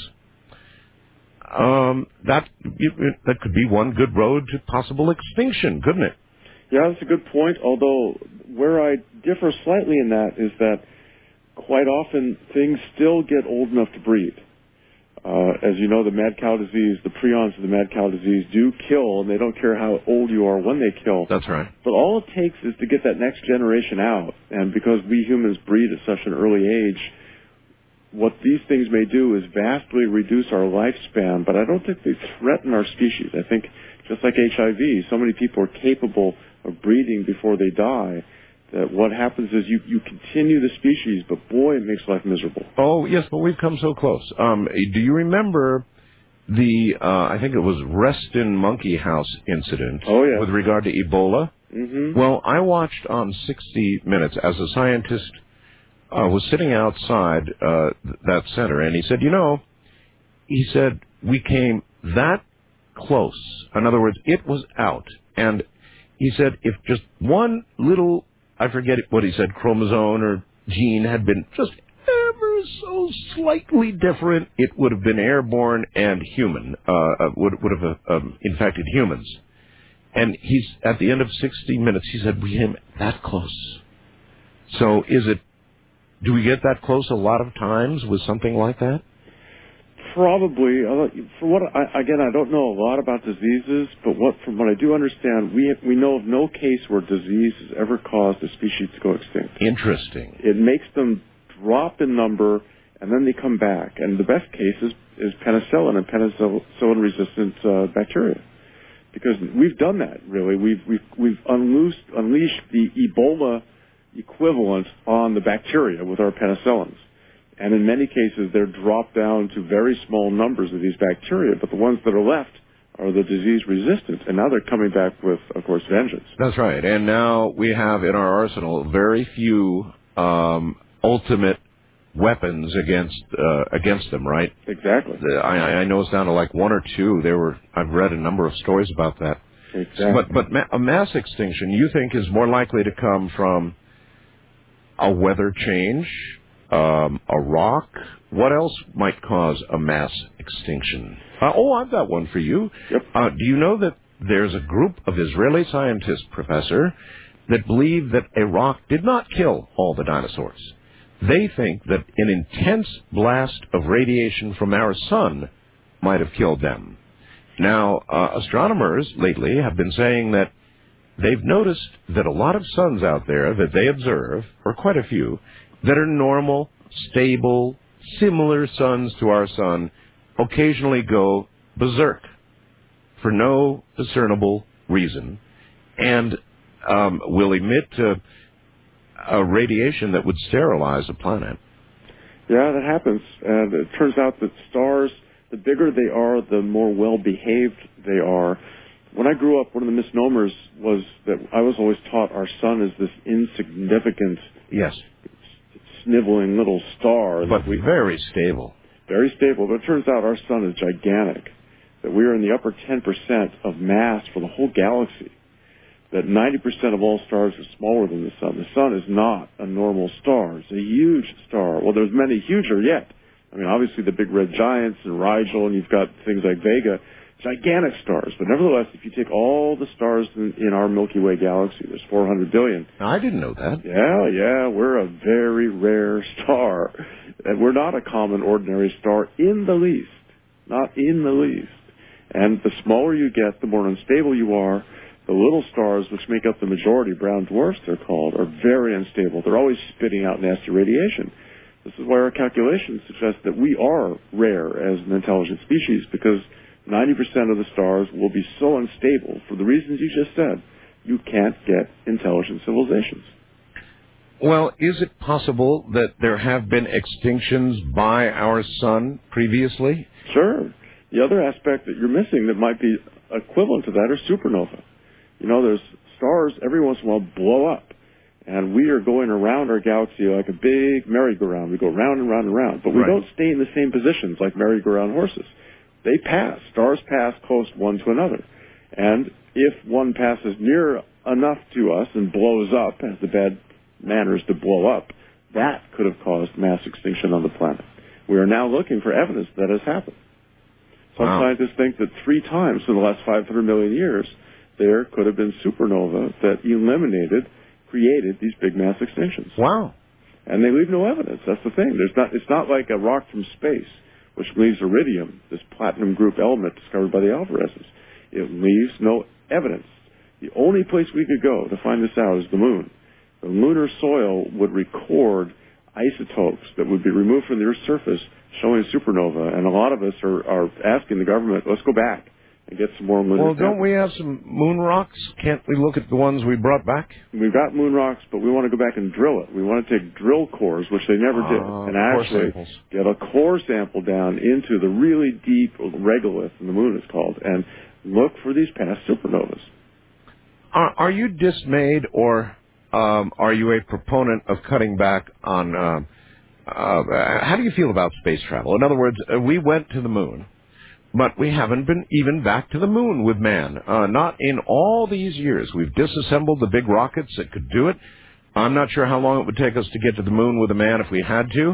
um, that that could be one good road to possible extinction, couldn't it? Yeah, that's a good point, although where I differ slightly in that is that quite often things still get old enough to breed. Uh, as you know, the mad cow disease, the prions of the mad cow disease do kill, and they don't care how old you are when they kill. That's right. But all it takes is to get that next generation out. And because we humans breed at such an early age, what these things may do is vastly reduce our lifespan, but I don't think they threaten our species. I think, just like H I V, so many people are capable of breeding before they die, that what happens is you, you continue the species, but boy, it makes life miserable. Oh, yes, but we've come so close. Um, do you remember the, uh, I think it was Reston Monkey House incident oh, yeah. with regard to Ebola? Mm-hmm. Well, I watched on sixty minutes as a scientist uh, was sitting outside uh, that center, and he said, you know, he said, we came that close. In other words, it was out. And he said, if just one little, I forget what he said, chromosome or gene had been just ever so slightly different, it would have been airborne and human, uh, would, would have uh, um, infected humans. And he's, at the end of sixty minutes, he said, we came that close. So is it, do we get that close a lot of times with something like that? Probably. For what I, again, I don't know a lot about diseases, but what from what I do understand, we we know of no case where disease has ever caused a species to go extinct. Interesting. It makes them drop in number, and then they come back. And the best case is, is penicillin and penicillin-resistant uh, bacteria, because we've done that. Really, we've we've we've unloosed unleashed the Ebola equivalent on the bacteria with our penicillins. And in many cases, they're dropped down to very small numbers of these bacteria, but the ones that are left are the disease resistant, and now they're coming back with, of course, vengeance. That's right. And now we have in our arsenal very few um, ultimate weapons against uh, against them, right? Exactly. I, I know it's down to like one or two. There were I've read a number of stories about that. Exactly. But but ma- a mass extinction, you think, is more likely to come from a weather change? Um, a rock? What else might cause a mass extinction? Uh, oh, I've got one for you. Yep. Uh, do you know that there's a group of Israeli scientists, Professor, that believe that a rock did not kill all the dinosaurs? They think that an intense blast of radiation from our sun might have killed them. Now, uh, astronomers lately have been saying that they've noticed that a lot of suns out there that they observe, or quite a few, that are normal, stable, similar suns to our sun, occasionally go berserk for no discernible reason, and um, will emit uh, a radiation that would sterilize a planet. Yeah, that happens. And it turns out that stars, the bigger they are, the more well-behaved they are. When I grew up, one of the misnomers was that I was always taught our sun is this insignificant, yes, sniveling little star. But we, very stable. Very stable. But it turns out our sun is gigantic, that we are in the upper ten percent of mass for the whole galaxy, that ninety percent of all stars are smaller than the sun. The sun is not a normal star. It's a huge star. Well, there's many huger yet. I mean, obviously the big red giants and Rigel, and you've got things like Vega, gigantic stars. But nevertheless, if you take all the stars in, in our Milky Way galaxy, there's four hundred billion. I didn't know that. Yeah, yeah, we're a very rare star. And we're not a common, ordinary star in the least. Not in the least. And the smaller you get, the more unstable you are. The little stars, which make up the majority, brown dwarfs they're called, are very unstable. They're always spitting out nasty radiation. This is why our calculations suggest that we are rare as an intelligent species, because ninety percent of the stars will be so unstable, for the reasons you just said, you can't get intelligent civilizations. Well, is it possible that there have been extinctions by our sun previously? Sure. The other aspect that you're missing that might be equivalent to that are supernovae. You know, there's stars every once in a while blow up, and we are going around our galaxy like a big merry-go-round. We go round and round and round, but we Right. don't stay in the same positions like merry-go-round horses. They pass. Stars pass close one to another. And if one passes near enough to us and blows up, has the bad manners to blow up, that could have caused mass extinction on the planet. We are now looking for evidence that has happened. Some Wow. scientists think that three times in the last five hundred million years, there could have been supernova that eliminated, created these big mass extinctions. Wow. And they leave no evidence. That's the thing. There's not, it's not like a rock from space which leaves iridium, this platinum group element discovered by the Alvarezes. It leaves no evidence. The only place we could go to find this out is the moon. The lunar soil would record isotopes that would be removed from the Earth's surface showing supernova, and a lot of us are, are asking the government, let's go back and get some more lunar Well, don't samples. we have some moon rocks? Can't we look at the ones we brought back? We've got moon rocks, but we want to go back and drill it. We want to take drill cores, which they never did, Ah, and core actually samples. get a core sample down into the really deep regolith, and the moon is called, and look for these past supernovas. Are, are you dismayed, or um, are you a proponent of cutting back on? Uh, uh, how do you feel about space travel? In other words, uh, we went to the moon, but we haven't been even back to the moon with man. Uh, not in all these years. We've disassembled the big rockets that could do it. I'm not sure how long it would take us to get to the moon with a man if we had to,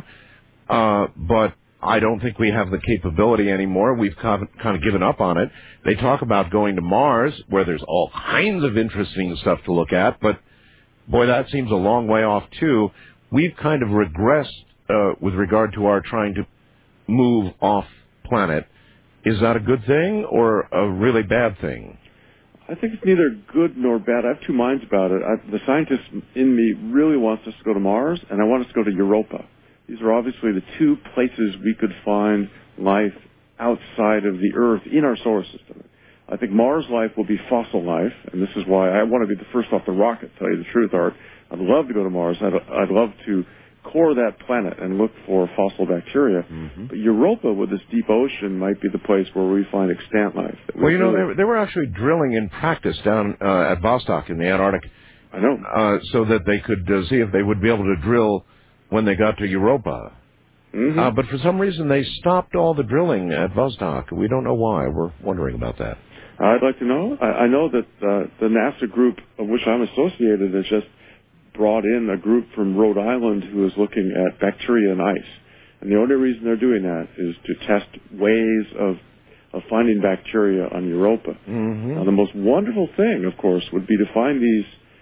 uh, but I don't think we have the capability anymore. We've kind of given up on it. They talk about going to Mars, where there's all kinds of interesting stuff to look at, but boy, that seems a long way off, too. We've kind of regressed uh, with regard to our trying to move off planet. Is that a good thing or a really bad thing? I think it's neither good nor bad. I have two minds about it. I, the scientist in me really wants us to go to Mars, and I want us to go to Europa. These are obviously the two places we could find life outside of the Earth in our solar system. I think Mars life will be fossil life, and this is why I want to be the first off the rocket, to tell you the truth, Art. I'd love to go to Mars. I'd, I'd love to core that planet and look for fossil bacteria. Mm-hmm. But Europa, with this deep ocean, might be the place where we find extant life. Well, you know, they, they were actually drilling in practice down uh, at Vostok in the Antarctic. I know. Uh, so that they could uh, see if they would be able to drill when they got to Europa. Mm-hmm. Uh, but for some reason, they stopped all the drilling at Vostok. We don't know why. We're wondering about that. I'd like to know. I, I know that uh, the NASA group of which I'm associated has just brought in a group from Rhode Island who is looking at bacteria and ice. And the only reason they're doing that is to test ways of, of finding bacteria on Europa. Mm-hmm. Now, the most wonderful thing, of course, would be to find these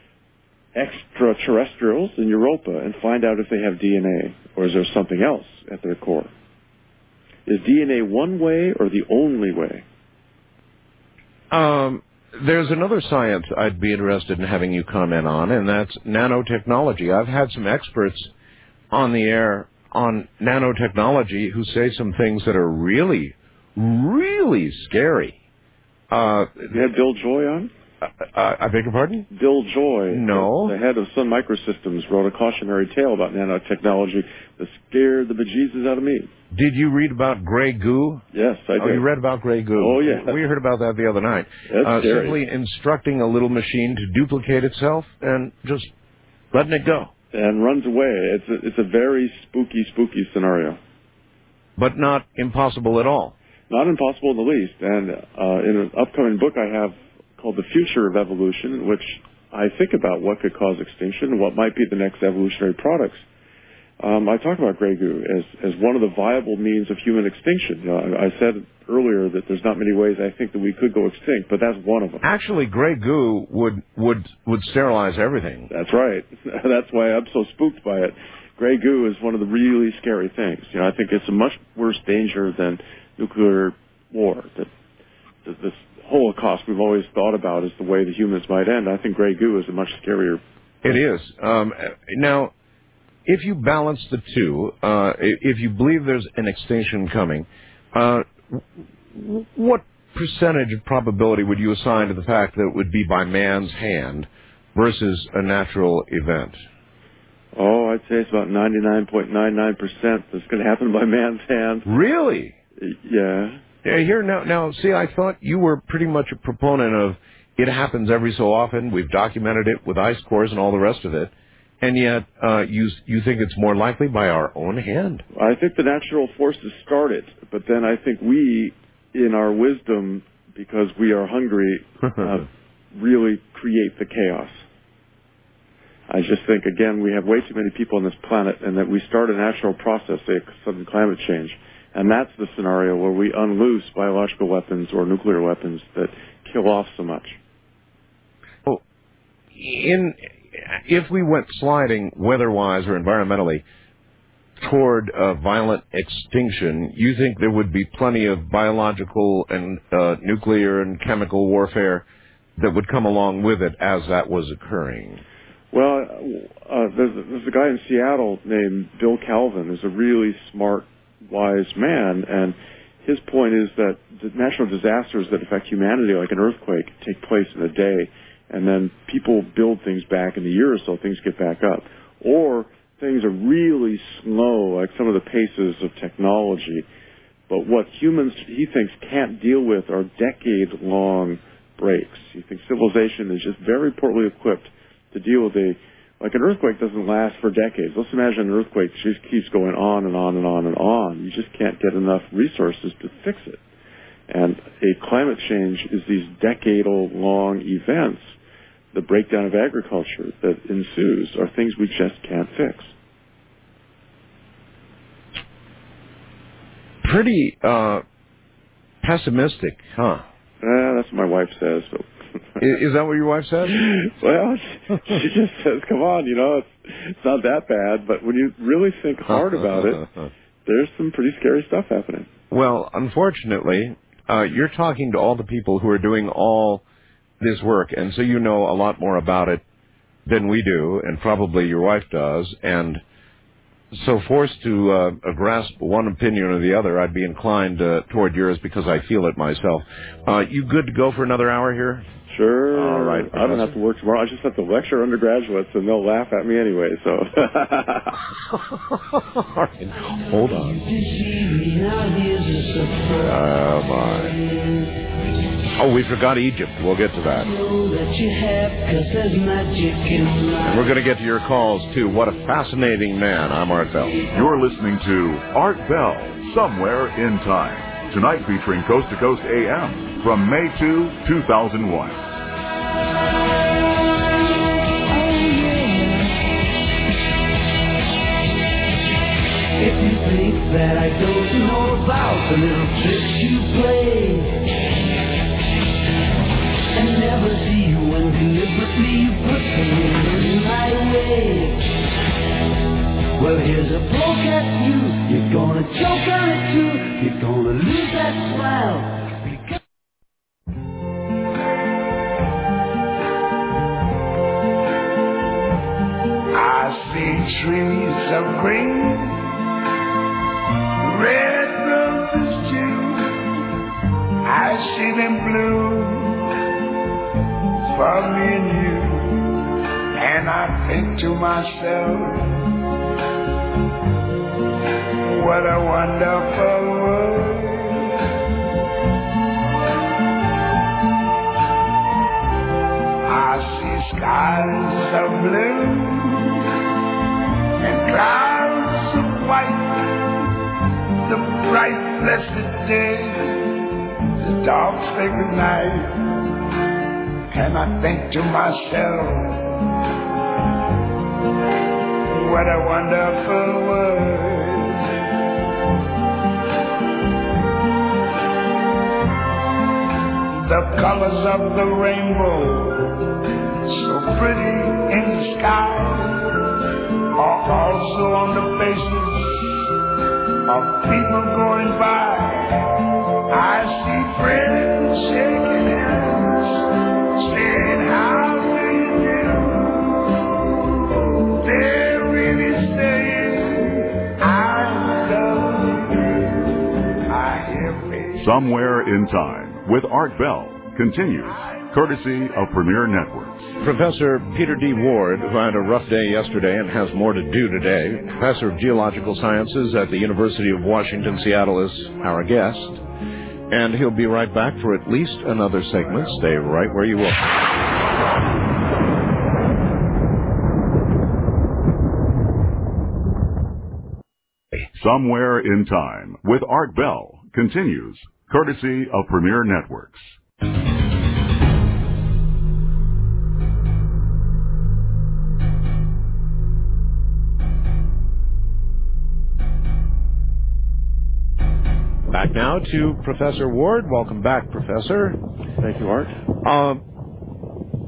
extraterrestrials in Europa and find out if they have D N A, or is there something else at their core? Is D N A one way or the only way? Um, there's another science I'd be interested in having you comment on, and that's nanotechnology. I've had some experts on the air on nanotechnology who say some things that are really, really scary. Uh, you had Bill Joy on? Uh, I beg your pardon? Bill Joy, no. the head of Sun Microsystems, wrote a cautionary tale about nanotechnology that scared the bejesus out of me. Did you read about gray goo? Yes, I did. Oh, you read about gray goo? Oh, yeah. We heard about that the other night. That's uh, scary. Simply instructing a little machine to duplicate itself and just letting it go. And runs away. It's a, it's a very spooky, spooky scenario. But not impossible at all. Not impossible in the least. And uh, in an upcoming book I have called The Future of Evolution, in which I think about what could cause extinction and what might be the next evolutionary products. Um, I talk about gray goo as, as one of the viable means of human extinction. You know, I, I said earlier that there's not many ways I think that we could go extinct, but that's one of them. Actually, gray goo would would would sterilize everything. That's right. That's why I'm so spooked by it. Gray goo is one of the really scary things. You know, I think it's a much worse danger than nuclear war. That, that this Holocaust we've always thought about as the way the humans might end. I think gray goo is a much scarier. It is. Um, now, if you balance the two, uh, if you believe there's an extinction coming, uh, what percentage of probability would you assign to the fact that it would be by man's hand versus a natural event? Oh, I'd say it's about ninety-nine point nine nine percent that's going to happen by man's hand. Really? Yeah. Yeah, here now, now, see, I thought you were pretty much a proponent of it happens every so often. We've documented it with ice cores and all the rest of it, and yet uh, you you think it's more likely by our own hand. I think the natural forces started, but then I think we, in our wisdom, because we are hungry, uh, really create the chaos. I just think, again, we have way too many people on this planet, and that we start a natural process, say sudden climate change. And that's the scenario where we unloose biological weapons or nuclear weapons that kill off so much. Well, in if we went sliding weather-wise or environmentally, toward uh, violent extinction, you think there would be plenty of biological and uh, nuclear and chemical warfare that would come along with it as that was occurring? Well, uh, there's, there's a guy in Seattle named Bill Calvin who's a really smart, wise man, and his point is that the natural disasters that affect humanity, like an earthquake, take place in a day, and then people build things back in a year or so, things get back up. Or things are really slow, like some of the paces of technology. But what humans, he thinks, can't deal with are decade-long breaks. He thinks civilization is just very poorly equipped to deal with a, like an earthquake doesn't last for decades. Let's imagine an earthquake just keeps going on and on and on and on. You just can't get enough resources to fix it. And a climate change is these decade-long events. The breakdown of agriculture that ensues are things we just can't fix. Pretty uh, pessimistic, huh? Uh, that's what my wife says. So. is, is that what your wife says? Well, she, she just says, come on, you know, it's, it's not that bad. But when you really think hard about it, there's some pretty scary stuff happening. Well, unfortunately, uh, you're talking to all the people who are doing all this work, and so you know a lot more about it than we do, and probably your wife does, and so forced to uh, grasp one opinion or the other, I'd be inclined uh, toward yours because I feel it myself. Uh, you good to go for another hour here? Sure. All right. I don't have to work tomorrow. I just have to lecture undergraduates, and they'll laugh at me anyway, so. All right. Hold on. Oh, my. Oh, we forgot Egypt. We'll get to that. And we're going to get to your calls, too. What a fascinating man. I'm Art Bell. You're listening to Art Bell, Somewhere in Time. Tonight featuring Coast to Coast A M from May second, two thousand one. If you think that I don't know about the little tricks you play and never see you when deliberately you put them in my way, well, here's a poke at you. You're gonna choke on it too. You're gonna lose that smile. I see trees of green, red roses too. I see them blue for me and you, and I think to myself, what a wonderful world. I see skies of blue and clouds of white, the bright blessed day, the dark sacred night. And I think to myself, what a wonderful world. The colors of the rainbow, so pretty in the sky, are also on the faces of people going by. I see friends shaking hands, saying how do you do? They're really saying I love you. I hear me. Somewhere in Time with Art Bell continues, courtesy of Premier Networks. Professor Peter D. Ward, who had a rough day yesterday and has more to do today, professor of geological sciences at the University of Washington, Seattle, is our guest. And he'll be right back for at least another segment. Stay right where you are. Somewhere in Time with Art Bell continues, courtesy of Premier Networks. Back now to Professor Ward. Welcome back, Professor. Thank you, Art. Uh,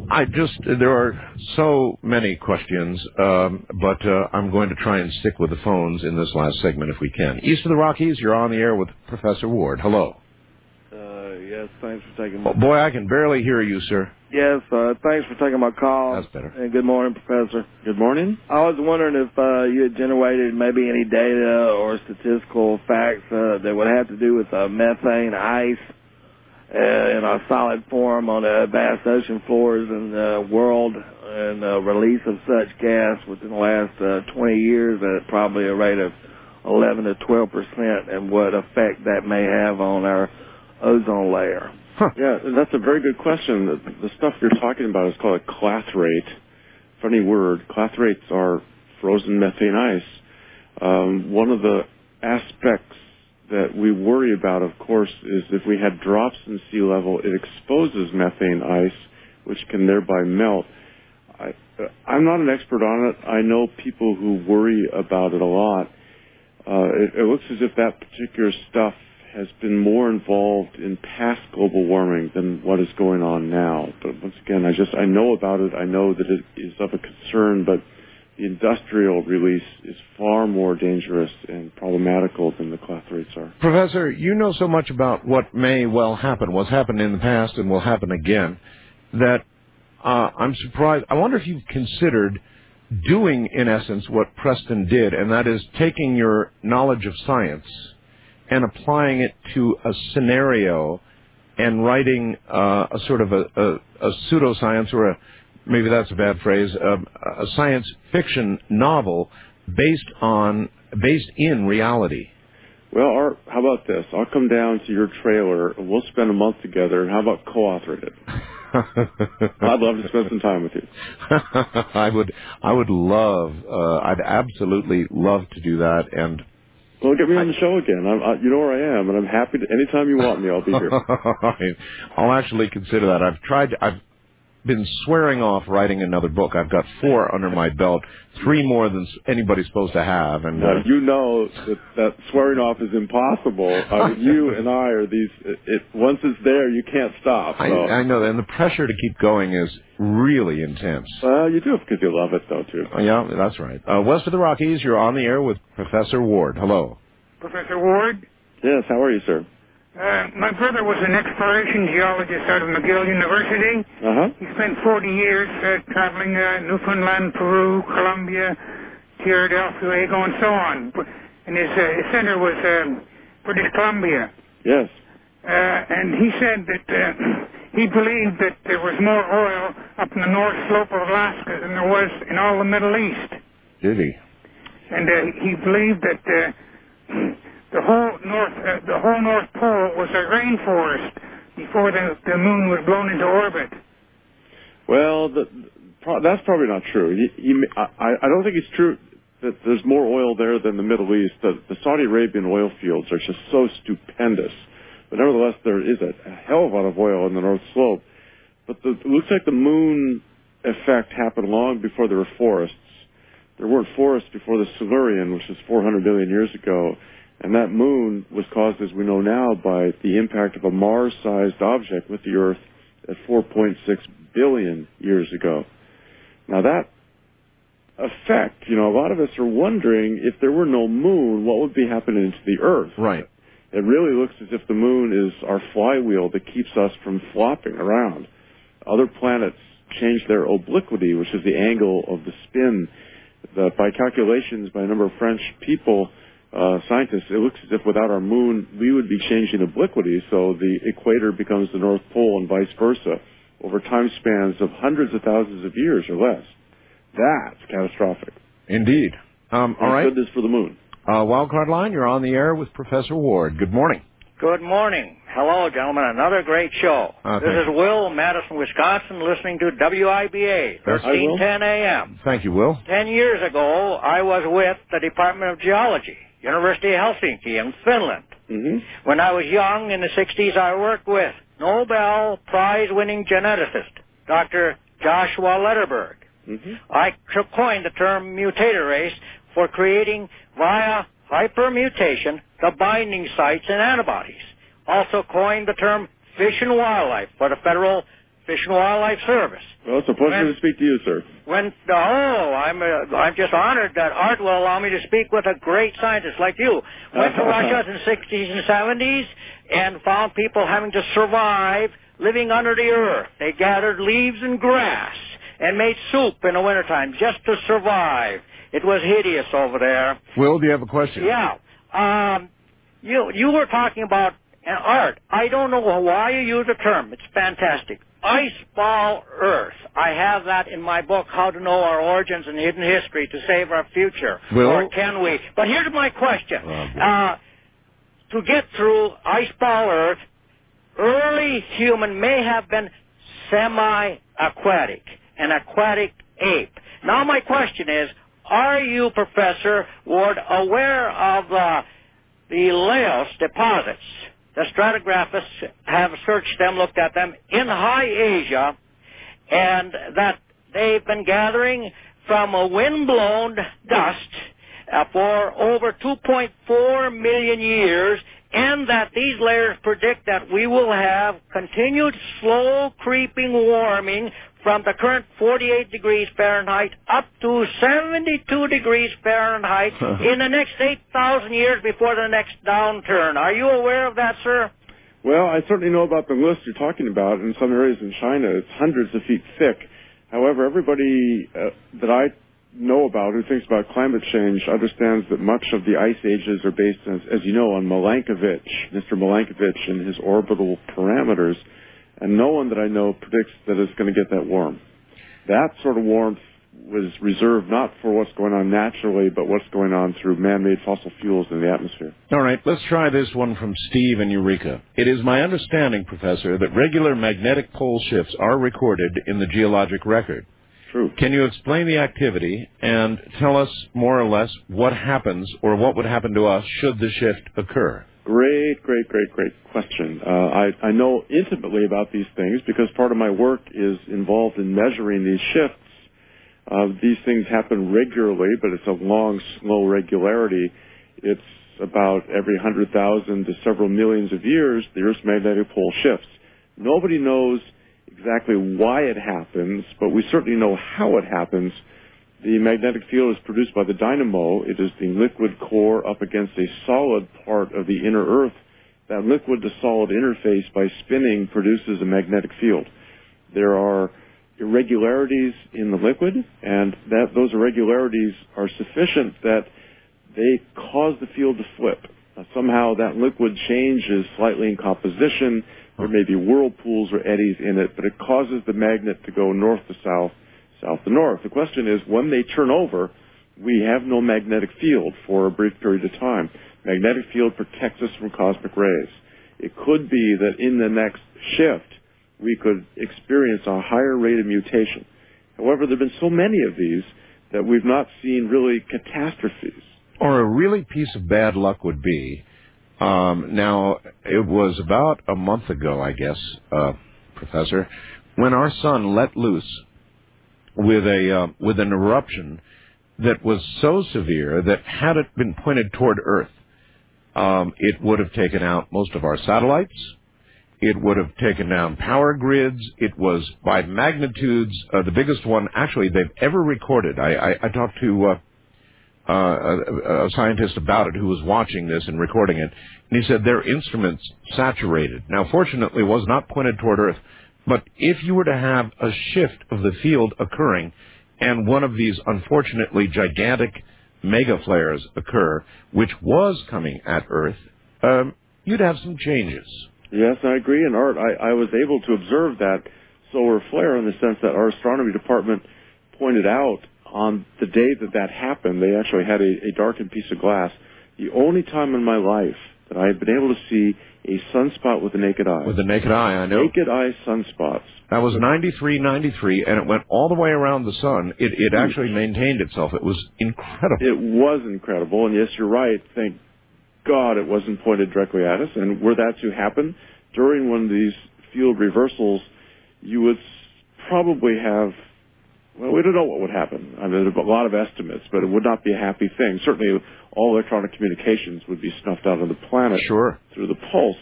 I just, there are so many questions, um, but uh, I'm going to try and stick with the phones in this last segment if we can. East of the Rockies, you're on the air with Professor Ward. Hello. Uh, yes, thanks for taking my Oh, boy, I can barely hear you, sir. Yes, uh, thanks for taking my call. That's better. And good morning, Professor. Good morning. I was wondering if uh, you had generated maybe any data or statistical facts uh, that would have to do with uh, methane ice uh, in a solid form on the vast ocean floors in the world, and uh, release of such gas within the last uh, twenty years at probably a rate of eleven to twelve percent, and what effect that may have on our ozone layer. Huh. Yeah, that's a very good question. The, the stuff you're talking about is called a clathrate. Funny word. Clathrates are frozen methane ice. Um, one of the aspects that we worry about, of course, is if we had drops in sea level, it exposes methane ice, which can thereby melt. I, I'm not an expert on it. I know people who worry about it a lot. Uh, it, it looks as if that particular stuff has been more involved in past global warming than what is going on now. But once again, I just, I know about it. I know that it is of a concern, but the industrial release is far more dangerous and problematical than the clathrates are. Professor, you know so much about what may well happen, what's happened in the past and will happen again, that uh, I'm surprised. I wonder if you've considered doing, in essence, what Preston did, and that is taking your knowledge of science and applying it to a scenario and writing uh, a sort of a, a, a pseudoscience, or a, maybe that's a bad phrase, a, a science fiction novel based on, based in reality. Well, Art, how about this? I'll come down to your trailer, and we'll spend a month together, and how about co-authoring it? I'd love to spend some time with you. I would, I would love, uh, I'd absolutely love to do that, and well, get me on the show again. I'm, I, you know where I am, and I'm happy to. Anytime you want me, I'll be here. I'll actually consider that. I've tried. I've been swearing off writing another book. I've got four under my belt, three more than anybody's supposed to have. And well, uh, you know that, that swearing off is impossible. I mean, you and I are these. It, it once it's there, you can't stop. So. I, I know that, and the pressure to keep going is really intense. Well, you do it because you love it, though, too. Uh, yeah, that's right. Uh, west of the Rockies, you're on the air with Professor Ward. Hello. Professor Ward? Yes, how are you, sir? Uh, my brother was an exploration geologist out of McGill University. Uh-huh. He spent forty years uh, traveling uh, Newfoundland, Peru, Colombia, Tierra del Fuego, and so on. And his, uh, his center was uh, British Columbia. Yes. Uh, and he said that uh, he believed that there was more oil up in the north slope of Alaska than there was in all the Middle East. Did he? And uh, he believed that uh, the whole north, uh, the whole North Pole was a rainforest before the, the moon was blown into orbit. Well, the, pro- that's probably not true. He, he, I, I don't think it's true that there's more oil there than the Middle East. The, the Saudi Arabian oil fields are just so stupendous. But nevertheless, there is a, a hell of a lot of oil in the North Slope. But the, it looks like the moon effect happened long before there were forests. There weren't forests before the Silurian, which was four hundred million years ago. And that moon was caused, as we know now, by the impact of a Mars-sized object with the Earth at four point six billion years ago. Now that effect, you know, a lot of us are wondering if there were no moon, what would be happening to the Earth? Right. It really looks as if the moon is our flywheel that keeps us from flopping around. Other planets change their obliquity, which is the angle of the spin. The, by calculations by a number of French people, uh, scientists, it looks as if without our moon, we would be changing obliquity, so the equator becomes the North Pole and vice versa, over time spans of hundreds of thousands of years or less. That's catastrophic. Indeed. Um, all right. Goodness for the moon. Uh, Wildcard Line, you're on the air with Professor Ward. Good morning. Good morning. Hello, gentlemen. Another great show. Uh, this is Will, Madison, Wisconsin, listening to W I B A, thirteen ten A M. Thank you, Will. Ten years ago, I was with the Department of Geology, University of Helsinki in Finland. Mm-hmm. When I was young, in the sixties, I worked with Nobel Prize-winning geneticist, Doctor Joshua Lederberg. Mm-hmm. I coined the term mutatorase for creating, via hypermutation, the binding sites in antibodies. Also coined the term fish and wildlife for the Federal Fish and Wildlife Service. Well, it's a pleasure when, to speak to you, sir. When oh, I'm uh, I'm just honored that Art will allow me to speak with a great scientist like you. Went to Russia in the sixties and seventies and found people having to survive living under the earth. They gathered leaves and grass and made soup in the wintertime just to survive. It was hideous over there. Will, do you have a question? Yeah. Um, you you were talking about uh, Art. I don't know why you use the term. It's fantastic. Ice ball Earth. I have that in my book, How to Know Our Origins and Hidden History to Save Our Future. Will? Or can we? But here's my question. Oh, uh, to get through ice ball Earth, early human may have been semi-aquatic, an aquatic ape. Now my question is, are you, Professor Ward, aware of uh, the Laos deposits? The stratigraphists have searched them, looked at them in High Asia, and that they've been gathering from a wind-blown dust uh, for over two point four million years, and that these layers predict that we will have continued slow creeping warming from the current forty-eight degrees Fahrenheit up to seventy-two degrees Fahrenheit in the next eight thousand years before the next downturn. Are you aware of that, sir? Well, I certainly know about the list you're talking about. In some areas in China, it's hundreds of feet thick. However, everybody uh, that I know about who thinks about climate change understands that much of the ice ages are based, as, as you know, on Milankovitch, Mister Milankovitch and his orbital parameters. And no one that I know predicts that it's going to get that warm. That sort of warmth was reserved not for what's going on naturally, but what's going on through man-made fossil fuels in the atmosphere. All right, let's try this one from Steve in Eureka. It is my understanding, Professor, that regular magnetic pole shifts are recorded in the geologic record. True. Can you explain the activity and tell us more or less what happens or what would happen to us should the shift occur? Great, great, great, great question. Uh, I, I know intimately about these things because part of my work is involved in measuring these shifts. Uh, these things happen regularly, but it's a long, slow regularity. It's about every one hundred thousand to several millions of years, the Earth's magnetic pole shifts. Nobody knows exactly why it happens, but we certainly know how it happens. The magnetic field is produced by the dynamo. It is the liquid core up against a solid part of the inner Earth. That liquid to solid interface by spinning produces a magnetic field. There are irregularities in the liquid, and that those irregularities are sufficient that they cause the field to flip. Now, somehow that liquid changes slightly in composition. There may be whirlpools or eddies in it, but it causes the magnet to go north to south, south to north. The question is, when they turn over, we have no magnetic field for a brief period of time. Magnetic field protects us from cosmic rays. It could be that in the next shift, we could experience a higher rate of mutation. However, there have been so many of these that we've not seen really catastrophes. Or a really piece of bad luck would be, um, now, it was about a month ago, I guess, uh, Professor, when our sun let loose with a uh, with an eruption that was so severe that had it been pointed toward Earth, um, it would have taken out most of our satellites. It would have taken down power grids. It was by magnitudes uh, the biggest one actually they've ever recorded. I, I, I talked to uh, uh, a, a scientist about it who was watching this and recording it, and he said their instruments saturated. Now, fortunately, it was not pointed toward Earth, but if you were to have a shift of the field occurring and one of these unfortunately gigantic mega flares occur, which was coming at Earth, um, you'd have some changes. Yes, I agree. And Art, I, I was able to observe that solar flare in the sense that our astronomy department pointed out on the day that that happened, they actually had a, a darkened piece of glass. The only time in my life that I had been able to see a sunspot with the naked eye. With the naked eye, I know. Naked eye sunspots. That was ninety-three ninety-three, and it went all the way around the sun. It, it actually maintained itself. It was incredible. It was incredible, and yes, you're right. Thank God it wasn't pointed directly at us. And were that to happen during one of these field reversals, you would probably have, well, we don't know what would happen. I mean, there's a lot of estimates, but it would not be a happy thing. Certainly, all electronic communications would be snuffed out of the planet sure. through the pulse.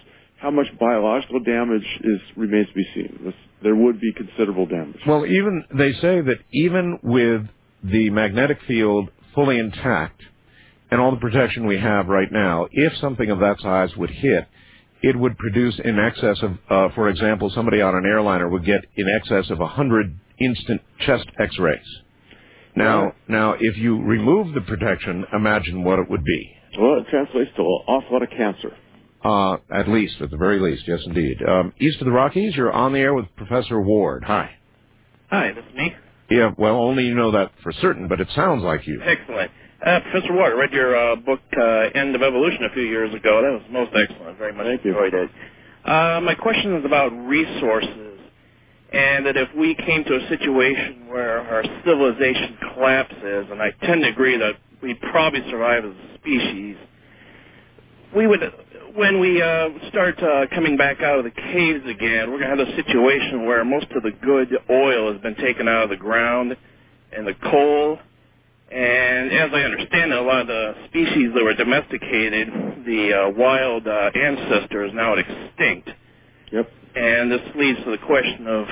How much biological damage is remains to be seen. There would be considerable damage. Well, even they say that even with the magnetic field fully intact and all the protection we have right now, if something of that size would hit, it would produce in excess of, uh, for example, somebody on an airliner would get in excess of one hundred instant chest X-rays. Now, right. now, if you remove the protection, imagine what it would be. Well, it translates to an awful lot of cancer. Uh, at least, at the very least, yes, indeed. Um, east of the Rockies, you're on the air with Professor Ward. Hi. Hi, this is me. Yeah, well, only you know that for certain, but it sounds like you. Excellent. Uh, Professor Ward, I read your uh, book, uh, End of Evolution, a few years ago. That was most excellent. Very much Thank enjoyed you. it. Uh, my question is about resources, and that if we came to a situation where our civilization collapses, and I tend to agree that we'd probably survive as a species, we would, when we uh, start uh, coming back out of the caves again, we're going to have a situation where most of the good oil has been taken out of the ground, and the coal. And as I understand it, a lot of the species that were domesticated, the uh, wild uh, ancestor is now extinct. Yep. And this leads to the question of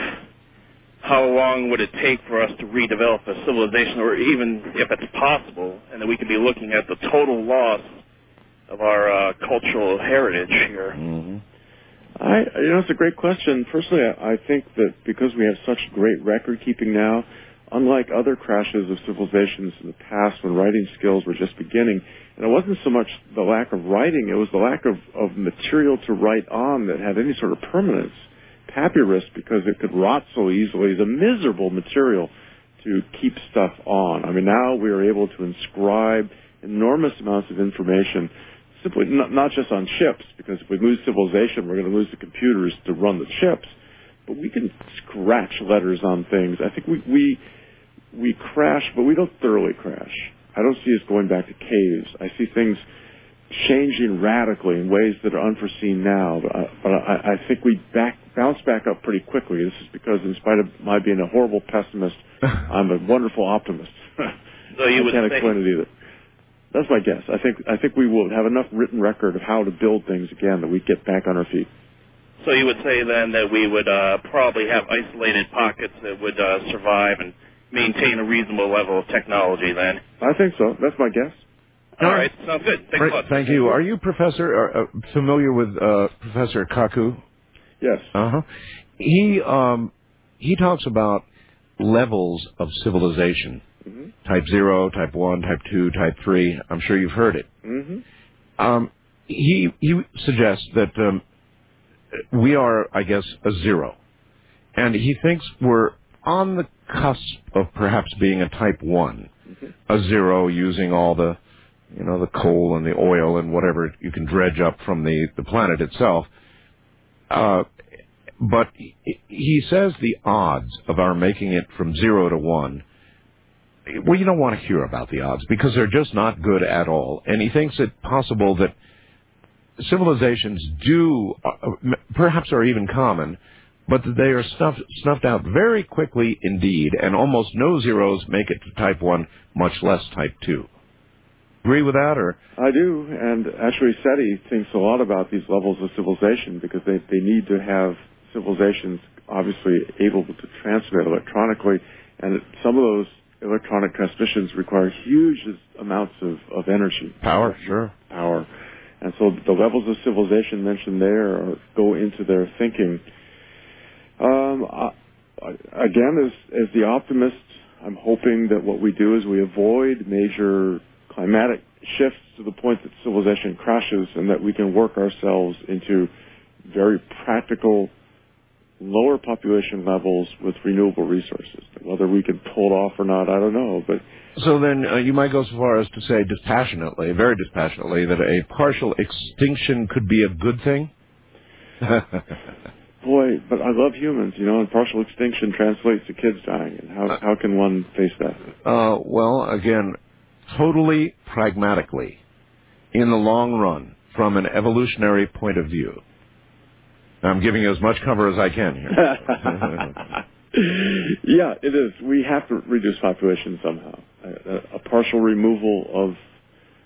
how long would it take for us to redevelop a civilization, or even if it's possible, and that we could be looking at the total loss of our uh, cultural heritage here. Mm-hmm. I, you know, it's a great question. Personally, I, I think that because we have such great record keeping now, unlike other crashes of civilizations in the past when writing skills were just beginning, and it wasn't so much the lack of writing, it was the lack of, of material to write on that had any sort of permanence. Papyrus, because it could rot so easily, is a miserable material to keep stuff on. I mean, now we are able to inscribe enormous amounts of information, simply not, not just on ships, because if we lose civilization, we're going to lose the computers to run the ships, but we can scratch letters on things. I think we, we, we crash, but we don't thoroughly crash. I don't see us going back to caves. I see things changing radically in ways that are unforeseen now, but I, but I, I think we back, bounce back up pretty quickly. This is because, in spite of my being a horrible pessimist, I'm a wonderful optimist. So you I would can't say, explain it either. That's my guess. I think I think we will have enough written record of how to build things again that we get back on our feet. So you would say then that we would uh, probably have isolated pockets that would uh, survive and maintain a reasonable level of technology then? I think so. That's my guess. All right. Sounds good. Thanks Right, a lot. thank you. Are you Professor uh, familiar with uh, Professor Kaku? Yes. Uh-huh. He, um, he talks about levels of civilization. Mm-hmm. Type zero, type one, type two, type three. I'm sure you've heard it. Mm-hmm. Um, he, he suggests that um, we are, I guess, a zero. And he thinks we're on the cusp of perhaps being a type one. Mm-hmm. A zero using all the, you know, the coal and the oil and whatever you can dredge up from the, the planet itself. Uh, but he, he says the odds of our making it from zero to one, well, you don't want to hear about the odds because they're just not good at all. And he thinks it possible that civilizations do, uh, perhaps are even common, but that they are snuffed, snuffed out very quickly indeed, and almost no zeros make it to type one, much less type two. Agree with that, or? I do, and actually SETI thinks a lot about these levels of civilization because they, they need to have civilizations obviously able to transmit electronically, and some of those electronic transmissions require huge amounts of, of energy. Power, sure. Power. And so the levels of civilization mentioned there are, go into their thinking. Um, I, I, again, as, as the optimist, I'm hoping that what we do is we avoid major climatic shifts to the point that civilization crashes and that we can work ourselves into very practical, lower population levels with renewable resources. Whether we can pull it off or not, I don't know. But so then uh, you might go so far as to say dispassionately, very dispassionately, that a partial extinction could be a good thing? Boy, but I love humans, you know, and partial extinction translates to kids dying. And how, how can one face that? Uh, well, again, totally pragmatically, in the long run, from an evolutionary point of view. I'm giving you as much cover as I can here. Yeah, it is. We have to reduce population somehow. A, a partial removal of, of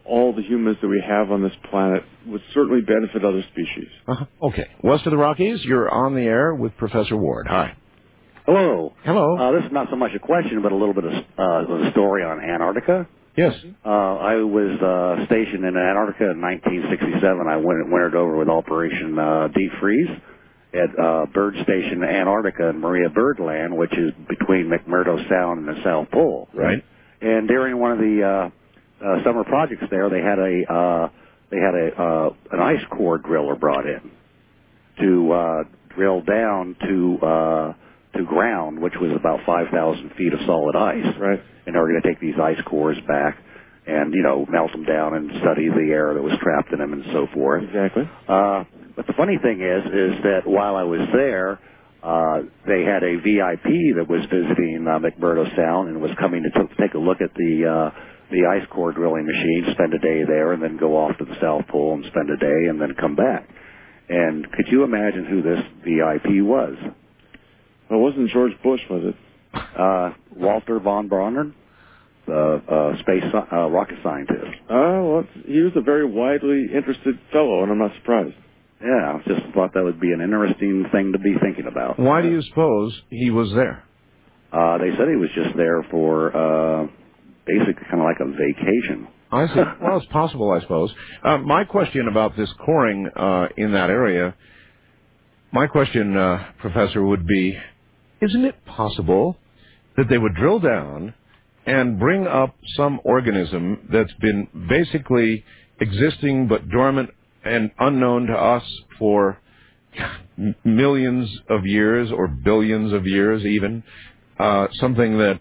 all the humans that we have on this planet would certainly benefit other species. Uh-huh. Okay. West of the Rockies, you're on the air with Professor Ward. Hi. Hello. Hello. Uh, this is not so much a question, but a little bit of uh, a story on Antarctica. Yes. Uh, I was uh, stationed in Antarctica in nineteen sixty-seven. I went wintered over with Operation uh, Deep Freeze at uh, Bird Station, Antarctica, in Maria Birdland, which is between McMurdo Sound and the South Pole. Right. And during one of the uh, uh, summer projects there, they had a uh, they had a uh, an ice core driller brought in to uh, drill down to uh, to ground, which was about five thousand feet of solid ice. Right. And they were going to take these ice cores back and, you know, melt them down and study the air that was trapped in them and so forth. Exactly. Uh, but the funny thing is, is that while I was there, uh, they had a V I P that was visiting uh, McMurdo Sound and was coming to t- take a look at the uh, the ice core drilling machine, spend a day there, and then go off to the South Pole and spend a day and then come back. And could you imagine who this V I P was? Well, it wasn't George Bush, was it? Uh, Walter von Braun, the uh, space uh, rocket scientist. Oh, well, he was a very widely interested fellow, and I'm not surprised. Yeah, I just thought that would be an interesting thing to be thinking about. Why do you suppose he was there? Uh, they said he was just there for uh, basically kind of like a vacation. I see. Well, it's possible, I suppose. Uh, my question about this coring uh, in that area, my question, uh, Professor, would be, isn't it possible that they would drill down and bring up some organism that's been basically existing but dormant and unknown to us for millions of years or billions of years even, uh, something that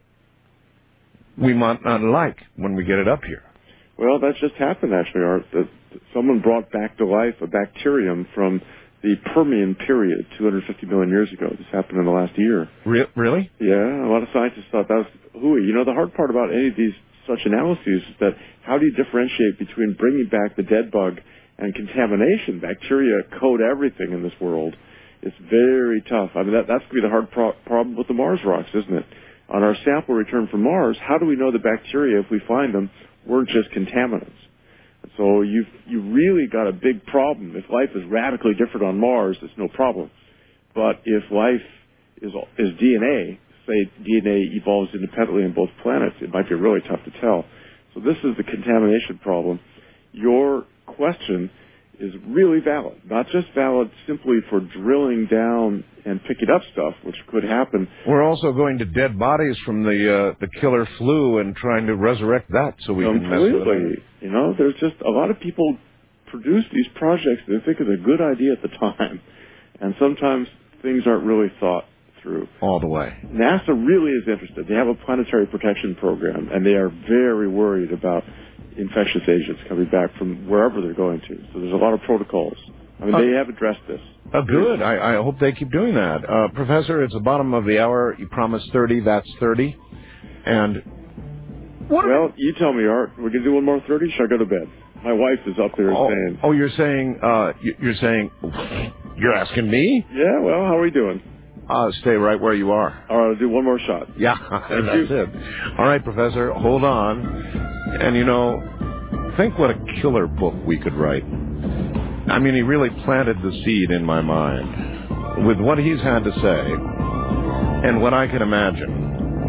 we might not like when we get it up here? Well, that's just happened, actually, Art. That someone brought back to life a bacterium from the Permian period, two hundred fifty million years ago. This happened in the last year. Re- really? Yeah, a lot of scientists thought that was hooey. You know, the hard part about any of these such analyses is that how do you differentiate between bringing back the dead bug and contamination? Bacteria code everything in this world. It's very tough. I mean, that, that's going to be the hard pro- problem with the Mars rocks, isn't it? On our sample return from Mars, how do we know the bacteria, if we find them, weren't just contaminants? So you've you really got a big problem. If life is radically different on Mars, it's no problem. But if life is is D N A, say D N A evolves independently on both planets, it might be really tough to tell. So this is the contamination problem. Your question is really valid. Not just valid simply for drilling down and picking up stuff, which could happen. We're also going to dead bodies from the uh, the killer flu and trying to resurrect that so we can mess with it. Completely. You know, there's just a lot of people produce these projects that they think is a good idea at the time, and sometimes things aren't really thought through. All the way. NASA really is interested. They have a planetary protection program, and they are very worried about infectious agents coming back from wherever they're going to. So there's a lot of protocols. I mean, uh, they have addressed this. Uh, good. I, I hope they keep doing that. Uh, Professor, it's the bottom of the hour. You promised thirty. That's thirty. And what? Well, you tell me, Art. We're going to do one more thirty? Should I go to bed? My wife is up there oh, saying... Oh, you're saying... Uh, you're saying... You're asking me? Yeah, well, how are we doing? Uh, stay right where you are. All right, I'll do one more shot. Yeah, that's it. All right, Professor, hold on. And, you know, think what a killer book we could write. I mean, he really planted the seed in my mind with what he's had to say and what I can imagine.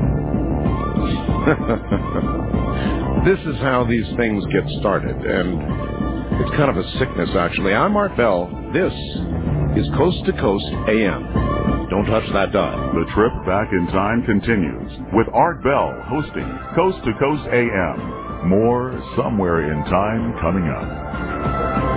This is how these things get started, and it's kind of a sickness, actually. I'm Art Bell. This is Coast to Coast A M. Don't touch that dial. The trip back in time continues with Art Bell hosting Coast to Coast A M. More somewhere in time coming up.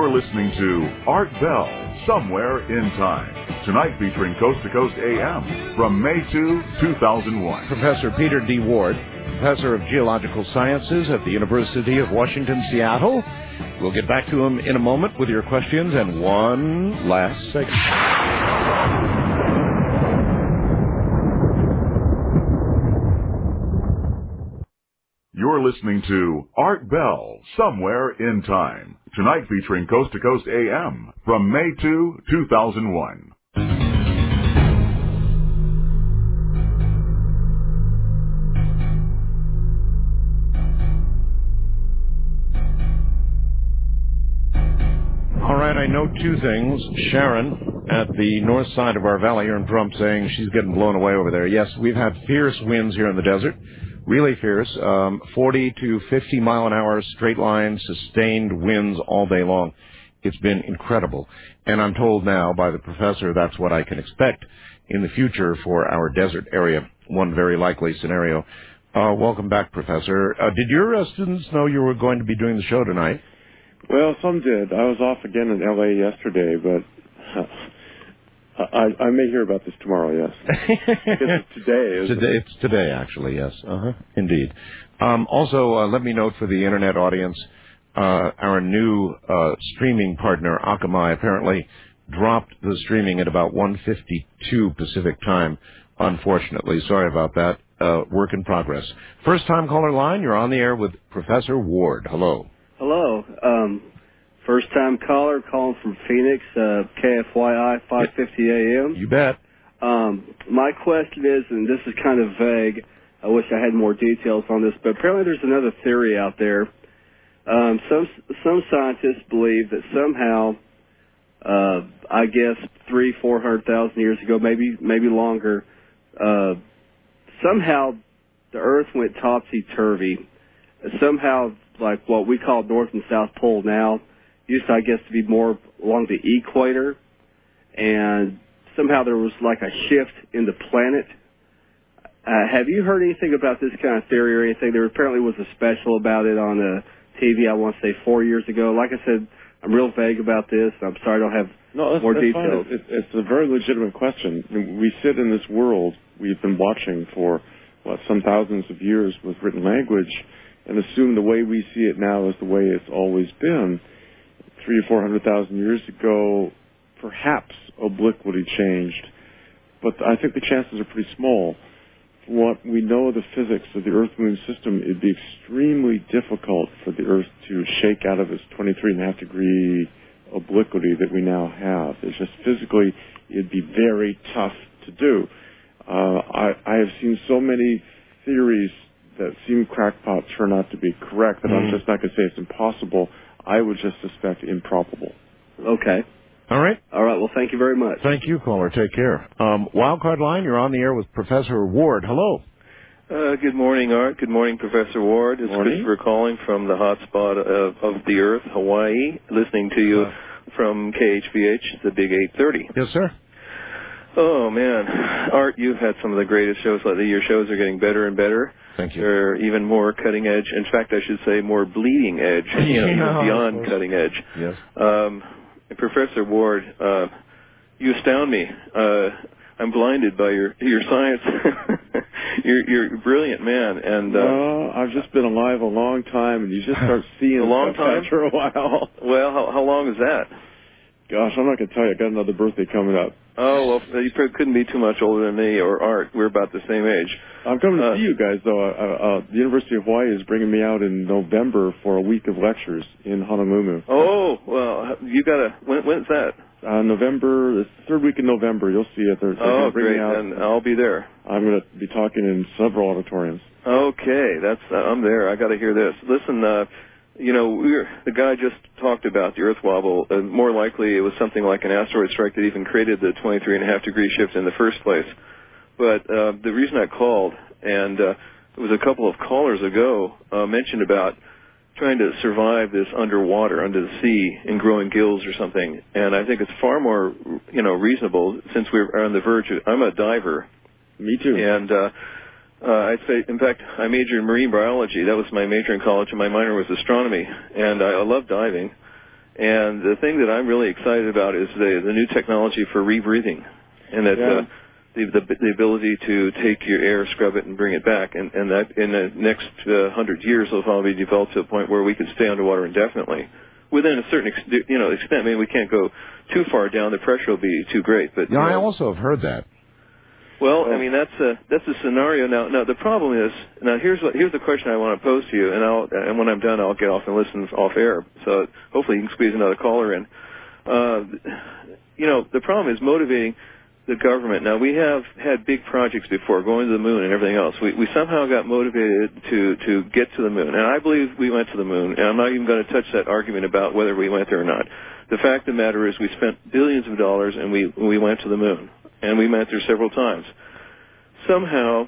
You're listening to Art Bell, Somewhere in Time. Tonight featuring Coast to Coast A M from May second, two thousand one. Professor Peter D. Ward, Professor of Geological Sciences at the University of Washington, Seattle. We'll get back to him in a moment with your questions and one last segment. You're listening to Art Bell, Somewhere in Time. Tonight featuring Coast to Coast A M from May second, two thousand one. All right, I know two things. Sharon at the north side of our valley here in Trump saying she's getting blown away over there. Yes, we've had fierce winds here in the desert. Really fierce, um, forty to fifty mile an hour straight line, sustained winds all day long. It's been incredible. And I'm told now by the professor that's what I can expect in the future for our desert area, one very likely scenario. Uh, welcome back, Professor. Uh, did your uh, students know you were going to be doing the show tonight? Well, some did. I was off again in L A yesterday, but... Uh, I, I may hear about this tomorrow, yes. It's today, isn't today, it? It's today, actually, yes. Uh-huh. Indeed. Um, also, uh, let me note for the Internet audience, uh, our new uh, streaming partner, Akamai, apparently dropped the streaming at about one fifty-two Pacific time, unfortunately. Sorry about that. Uh, work in progress. First-time caller line, you're on the air with Professor Ward. Hello. Hello. Um... First time caller calling from Phoenix, uh, K F Y I five fifty A M. You bet. Um, my question is, and this is kind of vague, I wish I had more details on this, but apparently there's another theory out there. Um, some some scientists believe that somehow, uh, I guess three, four hundred thousand years ago, maybe maybe longer, uh, somehow the Earth went topsy-turvy. Somehow, like what we call North and South Pole now, used to, I guess, to be more along the equator, and somehow there was like a shift in the planet. Uh, have you heard anything about this kind of theory or anything? There apparently was a special about it on uh, T V, I want to say, four years ago. Like I said, I'm real vague about this. I'm sorry I don't have no, that's, more that's details. Fine. It, it's a very legitimate question. We sit in this world we've been watching for, what, some thousands of years with written language and assume the way we see it now is the way it's always been. Three or four hundred thousand years ago, perhaps obliquity changed, but I think the chances are pretty small. From what we know of the physics of the Earth-Moon system, it'd be extremely difficult for the Earth to shake out of its twenty-three and a half degree obliquity that we now have. It's just physically, it'd be very tough to do. Uh, I, I have seen so many theories that seem crackpot turn out to be correct that mm. I'm just not going to say it's impossible. I would just suspect improbable. Okay. All right. All right. Well, thank you very much. Thank you, caller. Take care. Um, Wildcard line, you're on the air with Professor Ward. Hello. Uh, good morning, Art. Good morning, Professor Ward. It's morning. Christopher calling from the hot spot of, of the Earth, Hawaii, listening to you uh, from K H V H, the Big eight thirty. Yes, sir. Oh, man. Art, you've had some of the greatest shows lately. Your shows are getting better and better. Thank you. They're even more cutting edge. In fact, I should say more bleeding edge, you know, yeah, beyond cutting edge. Yes. Um, Professor Ward, uh, you astound me. Uh, I'm blinded by your your science. you're you're a brilliant man, and uh, well, I've just been alive a long time, and you just start seeing a long time after a while. Well, how how long is that? Gosh, I'm not going to tell you. I got another birthday coming up. Oh, well, you couldn't be too much older than me or Art. We're about the same age. I'm coming to uh, see you guys, though. Uh, uh, the University of Hawaii is bringing me out in November for a week of lectures in Honolulu. Oh, well, you got to, when, when's that? Uh, November, it's the third week in November. You'll see it. They're, they're oh, bring great, me out. and I'll be there. I'm going to be talking in several auditoriums. Okay, that's uh, I'm there. I got to hear this. Listen, uh, you know, we were, the guy just talked about the Earth wobble. Uh, more likely, it was something like an asteroid strike that even created the twenty-three and a half degree shift in the first place. But uh, the reason I called, and uh, it was a couple of callers ago, uh, mentioned about trying to survive this underwater, under the sea, in growing gills or something. And I think it's far more, you know, reasonable since we're on the verge of, I'm a diver. Me too. And uh, uh, I'd say, in fact, I majored in marine biology. That was my major in college, and my minor was astronomy. And I, I love diving. And the thing that I'm really excited about is the, the new technology for rebreathing, and that Yeah. uh, the, the the ability to take your air, scrub it, and bring it back. And, and that in the next uh, hundred years will probably be developed to a point where we could stay underwater indefinitely. Within a certain ex- you know extent, I mean, we can't go too far down; the pressure will be too great. But Yeah, you I know, also have heard that. well, I mean that's a that's a scenario. Now, now the problem is now here's what here's the question I want to pose to you, and I'll and when I'm done, I'll get off and listen off air. So hopefully you can squeeze another caller in. Uh, you know, the problem is motivating the government. Now we have had big projects before, going to the moon and everything else. We we somehow got motivated to to get to the moon, and I believe we went to the moon. And I'm not even going to touch that argument about whether we went there or not. The fact of the matter is, we spent billions of dollars and we we went to the moon. And we went there several times. Somehow,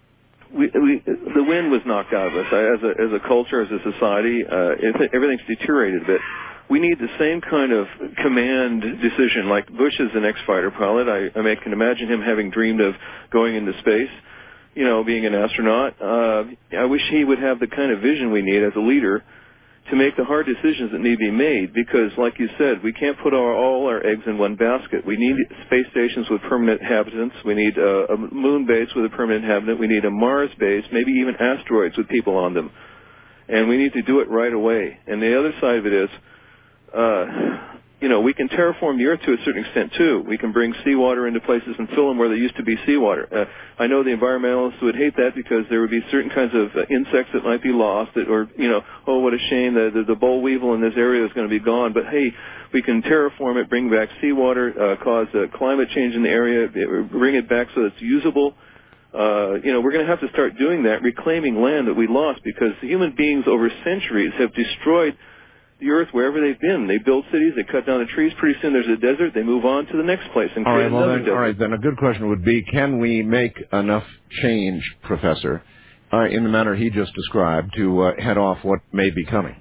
we, we, the wind was knocked out of us. As a, as a culture, as a society, uh, it, everything's deteriorated a bit. We need the same kind of command decision. Like Bush is an ex-fighter pilot. I, I mean, I can imagine him having dreamed of going into space, you know, being an astronaut. Uh, I wish he would have the kind of vision we need as a leader to make the hard decisions that need to be made, because, like you said, we can't put our, all our eggs in one basket. We need space stations with permanent inhabitants. We need a, a moon base with a permanent inhabitant. We need a Mars base, maybe even asteroids with people on them. And we need to do it right away. And the other side of it is, uh, you know, we can terraform the Earth to a certain extent, too. We can bring seawater into places and fill them where there used to be seawater. Uh, I know the environmentalists would hate that because there would be certain kinds of uh, insects that might be lost, that, or, you know, oh, what a shame, the, the, the boll weevil in this area is going to be gone. But, hey, we can terraform it, bring back seawater, uh, cause uh, climate change in the area, bring it back so it's usable. Uh, you know, we're going to have to start doing that, reclaiming land that we lost, because human beings over centuries have destroyed the Earth wherever they've been. They build cities, they cut down the trees. Pretty soon there's a desert. They move on to the next place and All create right, well another then, desert. all right, then a good question would be, can we make enough change, Professor, uh, in the manner he just described to uh, head off what may be coming?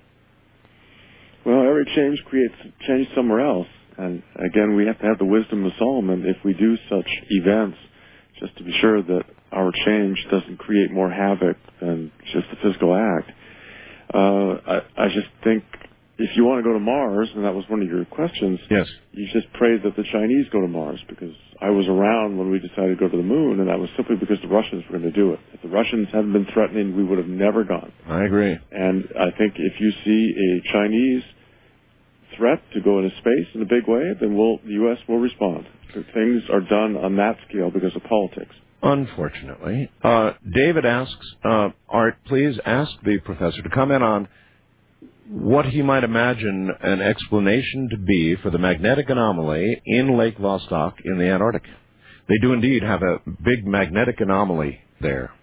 Well, every change creates change somewhere else. And again, we have to have the wisdom of Solomon if we do such events, just to be sure that our change doesn't create more havoc than just a physical act. Uh, I, I just think if you want to go to Mars, and that was one of your questions, yes, you just pray that the Chinese go to Mars, because I was around when we decided to go to the moon, and that was simply because the Russians were going to do it. If the Russians hadn't been threatening, we would have never gone. I agree. And I think if you see a Chinese threat to go into space in a big way, then we'll, the U S will respond. Things are done on that scale because of politics. Unfortunately. Uh, David asks, uh, Art, please ask the professor to comment on what he might imagine an explanation to be for the magnetic anomaly in Lake Vostok in the Antarctic. They do indeed have a big magnetic anomaly there.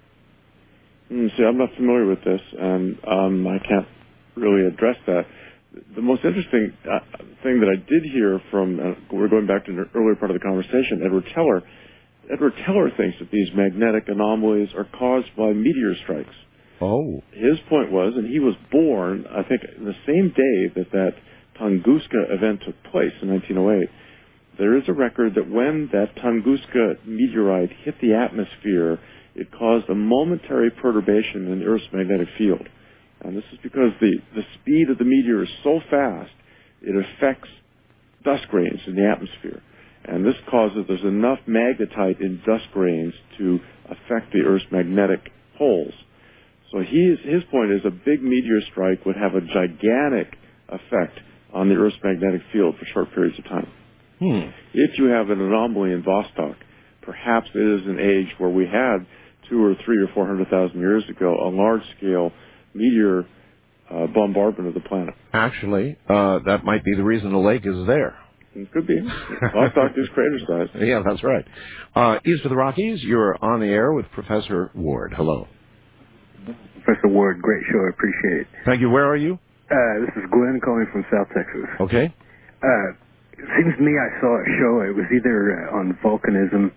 Mm, see, I'm not familiar with this, and um, I can't really address that. The most interesting uh, thing that I did hear from, uh, we're going back to an earlier part of the conversation, Edward Teller. Edward Teller thinks that these magnetic anomalies are caused by meteor strikes. Oh. His point was, and he was born, I think, the same day that that Tunguska event took place in nineteen oh eight. There is a record that when that Tunguska meteorite hit the atmosphere, it caused a momentary perturbation in the Earth's magnetic field. And this is because the, the speed of the meteor is so fast, it affects dust grains in the atmosphere. And this causes, there's enough magnetite in dust grains to affect the Earth's magnetic poles. So he is, his point is a big meteor strike would have a gigantic effect on the Earth's magnetic field for short periods of time. Hmm. If you have an anomaly in Vostok, perhaps it is an age where we had two or three or four hundred thousand years ago a large-scale meteor uh, bombardment of the planet. Actually, uh, that might be the reason the lake is there. It could be. Vostok is crater sized. Yeah, that's right. Uh, east of the Rockies, you're on the air with Professor Ward. Hello. Professor Ward, great show. I appreciate it. Thank you. Where are you? Uh, this is Glenn calling from South Texas. Okay. Uh, it seems to me I saw a show. It was either uh, on volcanism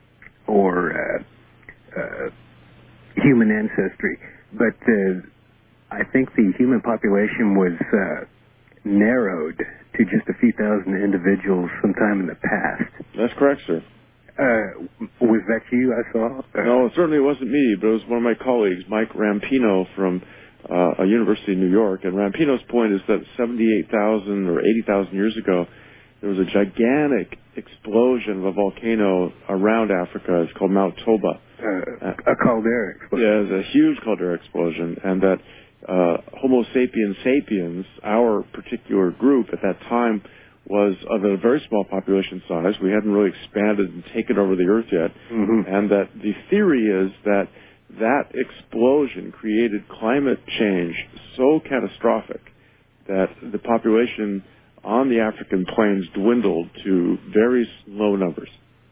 or uh, uh, human ancestry. But uh, I think the human population was uh, narrowed to just a few thousand individuals sometime in the past. That's correct, sir. Uh, was that you I saw? Uh, no, it certainly wasn't me, but it was one of my colleagues, Mike Rampino from uh, a university in New York. And Rampino's point is that seventy-eight thousand or eighty thousand years ago, there was a gigantic explosion of a volcano around Africa. It's called Mount Toba. Uh, a caldera explosion. Yeah, it was a huge caldera explosion, and that uh, Homo sapiens sapiens, our particular group at that time, was of a very small population size. We hadn't really expanded and taken over the Earth yet, mm-hmm. and that the theory is that that explosion created climate change so catastrophic that the population on the African plains dwindled to very low numbers.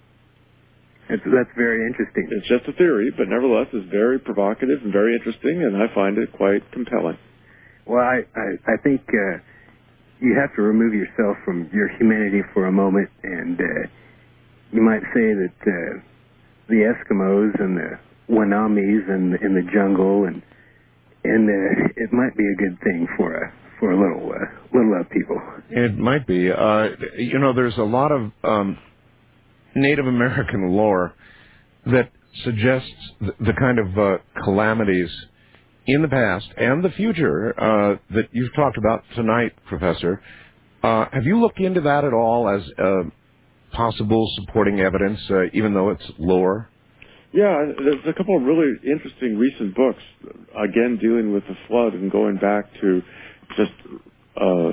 It's, that's very interesting. It's just a theory, but nevertheless it's very provocative and very interesting, and I find it quite compelling. Well, I, I, I think uh, you have to remove yourself from your humanity for a moment, and uh, you might say that uh, the Eskimos and the Wanamis and in the jungle, and and uh, it might be a good thing for a for a little uh, little uh, people. It might be. Uh, you know, there's a lot of um, Native American lore that suggests th- the kind of uh, calamities in the past and the future uh, that you've talked about tonight, Professor. Uh, have you looked into that at all as uh, possible supporting evidence, uh, even though it's lore? Yeah, there's a couple of really interesting recent books, again, dealing with the flood and going back to just, uh,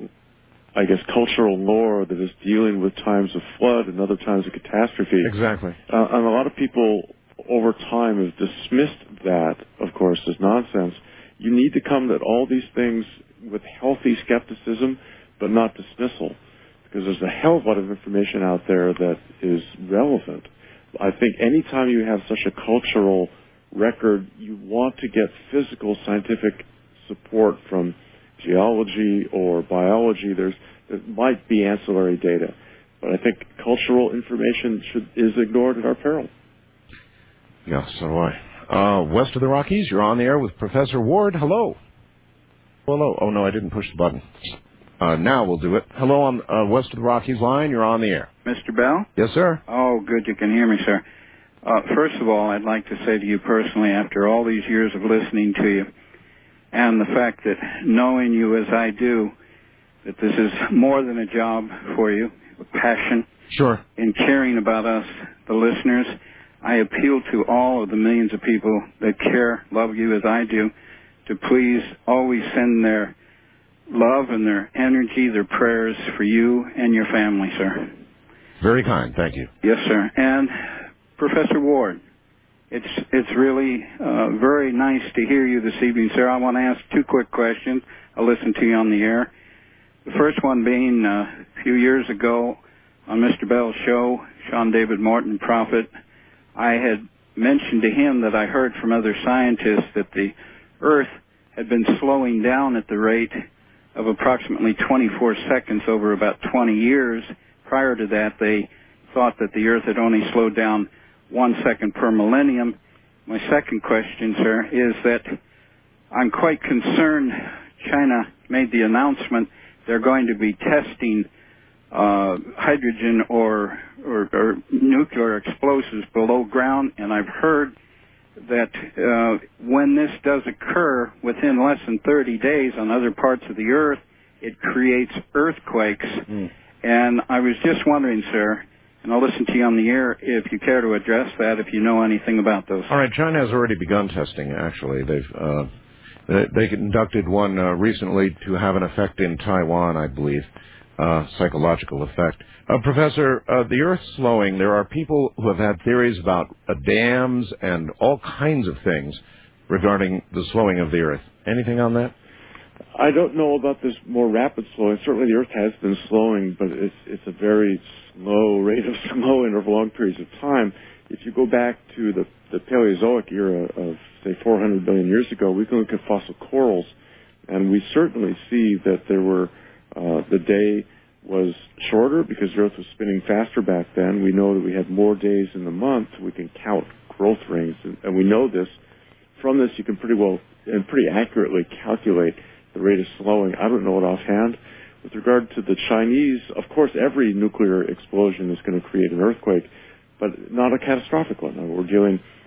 I guess, cultural lore that is dealing with times of flood and other times of catastrophe. Exactly. Uh, and a lot of people over time have dismissed that, of course, as nonsense. You need to come at all these things with healthy skepticism, but not dismissal, because there's a hell of a lot of information out there that is relevant. I think anytime you have such a cultural record, you want to get physical scientific support from geology or biology. There's there might be ancillary data, but I think cultural information should, is ignored at our peril. Yeah, so do I. Uh, west of the Rockies, you're on the air with Professor Ward. Hello. Hello. Oh, no, I didn't push the button. Uh, now we'll do it. Hello on uh, west of the Rockies line. You're on the air. Mister Bell? Yes, sir. Oh, good. You can hear me, sir. Uh, first of all, I'd like to say to you personally, after all these years of listening to you, and the fact that knowing you as I do, that this is more than a job for you, a passion. Sure. In caring about us, the listeners, I appeal to all of the millions of people that care, love you as I do, to please always send their love and their energy, their prayers for you and your family, sir. Very kind. Thank you. Yes, sir. And Professor Ward, it's it's really uh, very nice to hear you this evening, sir. I want to ask two quick questions. I'll listen to you on the air. The first one being uh, a few years ago on Mister Bell's show, Sean David Morton, Prophet, I had mentioned to him that I heard from other scientists that the Earth had been slowing down at the rate of approximately twenty-four seconds over about twenty years. Prior to that, they thought that the Earth had only slowed down one second per millennium. My second question, sir, is that I'm quite concerned. China made the announcement they're going to be testing uh, hydrogen or, or, or nuclear explosives below ground, and I've heard that uh, when this does occur within less than thirty days on other parts of the Earth, it creates earthquakes. Mm. And I was just wondering, sir, and I'll listen to you on the air if you care to address that, if you know anything about those. All right, China has already begun testing, actually. They've uh, they, they conducted one uh, recently to have an effect in Taiwan, I believe, uh, psychological effect. Uh, Professor, uh, the Earth's slowing. There are people who have had theories about uh, dams and all kinds of things regarding the slowing of the Earth. Anything on that? I don't know about this more rapid slowing. Certainly the Earth has been slowing, but it's it's a very slow rate of slowing over long periods of time. If you go back to the, the Paleozoic era of, say, four hundred billion years ago, we can look at fossil corals, and we certainly see that there were, uh, the day was shorter because the Earth was spinning faster back then. We know that we had more days in the month. We can count growth rates, and, and we know this. From this, you can pretty well and pretty accurately calculate the rate of slowing. I don't know it offhand. With regard to the Chinese, of course, every nuclear explosion is going to create an earthquake, but not a catastrophic one. We're dealing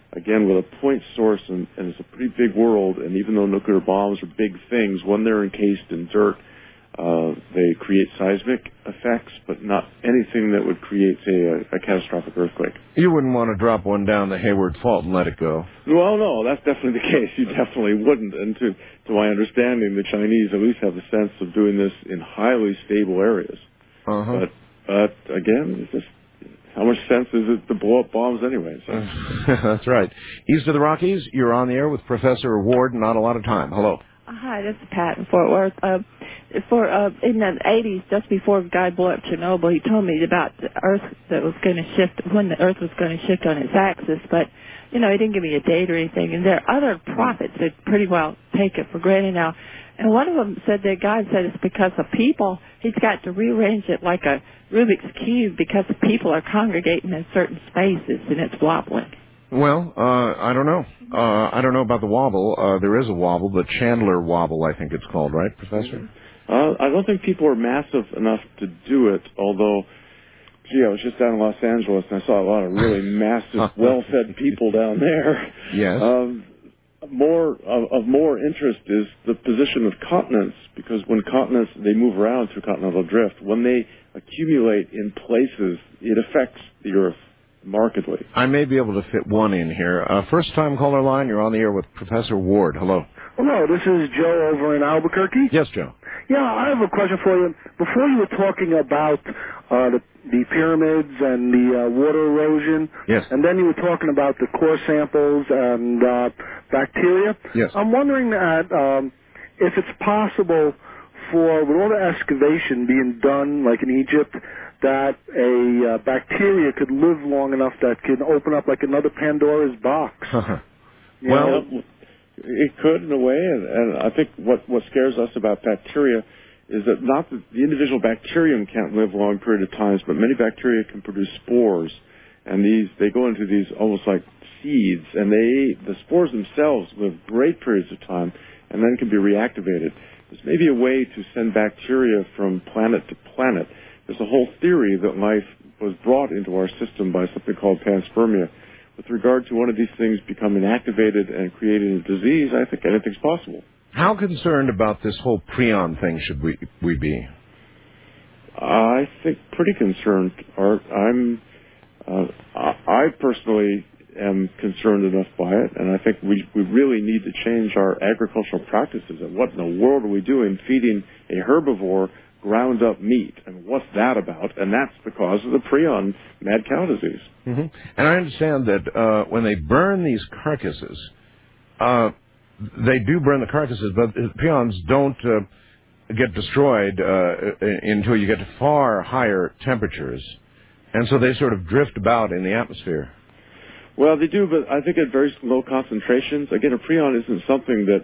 again, with a point source, and, and it's a pretty big world, and even though nuclear bombs are big things, when they're encased in dirt, uh, they create seismic effects, but not anything that would create, say, a, a catastrophic earthquake. You wouldn't want to drop one down the Hayward Fault and let it go. Well, no, that's definitely the case. You definitely wouldn't. And to, to my understanding, the Chinese at least have the sense of doing this in highly stable areas. Uh-huh. But, but again, it's just, how much sense is it to blow up bombs anyway? So. That's right. East of the Rockies, you're on the air with Professor Ward. Not a lot of time. Hello. Uh, hi, this is Pat in Fort Worth. Uh, for uh, in the eighties, just before the guy blew up Chernobyl, he told me about the Earth that was going to shift, when the Earth was going to shift on its axis. But, you know, he didn't give me a date or anything. And there are other prophets that pretty well take it for granted now. And one of them said that God said it's because of people. He's got to rearrange it like a Rubik's Cube because the people are congregating in certain spaces and it's wobbling. Well, uh, I don't know. Uh, I don't know about the wobble. Uh, there is a wobble, the Chandler wobble, I think it's called, right, Professor? Uh, I don't think people are massive enough to do it, although, gee, I was just down in Los Angeles and I saw a lot of really massive, well-fed people down there. Yes. Um, more of, of more interest is the position of continents, because when continents, they move around through continental drift, when they accumulate in places, it affects the Earth markedly. I may be able to fit one in here. Uh, first-time caller line, you're on the air with Professor Ward. Hello. Hello, this is Joe over in Albuquerque. Yes, Joe. Yeah, I have a question for you. Before you were talking about uh, the, the pyramids and the uh, water erosion, yes, and then you were talking about the core samples and uh, bacteria. Yes. I'm wondering that um, if it's possible for, with all the excavation being done, like in Egypt, that a uh, bacteria could live long enough that could open up like another Pandora's box. You Well, know? it could in a way, and, and I think what, what scares us about bacteria is that not that the individual bacterium can't live a long period of times, but many bacteria can produce spores, and these they go into these almost like seeds, and they the spores themselves live great periods of time, and then can be reactivated. There's maybe a way to send bacteria from planet to planet. There's a whole theory that life was brought into our system by something called panspermia. With regard to one of these things becoming activated and creating a disease, I think anything's possible. How concerned about this whole prion thing should we we be? I think pretty concerned. Art. I'm, uh, I personally am concerned enough by it, and I think we we really need to change our agricultural practices. And what in the world are we doing feeding a herbivore ground up meat, and what's that about? And that's because of the prion mad cow disease. Mm-hmm. And I understand that uh, when they burn these carcasses, uh, they do burn the carcasses, but the prions don't uh, get destroyed uh, until you get to far higher temperatures, and so they sort of drift about in the atmosphere. Well, they do, but I think at very low concentrations. Again, a prion isn't something that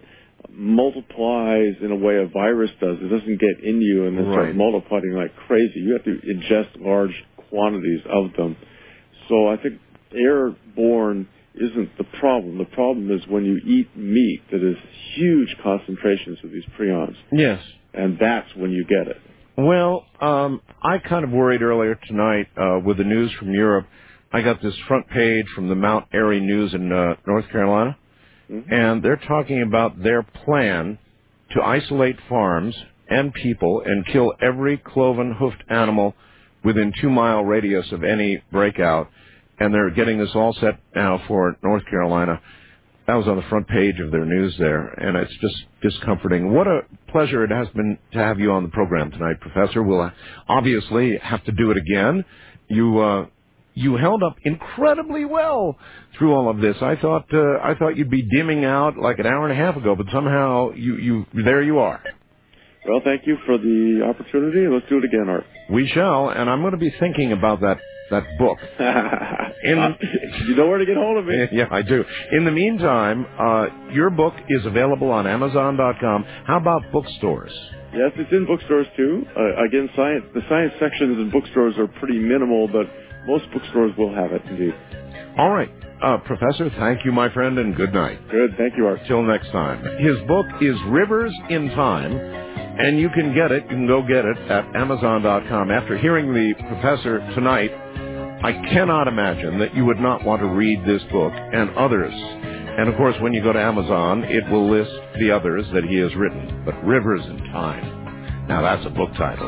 multiplies in a way a virus does. It doesn't get in you and then Right. start multiplying like crazy. You have to ingest large quantities of them. So I think airborne isn't the problem. The problem is when you eat meat that is huge concentrations of these prions. Yes. And that's when you get it. Well, um, I kind of worried earlier tonight uh, with the news from Europe. I got this front page from the Mount Airy News in uh, North Carolina. Mm-hmm. And they're talking about their plan to isolate farms and people and kill every cloven-hoofed animal within two-mile radius of any breakout. And they're getting this all set now for North Carolina. That was on the front page of their news there, and it's just discomforting. What a pleasure it has been to have you on the program tonight, Professor. We'll obviously have to do it again. You uh, you held up incredibly well through all of this. I thought uh, I thought you'd be dimming out like an hour and a half ago, but somehow you, you there you are. Well, thank you for the opportunity. Let's do it again, Art. We shall, and I'm going to be thinking about that that book. In, you know where to get hold of me. Yeah, I do. In the meantime, uh, your book is available on Amazon dot com. How about bookstores? Yes, it's in bookstores too. Uh, again, science the science sections in bookstores are pretty minimal, but most bookstores will have it indeed. All right. Uh, Professor, thank you, my friend, and good night. Good. Thank you, Art. Till next time. His book is Rivers in Time, and you can get it. You can go get it at Amazon dot com. After hearing the professor tonight I cannot imagine that you would not want to read this book and others. And, of course, when you go to Amazon, it will list the others that he has written. But Rivers in Time. Now, that's a book title.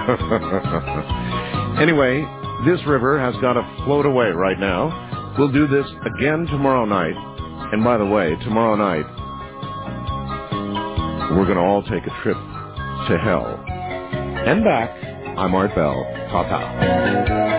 Anyway, this river has got to float away right now. We'll do this again tomorrow night. And, by the way, tomorrow night, we're going to all take a trip to hell. And back. I'm Art Bell. Ta-ta.